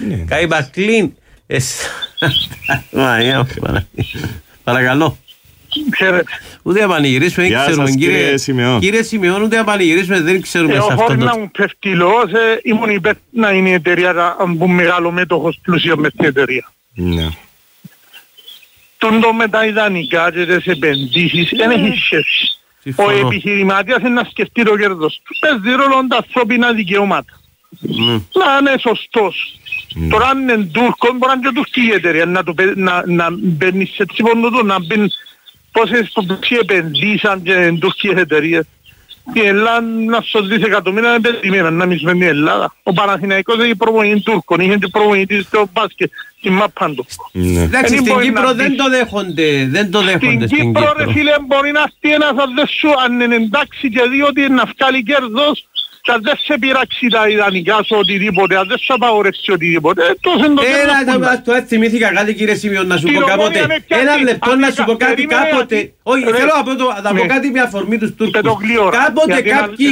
Καϊμακλίν. Παρακαλώ. Ούτε να πανηγυρίσουμε, δεν ξέρουμε. Κύριε Σημεών, ούτε να πανηγυρίσουμε, δεν ξέρουμε σε αυτό. Χωρίς να μου πέφτει λόγος, ήμουν υπέρ να είναι η εταιρεία που μεγάλο μέτοχος πλούσιο μες την εταιρεία. Ναι. Τούντο με τα ιδανικά και τις επενδύσεις δεν έχει σχέση. Ο επιχειρηματίας είναι να σκεφτεί το κέρδος του. Παίζει ρόλο τα ανθρώπινα δικαιώματα. Να είναι σωστός. Τώρα αν είναι Τούρκο, μπορεί να είναι και τουρκική εταιρεία, να μπαίνεις σε τσίποντο του, να μπαίνεις πόσες επενδύσαν και τουρκικές εταιρείες. Η Ελλάδα να σου δισεκατομμύρια είναι πετυμένα, να μην σημαίνει η Ελλάδα. Ο Παναθηναϊκός έχει προπονητή Τούρκων, είχε και προπονητή στο μπάσκετ, στην Μαπάντο. Εντάξει, στην Κύπρο δεν το δέχονται, στην Κύπρο ρε φίλε μπορεί να έρθει ένας αδέσου, αν είναι εντάξει και διότι να βγάλει κέρδος, και αν δεν σε πειράξει τα ιδανικά σου οτιδήποτε, αν δεν σου απαγορεύσει οτιδήποτε, τόσο είναι το κέρδος. Τώρα θυμήθηκα κάτι κύριε Σημειών να σου πω κάποτε. Ένα λεπτό να σου πω κάτι κάποτε. Όχι, θέλω να πω κάτι με αφορμή τους Τούρκους. Κάποτε κάποιοι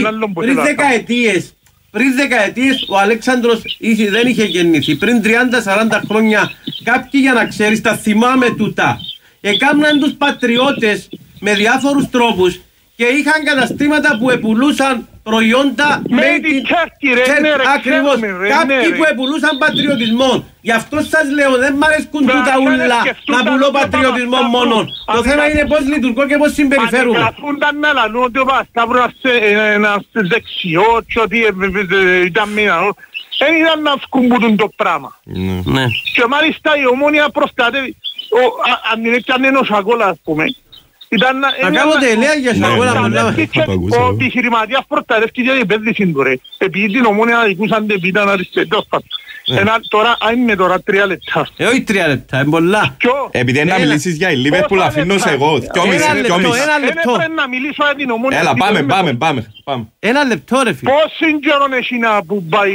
πριν δεκαετίες ο Αλέξανδρος δεν είχε γεννηθεί. Πριν 30-40 χρόνια κάποιοι, για να ξέρεις, τα θυμάμαι τούτα, έκαναν τους πατριώτες με διάφορους τρόπους και είχαν καταστήματα που επουλούσαν προϊόντα ακριβώς, κάποιοι που επουλούσαν πατριωτισμό. Γι' αυτό σας λέω, δεν μ' αρέσκουν τούτα ούλα να πουλώ πατριωτισμό μόνο. Το θέμα είναι πώς λειτουργώ και πώς συμπεριφέρουμε. Αν καθούνταν να λαλούν ότι ο Παπασταύρος ένας δεξιός και ότι ήταν μήνανος, δεν ήταν να σκουμπούτουν το πράγμα. Και μάλιστα η Ομόνια προστατεύει, αν είναι και αν είναι ο Σακόλα, ας πούμε, να κάνετε ελέα για Σακόλα πολλά. Ο επιχειρηματίας προστατεύει για την επένδυση του ρε. Επειδή την Ομόνια αδικούσαν την πίτα να ριστετός πάντως. Τώρα, αν είναι τώρα 3 λεπτά. Όχι 3 λεπτά, είναι πολλά. Επειδή είναι να μιλήσεις για η Λίβερπουλ αφήνω σε εγώ. 2,5. Πρέπει να μιλήσω για την Ομόνια. Έλα, πάμε. Ένα λεπτό ρε φίλε. Πόσοι καιρόν έχει να που πάει...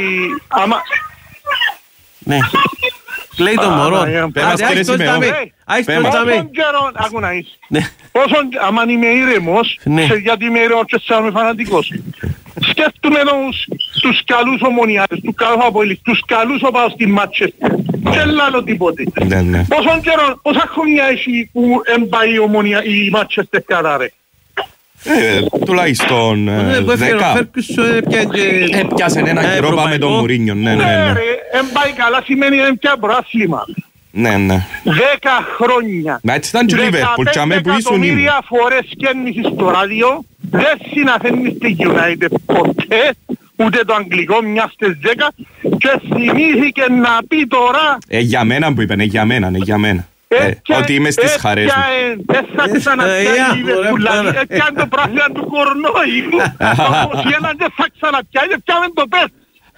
Ναι. Κλαίει το μωρό. Πόσον καιρόν, άκου να είσαι. Πόσον, άμα είμαι ήρεμος, γιατί είμαι ήρεμος και σαν είμαι φανατικός. Σκέφτομαι τους καλούς ομονιάτες, τους καλούς αποελείς, τους καλούς οπαδούς στη Μάτσεστερ. Και λάλλω τίποτε. Πόσον καιρόν, πόσα χρόνια έχει που εμπάει η Μάτσεστερ κατά ρε. Τουλάχιστον 10. Έπιασε ένα καιρό πάμε τον Μουρίνιο. Ναι ρε, εμπάει καλά σημαίνει πια προάθλημα. Ναι. 10 χρόνια. Μα έτσι ήταν και ο Λίβερπουλ, 15 εκατομμύρια φορές κέρνησης στο ράδιο, δεν συναθαίνεις στη United ποτέ, ούτε το αγγλικό μια στις 10 και θυμήθηκε να πει τώρα... Για μένα που είπαν, για μένα. Ότι είμαι στις χαρές μου. Δεν θα ξαναπιάει η Λίβερπουλ, έκανε το πράσινα του κορνόιου. Όπως έναν δεν θα ξαναπιάει, δεν πιάμε το πες.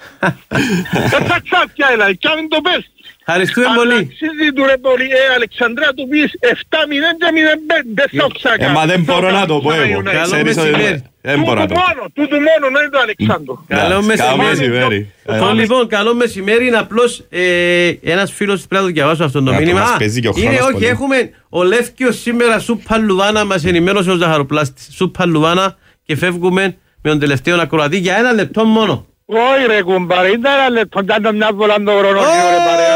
Δεν θα ξαναπιάει, πιάμε το πες. Ευχαριστούμε πολύ. Αξίζει του ρε πολύ, Αλεξανδρέα του πεις 7-0 και 0-5, δεν θα ψάκα. Μα δεν μπορώ να το πω εγώ. Καλό μεσημέρι. Τούτου μόνο, δεν είναι το Αλεξάνδρο. Καλό μεσημέρι. Λοιπόν, καλό μεσημέρι είναι απλώς ένας φίλος πρέπει να το διαβάσω αυτό το μήνυμα. Είναι όχι, έχουμε ο Λεύκιος σήμερα σούπα Λουβάνα, μας ενημέρωσε ο Ζαχαροπλάστης. Σούπα Λουβάνα και φεύγουμε με τον τελευταίο ακροατή για 1 λεπτό μόνο. Όχι ρε κουμπάρε, ήταν 1 λεπτό, κάντα μια βολά το χρόνο ρε παρέα.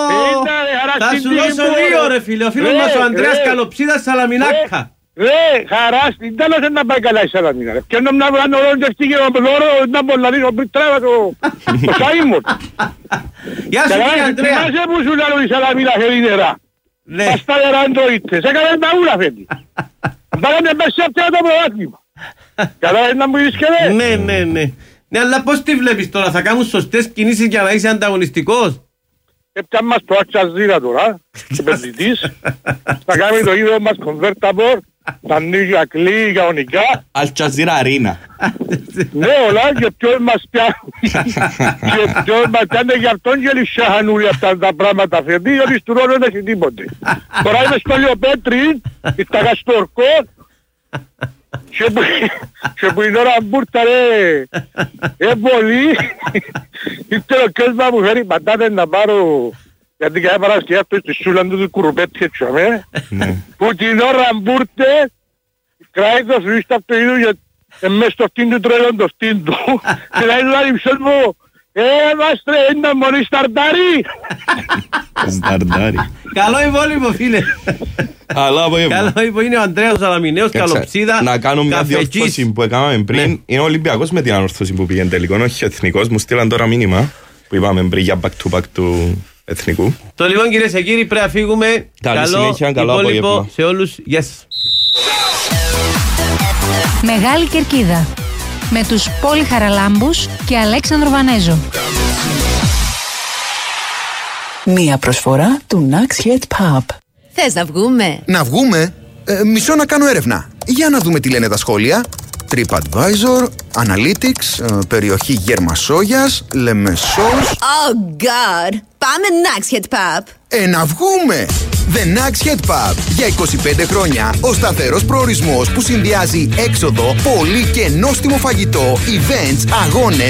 Θα σου δώσω 2 ρε φίλε, ο φίλος μας ο Ανδρέας Καλοψίδας Σαλαμινάκα. Ρε, χαράς, δεν να πάει καλά η Σαλαμίνα ρε. Και να βγάλω όλο και φτύγε ο δώρο, να μπορεί να πει τρέβα το Σάιμον. Γεια σου κύριε Ανδρέα. Θυμάσαι που σου λέω η Σαλαμίνα χερινέρα. Πας τα νερά εντοίτες, έκαναν τα ούλα φέτη. Πάγανε μέσα από το πρωτάθλημα. Κατάλαβες να μου πεις και ναι. Ναι, αλλά πώς τη βλέπεις τώρα, θα κάνουν σωστές κινήσεις για να είσαι ανταγωνιστικός. Έπιαν μας το Αλτζαζίρα τώρα, επενδυτής. Θα κάνουμε το ίδιο μας convertible, τα ανοίγει ακλή, κανονικά. Αλτζαζίρα Αρίνα. Ναι, όλα, και ποιος μας πιάνει. Και ποιος μας πιάνει για αυτόν και λυσιαχανούλοι αυτά τα πράγματα φέρνει, γιατί του ρόλου δεν έχει τίποτε. Τώρα είμαι στο Λιοπέτρι, στα Καστορκό, και που είναι ώρα μπούρτα ρε, πολύ, ήρθε ο κιός μου φέρει πατάτες να πάρω, γιατί κάθε Παρασκευή αυτό στη σούλα του κουρουπέτσι έτσι που την ώρα μπούρτε, κράει το σβήστα από το ίδιο και μες στο φτύν του τρέλον το φτύν του, και λέει του αλυψός μου, μάστρε, είναι μόνοι σταρτάρι. Σταρτάρι. Καλό υπόλοιπο φίλε. Καλό απόγευμα. Καλό απόγευμα. Είναι ο Ανδρέας Σαλαμινέος, Καλοψίδα. Να κάνω μια διόρθωση που έκαναμε πριν. Είναι ο Ολυμπιακός με την ανόρθωση που πήγαινε τελικό, όχι ο Εθνικός. Μου στείλαν τώρα μήνυμα που είπαμε πριν για back to back του Εθνικού. Το λοιπόν, κυρίες και κύριοι, πρέπει να φύγουμε. Καλή συνέχεια, καλό απόγευμα σε όλους. Yes. Μεγάλη Κερκίδα με τους Πόλη Χαραλάμπους και Αλέξανδρο Βανέζο. Μία προσφορά του Naxhead Pub. Θες να βγούμε? Να βγούμε? Μισό να κάνω έρευνα. Για να δούμε τι λένε τα σχόλια. TripAdvisor, Analytics, περιοχή Γερμασόγιας, Λεμεσός. Oh God! Πάμε Naxhead Pub. Να βγούμε! The Naxhead Pub. Για 25 χρόνια ο σταθερός προορισμός που συνδυάζει έξοδο, πολύ και νόστιμο φαγητό, events, αγώνες